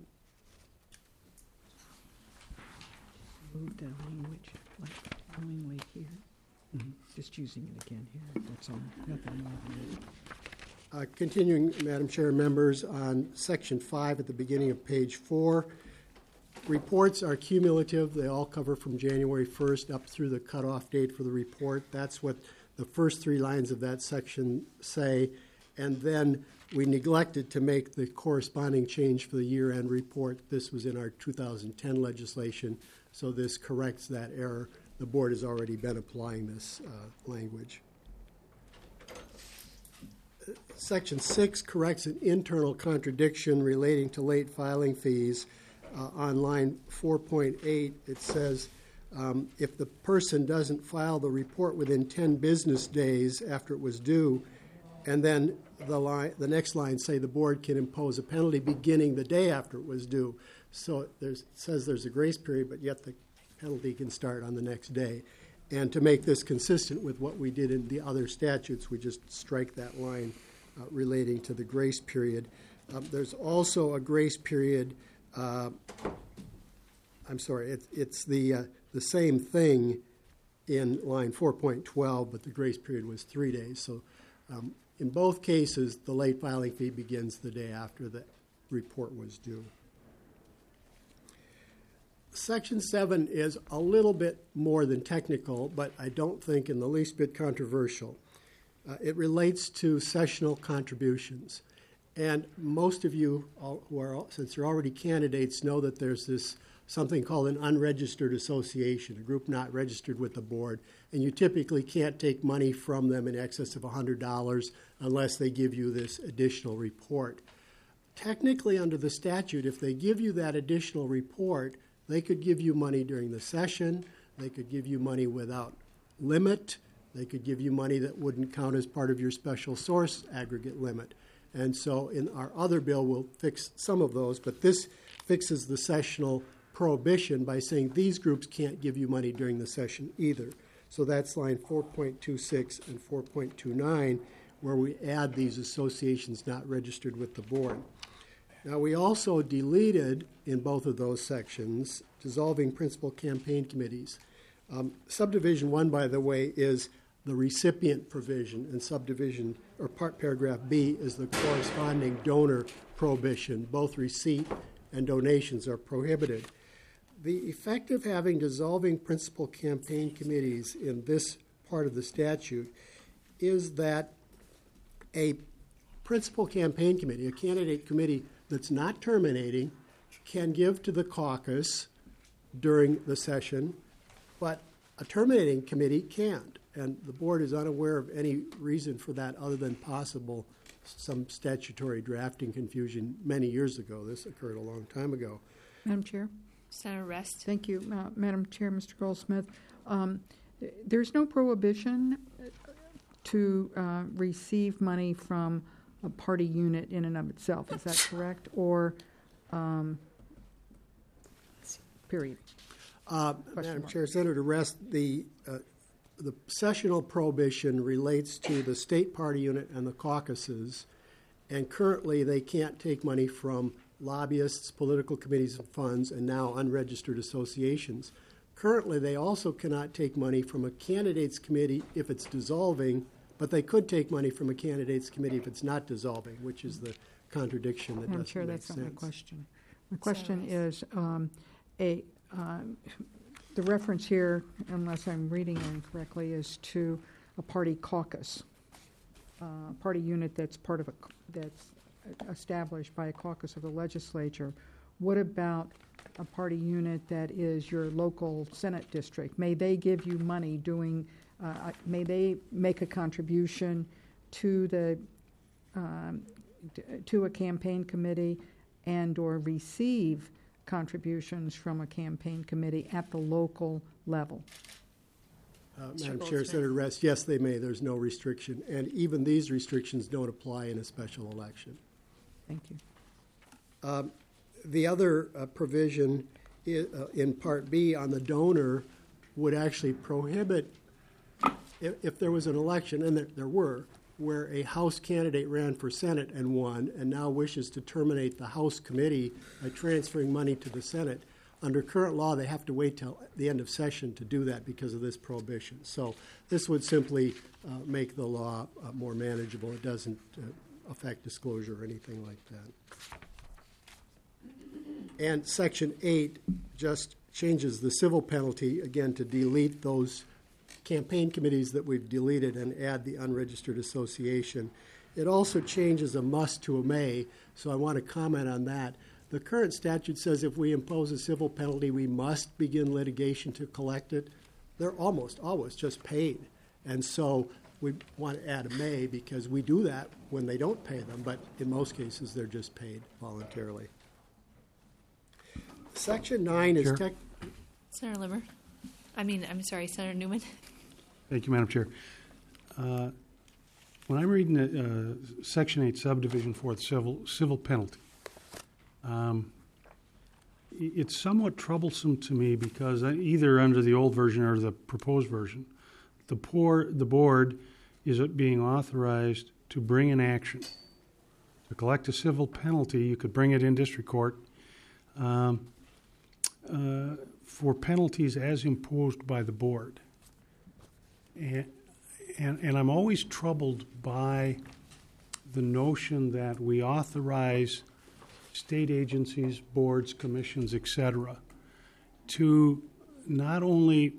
Move the language, like knowingly here. Mm-hmm. Just using it again here, that's all. Nothing more than that. Uh, continuing, Madam Chair, members, on Section five at the beginning of page four, reports are cumulative. They all cover from January first up through the cutoff date for the report. That's what the first three lines of that section say. And then we neglected to make the corresponding change for the year-end report. This was in our two thousand ten legislation, so this corrects that error. The board has already been applying this uh, language. Section six corrects an internal contradiction relating to late filing fees. Uh, on line four point eight, it says, um, if the person doesn't file the report within ten business days after it was due, and then the, line, the next line say the board can impose a penalty beginning the day after it was due. So there's, it says there's a grace period, but yet the penalty can start on the next day. And to make this consistent with what we did in the other statutes, we just strike that line uh, relating to the grace period. Um, there's also a grace period. Uh, I'm sorry, it, it's the uh, the same thing in line four point twelve, but the grace period was three days. So um, in both cases, the late filing fee begins the day after the report was due. Section seven is a little bit more than technical, but I don't think in the least bit controversial. Uh, it relates to sessional contributions. And most of you, all, who are, since you're already candidates, know that there's this something called an unregistered association, a group not registered with the board, and you typically can't take money from them in excess of one hundred dollars unless they give you this additional report. Technically, under the statute, if they give you that additional report, they could give you money during the session, they could give you money without limit, they could give you money that wouldn't count as part of your special source aggregate limit. And so in our other bill, we'll fix some of those, but this fixes the sessional prohibition by saying these groups can't give you money during the session either. So that's line four point two six and four point two nine, where we add these associations not registered with the board. Now, we also deleted in both of those sections dissolving principal campaign committees. Um, subdivision one, by the way, is the recipient provision, and subdivision or part paragraph B is the corresponding donor prohibition. Both receipt and donations are prohibited. The effect of having dissolving principal campaign committees in this part of the statute is that a principal campaign committee, a candidate committee that's not terminating, can give to the caucus during the session, but a terminating committee can't. And the board is unaware of any reason for that other than possible some statutory drafting confusion many years ago. This occurred a long time ago. Madam Chair? Senator Rest. Thank you, uh, Madam Chair, Mister Goldsmith. Um, there's no prohibition to uh, receive money from a party unit in and of itself. Is that correct? Or um, period? Uh, Madam Chair, Senator Rest, the uh, the sessional prohibition relates to the state party unit and the caucuses, and currently they can't take money from lobbyists, political committees and funds, and now unregistered associations. Currently, they also cannot take money from a candidates committee if it's dissolving, but they could take money from a candidates committee if it's not dissolving, which is the contradiction that Madam doesn't Chair, make that's sense. not my question. My question is, um, a, um, the reference here, unless I'm reading it incorrectly, is to a party caucus, uh, a party unit that's part of a, that's established by a caucus of the legislature. What about a party unit that is your local Senate district? May they give you money doing, uh, may they make a contribution to the, um, to a campaign committee and or receive contributions from a campaign committee at the local level? Uh, Madam Chair, Senator Rest, yes, they may. There's no restriction. And even these restrictions don't apply in a special election. Thank you. Um, the other uh, provision i- uh, in Part B on the donor would actually prohibit, if, if there was an election, and there, there were, where a House candidate ran for Senate and won, and now wishes to terminate the House committee by transferring money to the Senate. Under current law, they have to wait till the end of session to do that because of this prohibition. So this would simply uh, make the law uh, more manageable. It doesn't uh, affect disclosure or anything like that. And Section eight just changes the civil penalty, again, to delete those campaign committees that we've deleted and add the unregistered association. It also changes a must to a may, so I want to comment on that. The current statute says if we impose a civil penalty, we must begin litigation to collect it. They're almost always just paid. And so we want to add a may because we do that when they don't pay them, but in most cases they're just paid voluntarily. Section nine is Sure. tech. Senator Limmer. I mean, I'm sorry, Senator Newman. Thank you, Madam Chair. Uh, When I'm reading the, uh, Section eight, Subdivision four, the civil, civil penalty, um, i- it's somewhat troublesome to me because I- either under the old version or the proposed version, the poor, the board is being authorized to bring an action. To collect a civil penalty, you could bring it in district court um, uh, for penalties as imposed by the board. And, and, and I'm always troubled by the notion that we authorize state agencies, boards, commissions, et cetera, to not only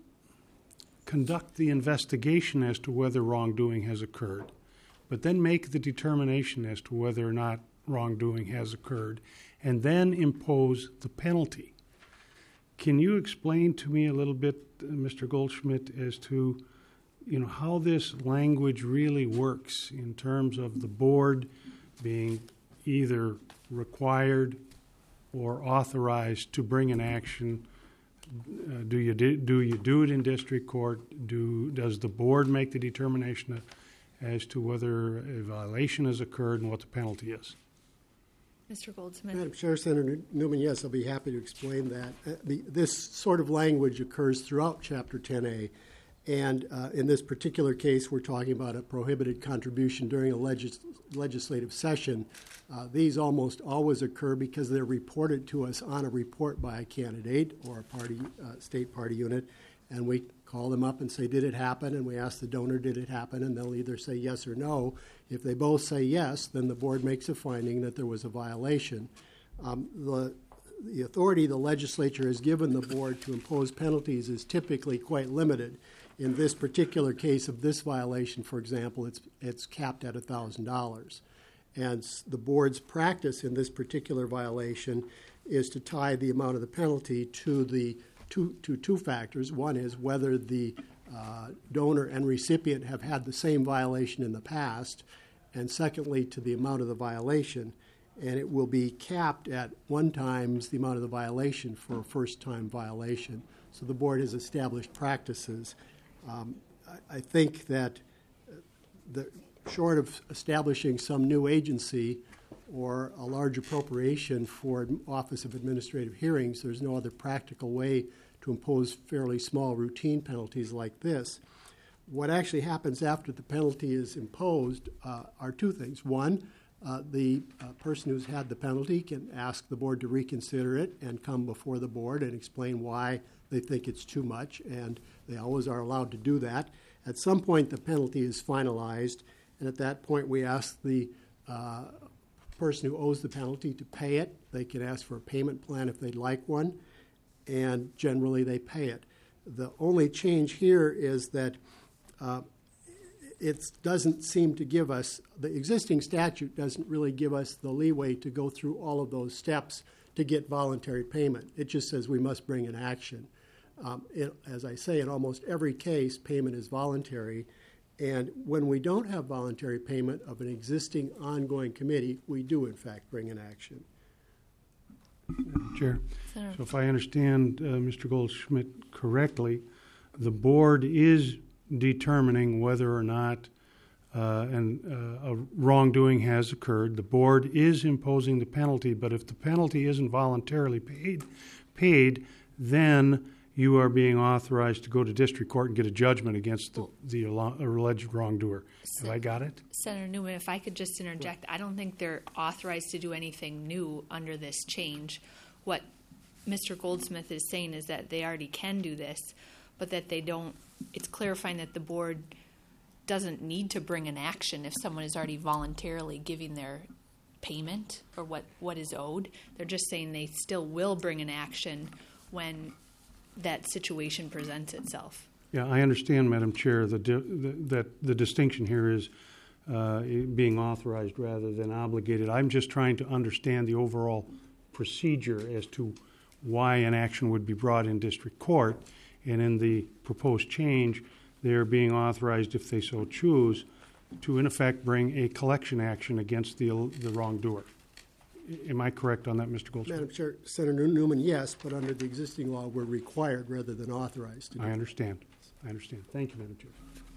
conduct the investigation as to whether wrongdoing has occurred, but then make the determination as to whether or not wrongdoing has occurred, and then impose the penalty. Can you explain to me a little bit, uh, Mister Goldschmidt, as to you know how this language really works in terms of the board being either required or authorized to bring an action? Uh, do you do, do you do it in district court? Do does the board make the determination as to whether a violation has occurred and what the penalty is? Mister Goldsmith. Madam Chair, Senator Newman, yes, I'll be happy to explain that. Uh, the, this sort of language occurs throughout Chapter ten A, and uh, in this particular case, we're talking about a prohibited contribution during a legis- legislative session. Uh, these almost always occur because they're reported to us on a report by a candidate or a party, uh, state party unit, and we call them up and say, did it happen? And we ask the donor, did it happen? And they'll either say yes or no. If they both say yes, then the board makes a finding that there was a violation. Um, the, the authority the legislature has given the board to impose penalties is typically quite limited. In this particular case of this violation, for example, it's, it's capped at one thousand dollars. And the board's practice in this particular violation is to tie the amount of the penalty to the two, to two factors. One is whether the uh, donor and recipient have had the same violation in the past, and secondly, to the amount of the violation. And it will be capped at one times the amount of the violation for a first-time violation. So the board has established practices. Um, I, I think that the short of establishing some new agency or a large appropriation for Office of Administrative Hearings, there's no other practical way to impose fairly small routine penalties like this. What actually happens after the penalty is imposed uh, are two things. One, uh, the uh, person who's had the penalty can ask the board to reconsider it and come before the board and explain why they think it's too much, and they always are allowed to do that. At some point, the penalty is finalized, and at that point, we ask the uh, person who owes the penalty to pay it. They can ask for a payment plan if they'd like one, and generally they pay it. The only change here is that uh, it doesn't seem to give us, the existing statute doesn't really give us the leeway to go through all of those steps to get voluntary payment. It just says we must bring an action. Um, it, as I say, in almost every case, payment is voluntary. And when we don't have voluntary payment of an existing ongoing committee, we do, in fact, bring an action. Madam Chair, Senator. so if I understand uh, Mister Goldschmidt correctly, the board is determining whether or not uh, an, uh, a wrongdoing has occurred. The board is imposing the penalty, but if the penalty isn't voluntarily paid, paid, then you are being authorized to go to district court and get a judgment against the, the alleged wrongdoer. Have I got it? Senator Newman, if I could just interject, I don't think they're authorized to do anything new under this change. What Mister Goldsmith is saying is that they already can do this, but that they don't, it's clarifying that the board doesn't need to bring an action if someone is already voluntarily giving their payment or what, what is owed. They're just saying they still will bring an action when that situation presents itself. Yeah, I understand, Madam Chair, the di- the, that the distinction here is uh, being authorized rather than obligated. I'm just trying to understand the overall procedure as to why an action would be brought in district court. And in the proposed change, they are being authorized, if they so choose, to in effect bring a collection action against the the wrongdoer. Am I correct on that, Mister Goldsmith? Madam Chair, Senator Newman, yes, but under the existing law, we're required rather than authorized to do I understand. I understand. Thank you, Madam Chair.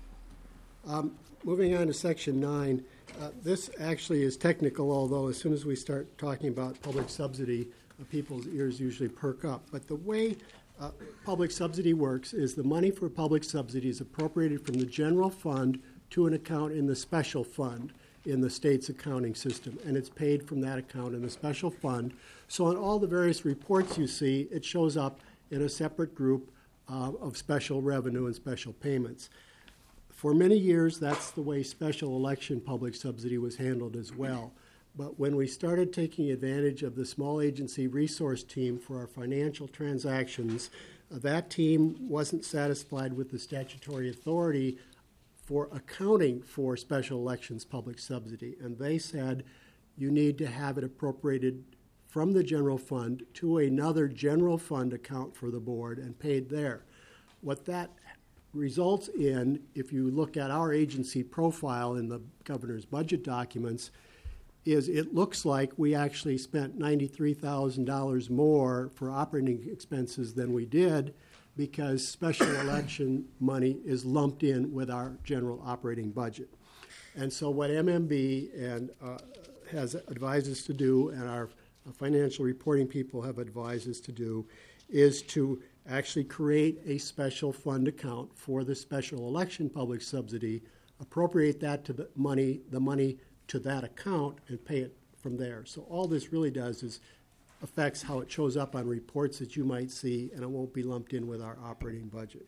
Um, moving on to Section nine, uh, this actually is technical, although as soon as we start talking about public subsidy, uh, people's ears usually perk up. But the way uh, public subsidy works is the money for public subsidy is appropriated from the general fund to an account in the special fund in the state's accounting system, and it's paid from that account in the special fund. So on all the various reports you see, it shows up in a separate group uh, of special revenue and special payments. For many years, that's the way special election public subsidy was handled as well. But when we started taking advantage of the small agency resource team for our financial transactions, uh, that team wasn't satisfied with the statutory authority for accounting for special elections public subsidy. And they said you need to have it appropriated from the general fund to another general fund account for the board and paid there. What that results in, if you look at our agency profile in the governor's budget documents, is it looks like we actually spent ninety-three thousand dollars more for operating expenses than we did, because special election money is lumped in with our general operating budget. And so what M M B and uh, has advised us to do, and our financial reporting people have advised us to do, is to actually create a special fund account for the special election public subsidy, appropriate that to the money, the money to that account, and pay it from there. So all this really does is affects how it shows up on reports that you might see, and it won't be lumped in with our operating budget.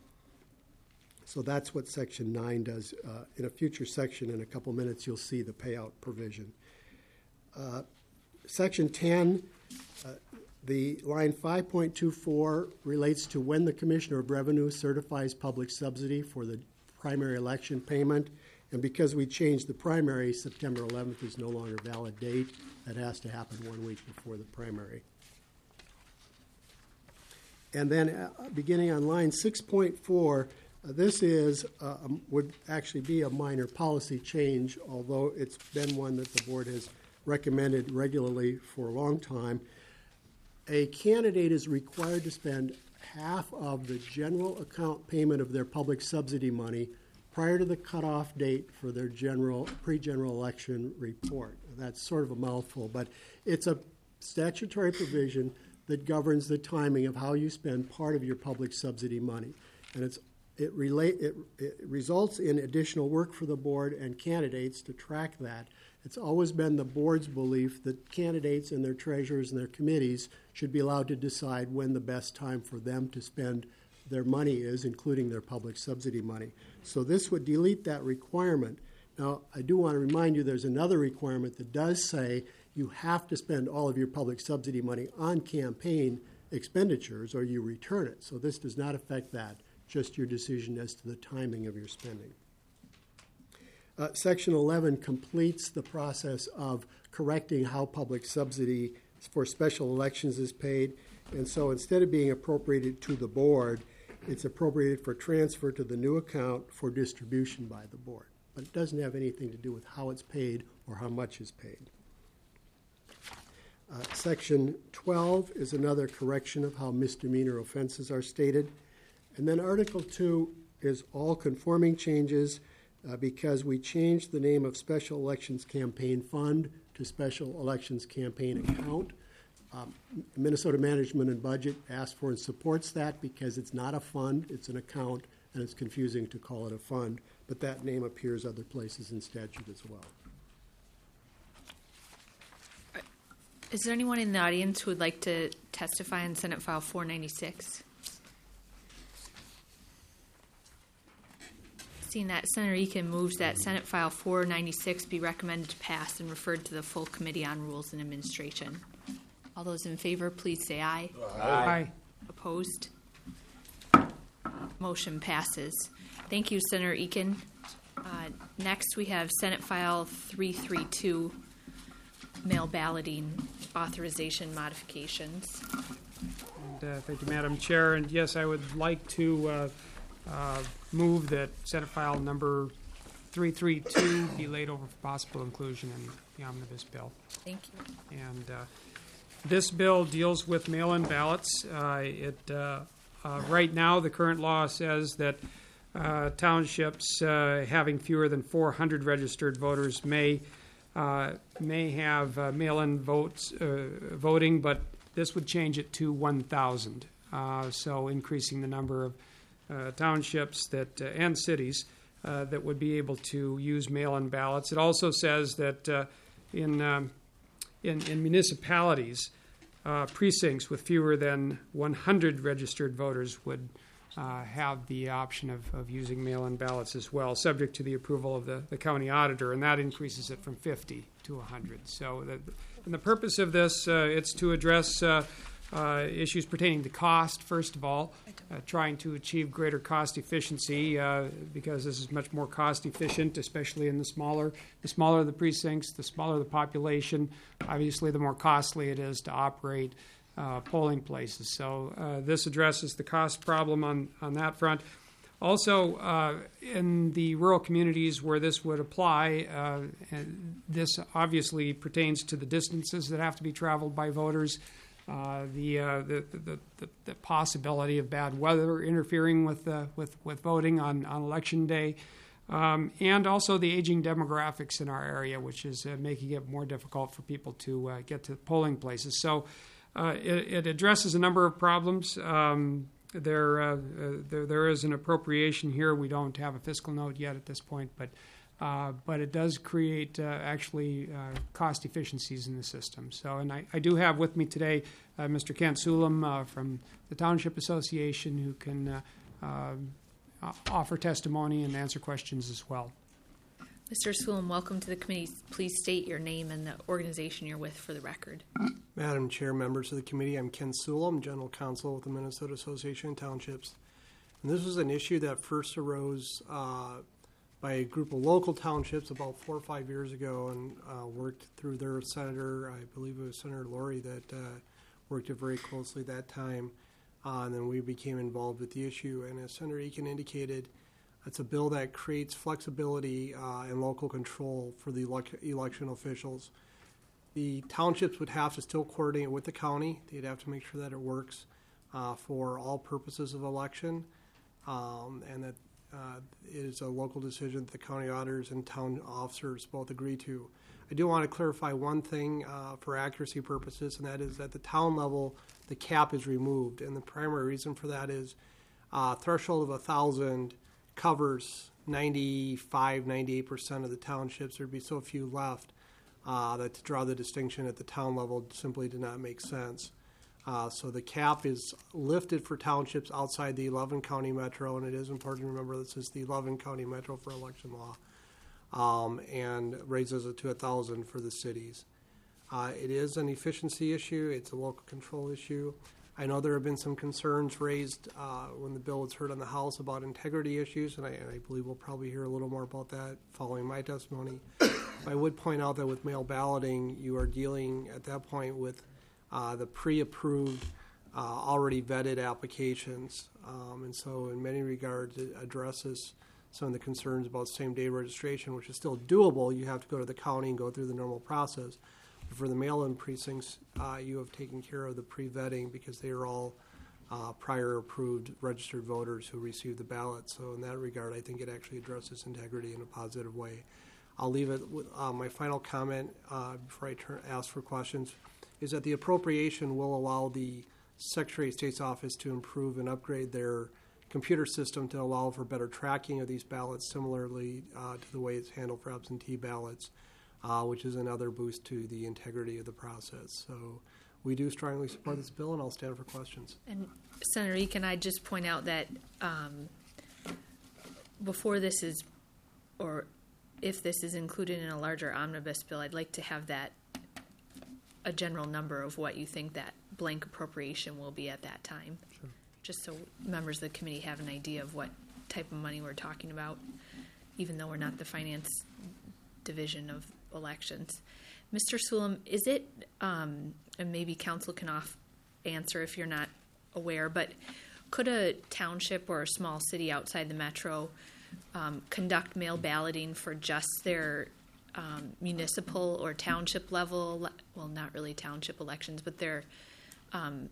So that's what Section nine does. Uh, in a future section, in a couple minutes, you'll see the payout provision. Uh, Section ten, uh, the line five point two four relates to when the Commissioner of Revenue certifies public subsidy for the primary election payment. And because we changed the primary, September eleventh is no longer a valid date. That has to happen one week before the primary. And then uh, beginning on line six point four, uh, this is uh, um, would actually be a minor policy change, although it's been one that the board has recommended regularly for a long time. A candidate is required to spend half of the general account payment of their public subsidy money prior to the cutoff date for their general pre-general election report. That's sort of a mouthful, but it's a statutory provision that governs the timing of how you spend part of your public subsidy money. And it's, it, relate, it, it results in additional work for the board and candidates to track that. It's always been the board's belief that candidates and their treasurers and their committees should be allowed to decide when the best time for them to spend their money is, including their public subsidy money. So this would delete that requirement. Now, I do want to remind you there's another requirement that does say you have to spend all of your public subsidy money on campaign expenditures or you return it. So this does not affect that, just your decision as to the timing of your spending. Uh, Section eleven completes the process of correcting how public subsidy for special elections is paid. And so instead of being appropriated to the board, it's appropriated for transfer to the new account for distribution by the board. But it doesn't have anything to do with how it's paid or how much is paid. Uh, Section twelve is another correction of how misdemeanor offenses are stated. And then Article two is all conforming changes uh, because we changed the name of Special Elections Campaign Fund to Special Elections Campaign Account. Um, Minnesota Management and Budget asked for and supports that because it's not a fund, it's an account, and it's confusing to call it a fund, but that name appears other places in statute as well. Is there anyone in the audience who would like to testify on Senate File four ninety-six? Seeing that, Senator Eakin moves that Senate File four ninety-six be recommended to pass and referred to the full Committee on Rules and Administration. All those in favor, please say aye. Aye. Aye. Opposed? Motion passes. Thank you, Senator Eakin. Uh, next, we have Senate File three thirty-two, mail balloting authorization modifications. And, uh, thank you, Madam Chair. And yes, I would like to uh, uh, move that Senate File number three thirty-two be laid over for possible inclusion in the omnibus bill. Thank you. And uh, this bill deals with mail-in ballots. Uh, it uh, uh, right now, the current law says that uh, townships uh, having fewer than four hundred registered voters may uh, may have uh, mail-in votes uh, voting, but this would change it to one thousand. Uh, so increasing the number of uh, townships that uh, and cities uh, that would be able to use mail-in ballots. It also says that uh, in um, In, in municipalities, uh, precincts with fewer than one hundred registered voters would uh, have the option of, of using mail-in ballots as well, subject to the approval of the, the county auditor, and that increases it from fifty to one hundred. So the, and the purpose of this, uh, it's to address uh, uh, issues pertaining to cost, first of all, uh, trying to achieve greater cost efficiency uh, because this is much more cost efficient, especially in the smaller, the smaller the precincts, the smaller the population, obviously the more costly it is to operate uh, polling places. So uh, this addresses the cost problem on, on that front. Also, uh, in the rural communities where this would apply, uh, and this obviously pertains to the distances that have to be traveled by voters, uh, the, uh, the, the, the the possibility of bad weather interfering with uh, with with voting on, on election day, um, and also the aging demographics in our area, which is uh, making it more difficult for people to uh, get to polling places. So, uh, it, it addresses a number of problems. Um, There, uh, uh, there, there is an appropriation here. We don't have a fiscal note yet at this point, but uh, but it does create uh, actually uh, cost efficiencies in the system. So, and I, I do have with me today uh, Mister Kent Sulam uh, from the Township Association, who can uh, uh, offer testimony and answer questions as well. Mister Sulam, welcome to the committee. Please state your name and the organization you're with for the record. Madam Chair, members of the committee, I'm Ken Sulam, General Counsel with the Minnesota Association of Townships. And this was an issue that first arose uh, by a group of local townships about four or five years ago and uh, worked through their senator, I believe it was Senator Laurie, that uh, worked it very closely at that time. Uh, and then we became involved with the issue. And as Senator Eakin indicated, it's a bill that creates flexibility uh, and local control for the elec- election officials. The townships would have to still coordinate with the county. They'd have to make sure that it works uh, for all purposes of election, um, and that uh, it is a local decision that the county auditors and town officers both agree to. I do want to clarify one thing uh, for accuracy purposes, and that is at the town level, the cap is removed. And the primary reason for that is uh, threshold of one thousand covers ninety-five, ninety-eight percent of the townships. There'd be so few left uh, that to draw the distinction at the town level simply did not make sense. Uh, so the cap is lifted for townships outside the eleven county metro, and it is important to remember this is the eleven county metro for election law, um, and raises it to one thousand for the cities. Uh, it is an efficiency issue. It's a local control issue. I know there have been some concerns raised uh, when the bill was heard on the House about integrity issues, and I, and I believe we'll probably hear a little more about that following my testimony. I would point out that with mail balloting, you are dealing at that point with uh, the pre-approved, uh, already vetted applications, um, and so in many regards it addresses some of the concerns about same-day registration, which is still doable. You have to go to the county and go through the normal process. For the mail-in precincts, uh, you have taken care of the pre-vetting because they are all uh, prior approved registered voters who received the ballot. So in that regard, I think it actually addresses integrity in a positive way. I'll leave it with uh, my final comment uh, before I turn, ask for questions, is that the appropriation will allow the Secretary of State's office to improve and upgrade their computer system to allow for better tracking of these ballots, similarly uh, to the way it's handled for absentee ballots. Uh, which is another boost to the integrity of the process. So we do strongly support this bill, and I'll stand for questions. And Senator Eakin, I just point out that um, before this is, or if this is included in a larger omnibus bill, I'd like to have that, a general number of what you think that blank appropriation will be at that time. Sure. Just so members of the committee have an idea of what type of money we're talking about, even though we're not the finance division of elections. Mister Sulam, is it, um, and maybe council can off answer if you're not aware, but could a township or a small city outside the metro um, conduct mail balloting for just their um, municipal or township level, well, not really township elections, but their um,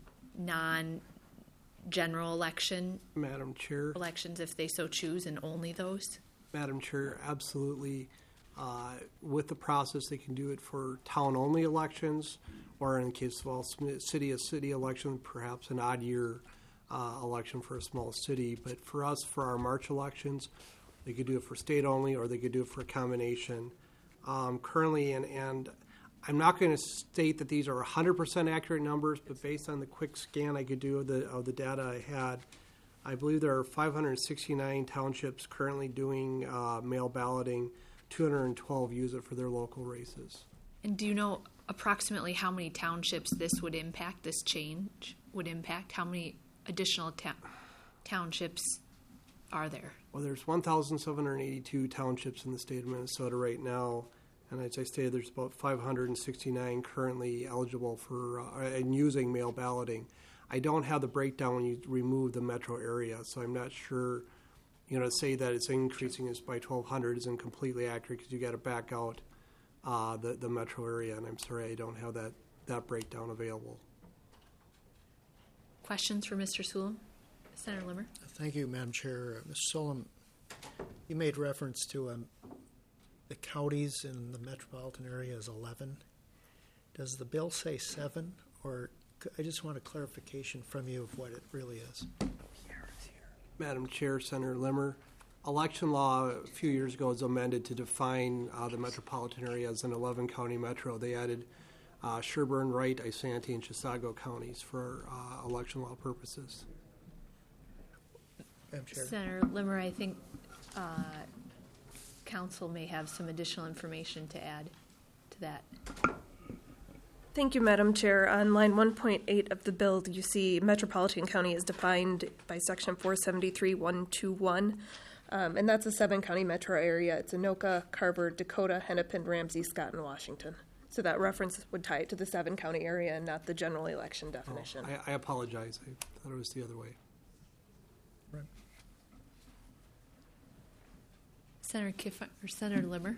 non-general election Madam Chair. elections if they so choose, and only those? Madam Chair, absolutely. Uh, with the process, they can do it for town-only elections, or in the case of all city a city election, perhaps an odd year uh, election for a small city. But for us, for our March elections, they could do it for state-only, or they could do it for a combination. Um, currently, and, and I'm not going to state that these are one hundred percent accurate numbers, but based on the quick scan I could do of the, of the data I had, I believe there are five hundred sixty-nine townships currently doing uh, mail balloting. two hundred twelve use it for their local races. And do you know approximately how many townships this would impact, this change would impact? How many additional ta- townships are there? Well, there's one thousand seven hundred eighty-two townships in the state of Minnesota right now, and as I stated, there's about five hundred sixty-nine currently eligible for uh, and using mail balloting. I don't have the breakdown when you remove the metro area, so I'm not sure. You know, to say that it's increasing is by twelve hundred isn't completely accurate because you got to back out uh, the the metro area, and I'm sorry I don't have that, that breakdown available. Questions for Mister Sulam? Senator Limmer? Thank you, Madam Chair. Uh, Mister Solom, you made reference to um, the counties in the metropolitan area as eleven. Does the bill say seven, or I just want a clarification from you of what it really is? Madam Chair, Senator Limmer, election law a few years ago was amended to define uh, the metropolitan area as an eleven county metro. They added uh, Sherburne, Wright, Isanti, and Chisago counties for uh, election law purposes. Madam Chair. Senator Limmer, I think uh, council may have some additional information to add to that. Thank you, Madam Chair. On line one point eight of the bill, you see metropolitan county is defined by section four seventy-three point one twenty-one, um, and that's a seven-county metro area. It's Anoka, Carver, Dakota, Hennepin, Ramsey, Scott, and Washington. So that reference would tie it to the seven-county area and not the general election definition. Oh, I, I apologize. I thought it was the other way. Right. Senator Kiff or Senator Limmer?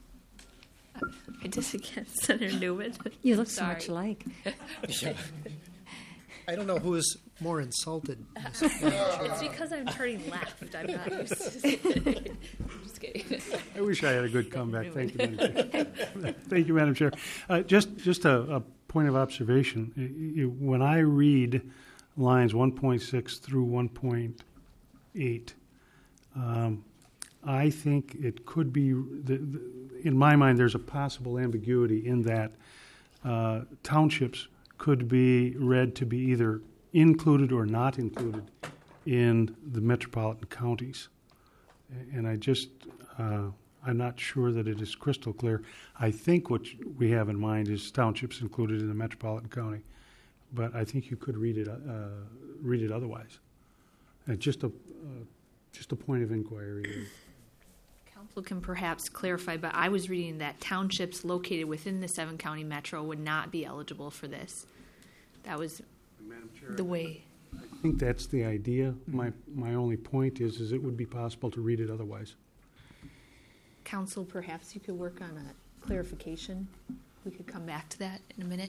I did again, Senator Newman. You look so Sorry. much alike. Yeah. I don't know who is more insulted. It's because I'm turning left. I'm not used to it. Just kidding. I wish I had a good comeback. Thank you, Madam Chair. Thank you, Madam Chair. Uh, just just a, a point of observation. You- you- When I read lines one point six through one point eight, um, I think it could be, the, the, in my mind, there's a possible ambiguity in that uh, townships could be read to be either included or not included in the metropolitan counties. And I just, uh, I'm not sure that it is crystal clear. I think what we have in mind is townships included in the metropolitan county, but I think you could read it, uh, read it otherwise. And just a, uh, just a point of inquiry. Council can perhaps clarify, but I was reading that townships located within the seven county metro would not be eligible for this. That was the way. I think that's the idea. My my only point is, is it would be possible to read it otherwise. Council, perhaps you could work on a clarification. We could come back to that in a minute.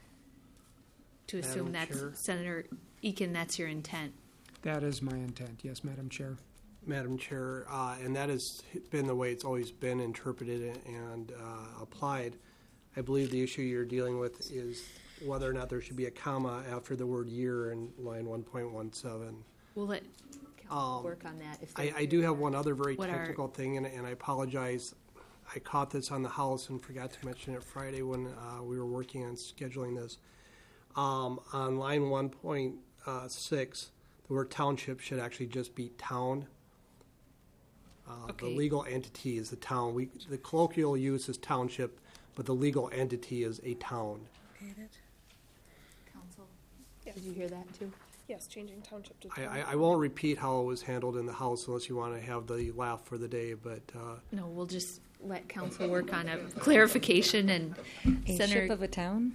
To assume Madam that's, Chair. Senator Eakin, that's your intent. That is my intent, yes, Madam Chair. Madam Chair, uh, and that has been the way it's always been interpreted and uh, applied. I believe the issue you're dealing with is whether or not there should be a comma after the word year in line one point one seven. We'll let Council Um, work on that. If I, there- I do have one other very What are- technical thing, and, and I apologize. I caught this on the House and forgot to mention it Friday when uh, we were working on scheduling this. Um, on line one point six, the word township should actually just be town. Uh, Okay. The legal entity is the town. We, the colloquial use is township, but the legal entity is a town. Council, did you hear that too? Yes, changing township to I, town. I, I won't repeat how it was handled in the House unless you want to have the laugh for the day, but uh, No, we'll just let council work on a clarification and A Senator. ship of a town?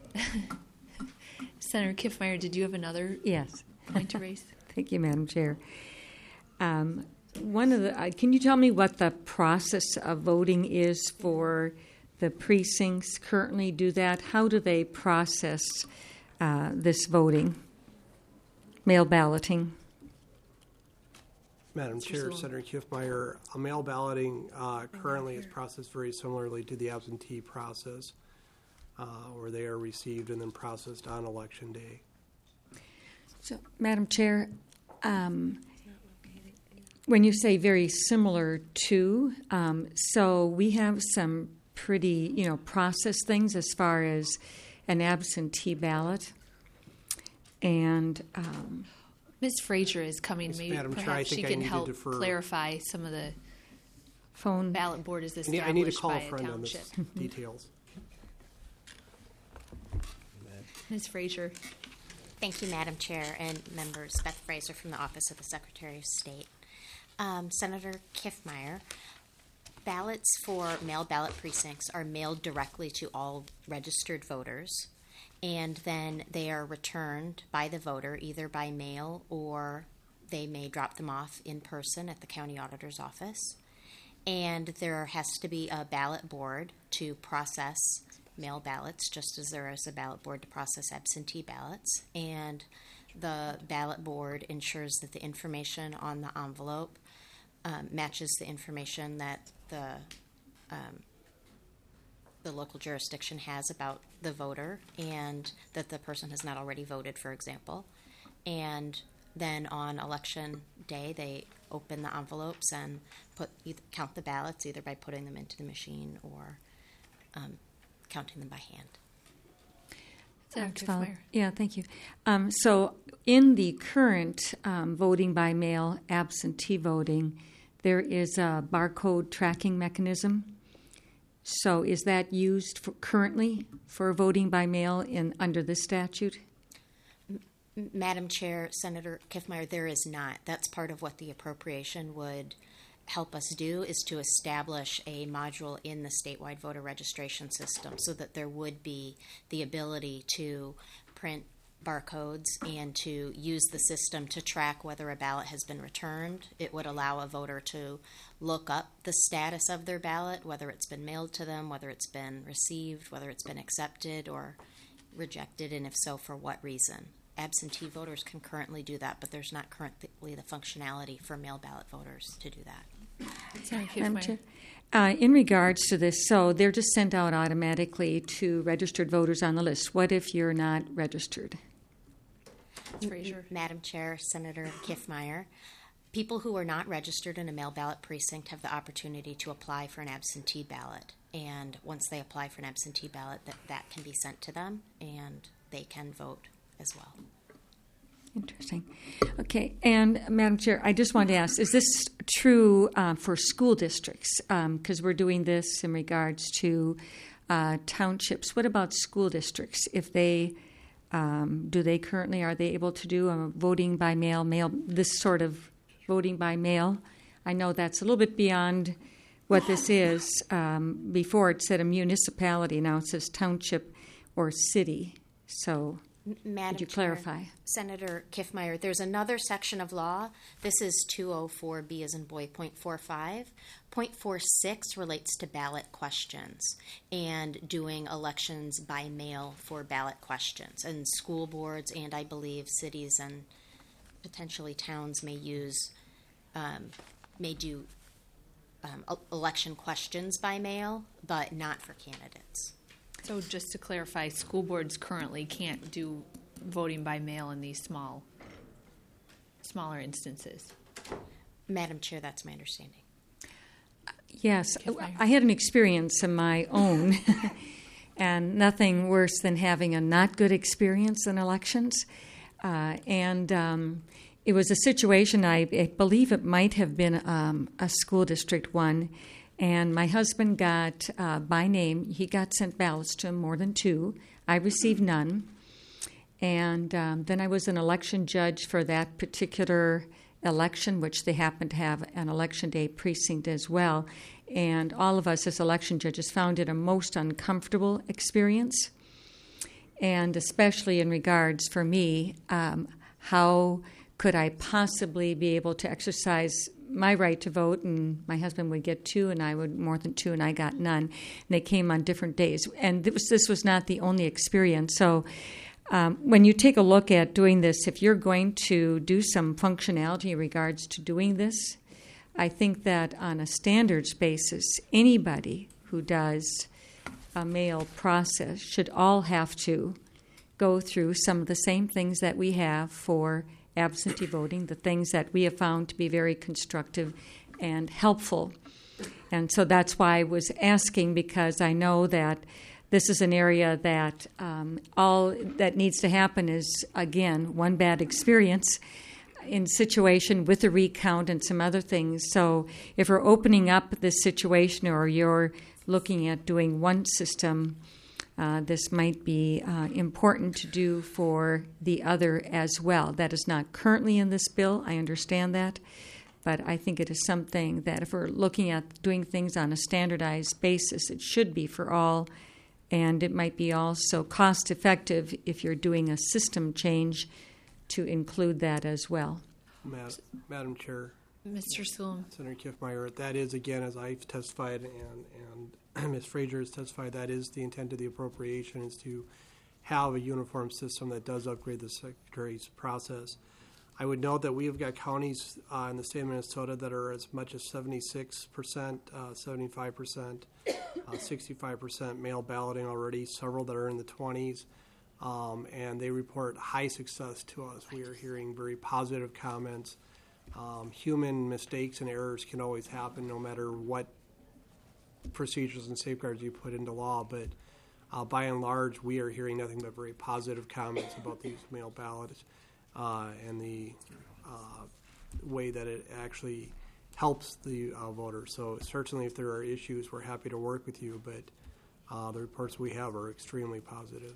Senator Kiffmeyer, did you have another Yes. point to raise? Thank you, Madam Chair. Um, one of the, uh, can you tell me what the process of voting is for the precincts currently do that? How do they process uh, this voting, mail balloting? Madam Chair, Senator Kiffmeyer, a mail balloting uh, currently is processed very similarly to the absentee process, uh, where they are received and then processed on Election Day. So, Madam Chair, um, when you say very similar to, um, so we have some pretty, you know, process things as far as an absentee ballot. And um, Miz Frazier is coming. Yes, Maybe Madam Chair, I perhaps she think I can need to help defer. clarify some of the phone ballot board is I need, I need to established call by a a friend on this township. details. Miz Frazier. Thank you, Madam Chair and members. Beth Fraser from the Office of the Secretary of State. Um, Senator Kiffmeyer, ballots for mail ballot precincts are mailed directly to all registered voters, and then they are returned by the voter either by mail or they may drop them off in person at the county auditor's office. And there has to be a ballot board to process mail ballots, just as there is a ballot board to process absentee ballots. And the ballot board ensures that the information on the envelope um, matches the information that the um, the local jurisdiction has about the voter, and that the person has not already voted, for example. And then on election day, they open the envelopes and put either, count the ballots either by putting them into the machine or um, counting them by hand. Senator Follow- Kiffmeyer. Yeah, thank you. Um, so, in the current um, voting by mail absentee voting, there is a barcode tracking mechanism. So, is that used for currently for voting by mail in under this statute? M- Madam Chair, Senator Kiffmeyer, there is not. That's part of what the appropriation would help us do, is to establish a module in the statewide voter registration system so that there would be the ability to print barcodes and to use the system to track whether a ballot has been returned. It would allow a voter to look up the status of their ballot, whether it's been mailed to them, whether it's been received, whether it's been accepted or rejected, and if so, for what reason. Absentee voters can currently do that, but there's not currently the functionality for mail ballot voters to do that. Senator Madam Kiffmeyer. Chair. Uh, in regards to this, so they're just sent out automatically to registered voters on the list. What if you're not registered? Frazier. Madam Chair, Senator Kiffmeyer, people who are not registered in a mail ballot precinct have the opportunity to apply for an absentee ballot. And once they apply for an absentee ballot, that, that can be sent to them, and they can vote as well. Interesting. Okay, and Madam Chair, I just wanted to ask, is this true uh, for school districts? Because um, we're doing this in regards to uh, townships. What about school districts? If they, um, do they currently, are they able to do a voting by mail, mail, this sort of voting by mail? I know that's a little bit beyond what this is. Um, before it said a municipality, now it says township or city. So... Madam Could you Chair, clarify? Senator Kiffmeyer, there's another section of law. This is two oh four B as in boy, point four five. Point four six relates to ballot questions and doing elections by mail for ballot questions. And school boards and I believe cities and potentially towns may use, um, may do um, election questions by mail, but not for candidates. So just to clarify, school boards currently can't do voting by mail in these small, smaller instances. Madam Chair, that's my understanding. Yes, I had an experience of my own, and nothing worse than having a not good experience in elections. Uh, and um, it was a situation, I, I believe it might have been um, a school district one. And my husband got, uh, by name, he got sent ballots to him, more than two. I received none. And um, then I was an election judge for that particular election, which they happened to have an election day precinct as well. And all of us as election judges found it a most uncomfortable experience. And especially in regards, for me, um, how could I possibly be able to exercise my right to vote, and my husband would get two, and I would more than two, and I got none. And they came on different days. And this, this was not the only experience. So um, when you take a look at doing this, if you're going to do some functionality in regards to doing this, I think that on a standards basis, anybody who does a mail process should all have to go through some of the same things that we have for absentee voting, the things that we have found to be very constructive and helpful. And so that's why I was asking, because I know that this is an area that um, all that needs to happen is, again, one bad experience in situation with a recount and some other things. So if we're opening up this situation, or you're looking at doing one system, Uh, this might be uh, important to do for the other as well. That is not currently in this bill. I understand that. But I think it is something that if we're looking at doing things on a standardized basis, it should be for all. And it might be also cost effective if you're doing a system change to include that as well. Mad- Madam Chair. Mister Sulum. Senator Kiffmeyer, that is, again, as I've testified and, and Miz Frazier has testified, that is the intent of the appropriation, is to have a uniform system that does upgrade the Secretary's process. I would note that we have got counties uh, in the state of Minnesota that are as much as seventy-six percent, uh, seventy-five percent, uh, sixty-five percent mail balloting already, several that are in the twenties, um, and they report high success to us. We are hearing very positive comments. Um, human mistakes and errors can always happen no matter what procedures and safeguards you put into law, but uh, by and large, we are hearing nothing but very positive comments about these mail ballots uh, and the uh, way that it actually helps the uh, voter. So certainly if there are issues, we're happy to work with you, but uh, the reports we have are extremely positive.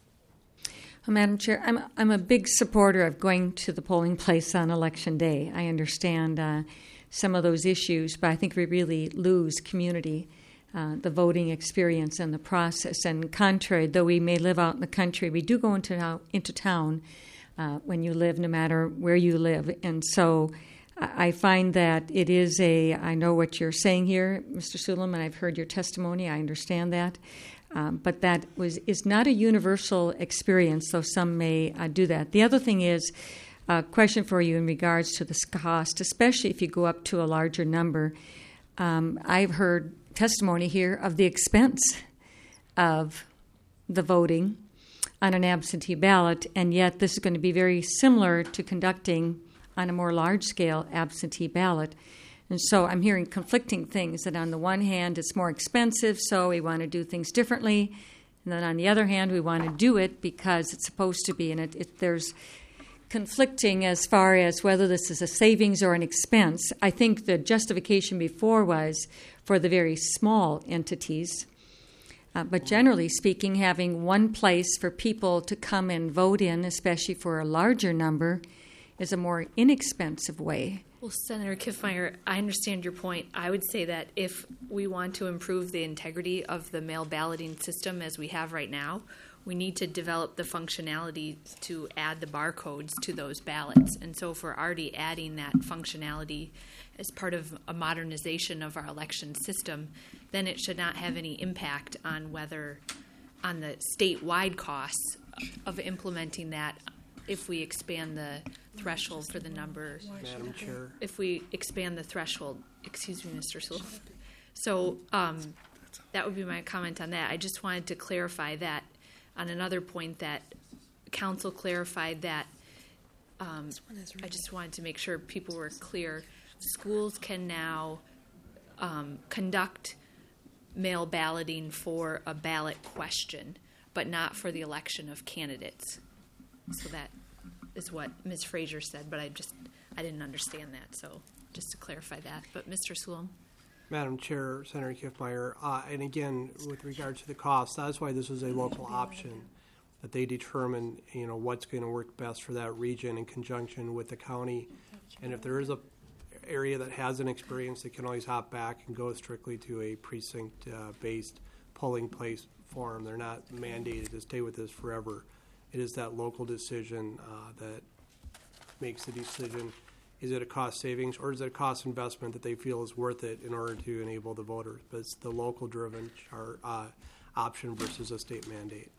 Well, Madam Chair, I'm, I'm a big supporter of going to the polling place on Election Day. I understand uh, some of those issues, but I think we really lose community, uh, the voting experience and the process. And contrary, though we may live out in the country, we do go into, into town uh, when you live, no matter where you live. And so I find that it is a, I know what you're saying here, Mister Sulum, and I've heard your testimony. I understand that. Um, but that was is not a universal experience, though some may uh, do that. The other thing is, a question for you in regards to this cost, especially if you go up to a larger number. Um, I've heard testimony here of the expense of the voting on an absentee ballot, and yet this is going to be very similar to conducting on a more large-scale absentee ballot. And so I'm hearing conflicting things, that on the one hand it's more expensive, so we want to do things differently, and then on the other hand we want to do it because it's supposed to be, and it, it, there's conflicting as far as whether this is a savings or an expense. I think the justification before was for the very small entities. Uh, but generally speaking, having one place for people to come and vote in, especially for a larger number, is a more inexpensive way. Well, Senator Kiffmeyer, I understand your point. I would say that if we want to improve the integrity of the mail balloting system as we have right now, we need to develop the functionality to add the barcodes to those ballots. And so if we're already adding that functionality as part of a modernization of our election system, then it should not have any impact on whether, on the statewide costs of implementing that if we expand the threshold for the number. Madam Chair. If we expand the threshold, excuse me, Mister Sewell. So um, that would be my comment on that. I just wanted to clarify that on another point that council clarified that um, I just wanted to make sure people were clear. Schools can now um, conduct mail balloting for a ballot question, but not for the election of candidates. So that is what Miz Fraser said, but I just I didn't understand that. So just to clarify that. But Mister Swillam. Madam Chair, Senator Kiffmeyer, uh, and again, with regard to the cost, that's why this is a local option, that they determine, you know, what's going to work best for that region in conjunction with the county. And if there is a area that has an experience, they can always hop back and go strictly to a precinct-based uh, polling place form. They're not mandated to stay with this forever. It is that local decision uh, that makes the decision. Is it a cost savings or is it a cost investment that they feel is worth it in order to enable the voters? But it's the local driven char, uh, option versus a state mandate.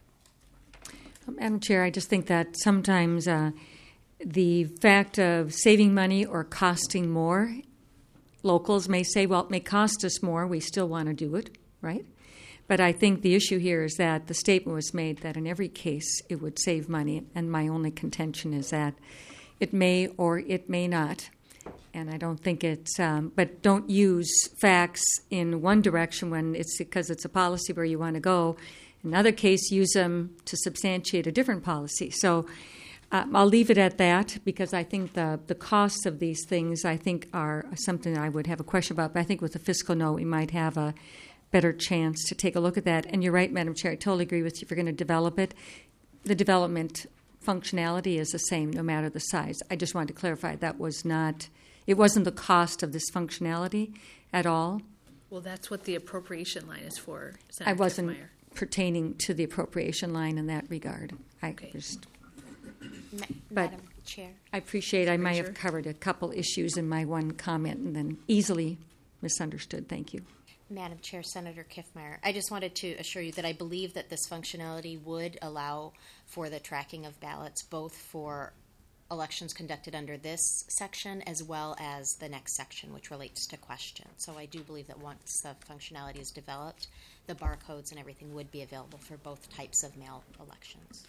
Madam Chair, I just think that sometimes uh, the fact of saving money or costing more, locals may say, well, it may cost us more, we still want to do it, right? But I think the issue here is that the statement was made that in every case it would save money, and my only contention is that it may or it may not. And I don't think it's, um, but don't use facts in one direction when it's because it's a policy where you want to go. In another case, use them to substantiate a different policy. So um, I'll leave it at that because I think the, the costs of these things, I think, are something I would have a question about. But I think with the fiscal note, we might have a better chance to take a look at that. And you're right, Madam Chair, I totally agree with you. If you're going to develop it, the development functionality is the same no matter the size. I just wanted to clarify that was not, it wasn't the cost of this functionality at all. Well, that's what the appropriation line is for, Senator I wasn't Kiffmeyer. Pertaining to the appropriation line in that regard. I Okay. just, Ma- but Madam Chair. I appreciate I might Fraser? have covered a couple issues in my one comment and then easily misunderstood. Thank you. Madam Chair, Senator Kiffmeyer, I just wanted to assure you that I believe that this functionality would allow for the tracking of ballots, both for elections conducted under this section as well as the next section, which relates to questions. So I do believe that once the functionality is developed, the barcodes and everything would be available for both types of mail elections.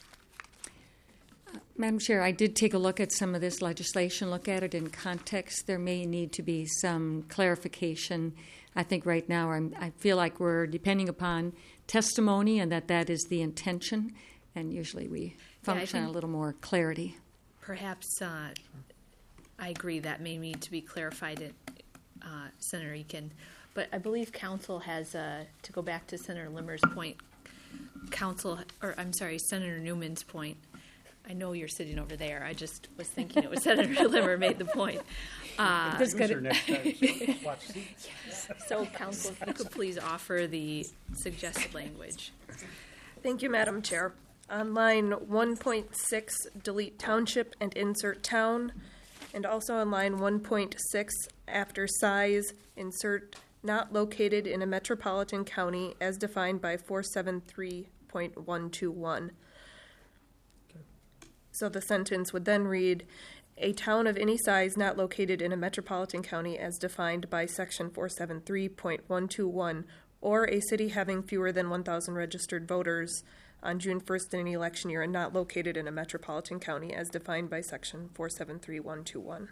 Madam Chair, I did take a look at some of this legislation, look at it in context. There may need to be some clarification. I think right now I'm, I feel like we're depending upon testimony and that that is the intention, and usually we function on a little more clarity. Perhaps uh, I agree that may need to be clarified, at, uh, Senator Eakin. But I believe council has, uh, to go back to Senator Limmer's point, council, or I'm sorry, Senator Newman's point. I know you're sitting over there. I just was thinking it was Senator Limmer made the point. Uh, This good. Next time, so watch seats. Yes. So, council, if you could please offer the suggested language. Thank you, Madam Chair. On line one point six, delete township and insert town. And also on line one point six, after size, insert not located in a metropolitan county as defined by four seventy-three point one two one. So the sentence would then read, a town of any size not located in a metropolitan county as defined by section four seventy-three point one two one, or a city having fewer than one thousand registered voters on June first in any election year and not located in a metropolitan county as defined by section four seventy-three point one two one.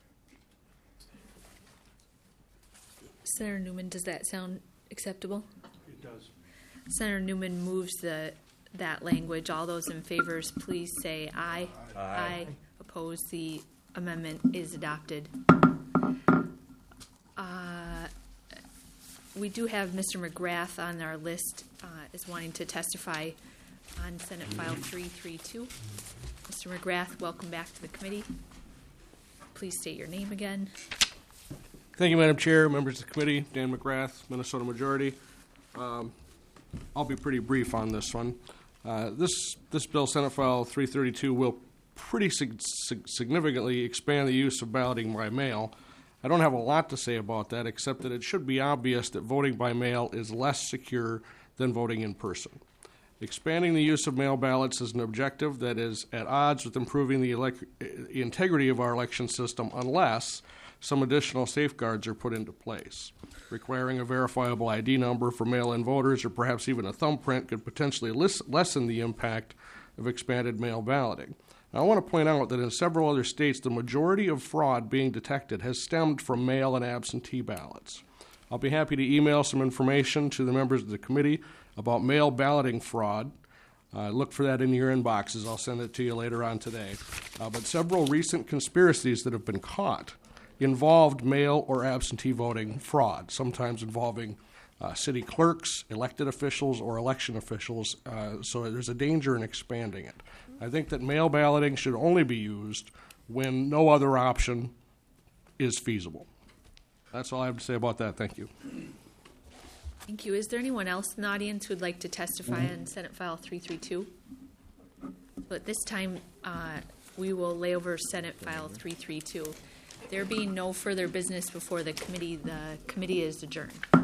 Senator Newman, does that sound acceptable? It does. Senator Newman moves the that language. All those in favor, please say aye. Aye. Aye. Opposed? The amendment is adopted. Uh, we do have Mister McGrath on our list uh, is wanting to testify on Senate File three thirty-two. Mister McGrath, welcome back to the committee. Please state your name again. Thank you, Madam Chair, members of the committee. Dan McGrath, Minnesota Majority. Um, I'll be pretty brief on this one. Uh, this this bill, Senate File three thirty-two, will pretty sig- sig- significantly expand the use of balloting by mail. I don't have a lot to say about that, except that it should be obvious that voting by mail is less secure than voting in person. Expanding the use of mail ballots is an objective that is at odds with improving the elec- integrity of our election system unless some additional safeguards are put into place. Requiring a verifiable I D number for mail-in voters or perhaps even a thumbprint could potentially lis- lessen the impact of expanded mail balloting. Now, I want to point out that in several other states, the majority of fraud being detected has stemmed from mail and absentee ballots. I'll be happy to email some information to the members of the committee about mail balloting fraud. Uh, look for that in your inboxes. I'll send it to you later on today. Uh, but several recent conspiracies that have been caught involved mail or absentee voting fraud, sometimes involving uh, city clerks, elected officials, or election officials. Uh, so there's a danger in expanding it. I think that mail balloting should only be used when no other option is feasible. That's all I have to say about that. Thank you. Thank you. Is there anyone else in the audience who would like to testify on Senate File three thirty-two? But this time, uh, we will lay over Senate File three thirty-two. There being no further business before the committee, the committee is adjourned.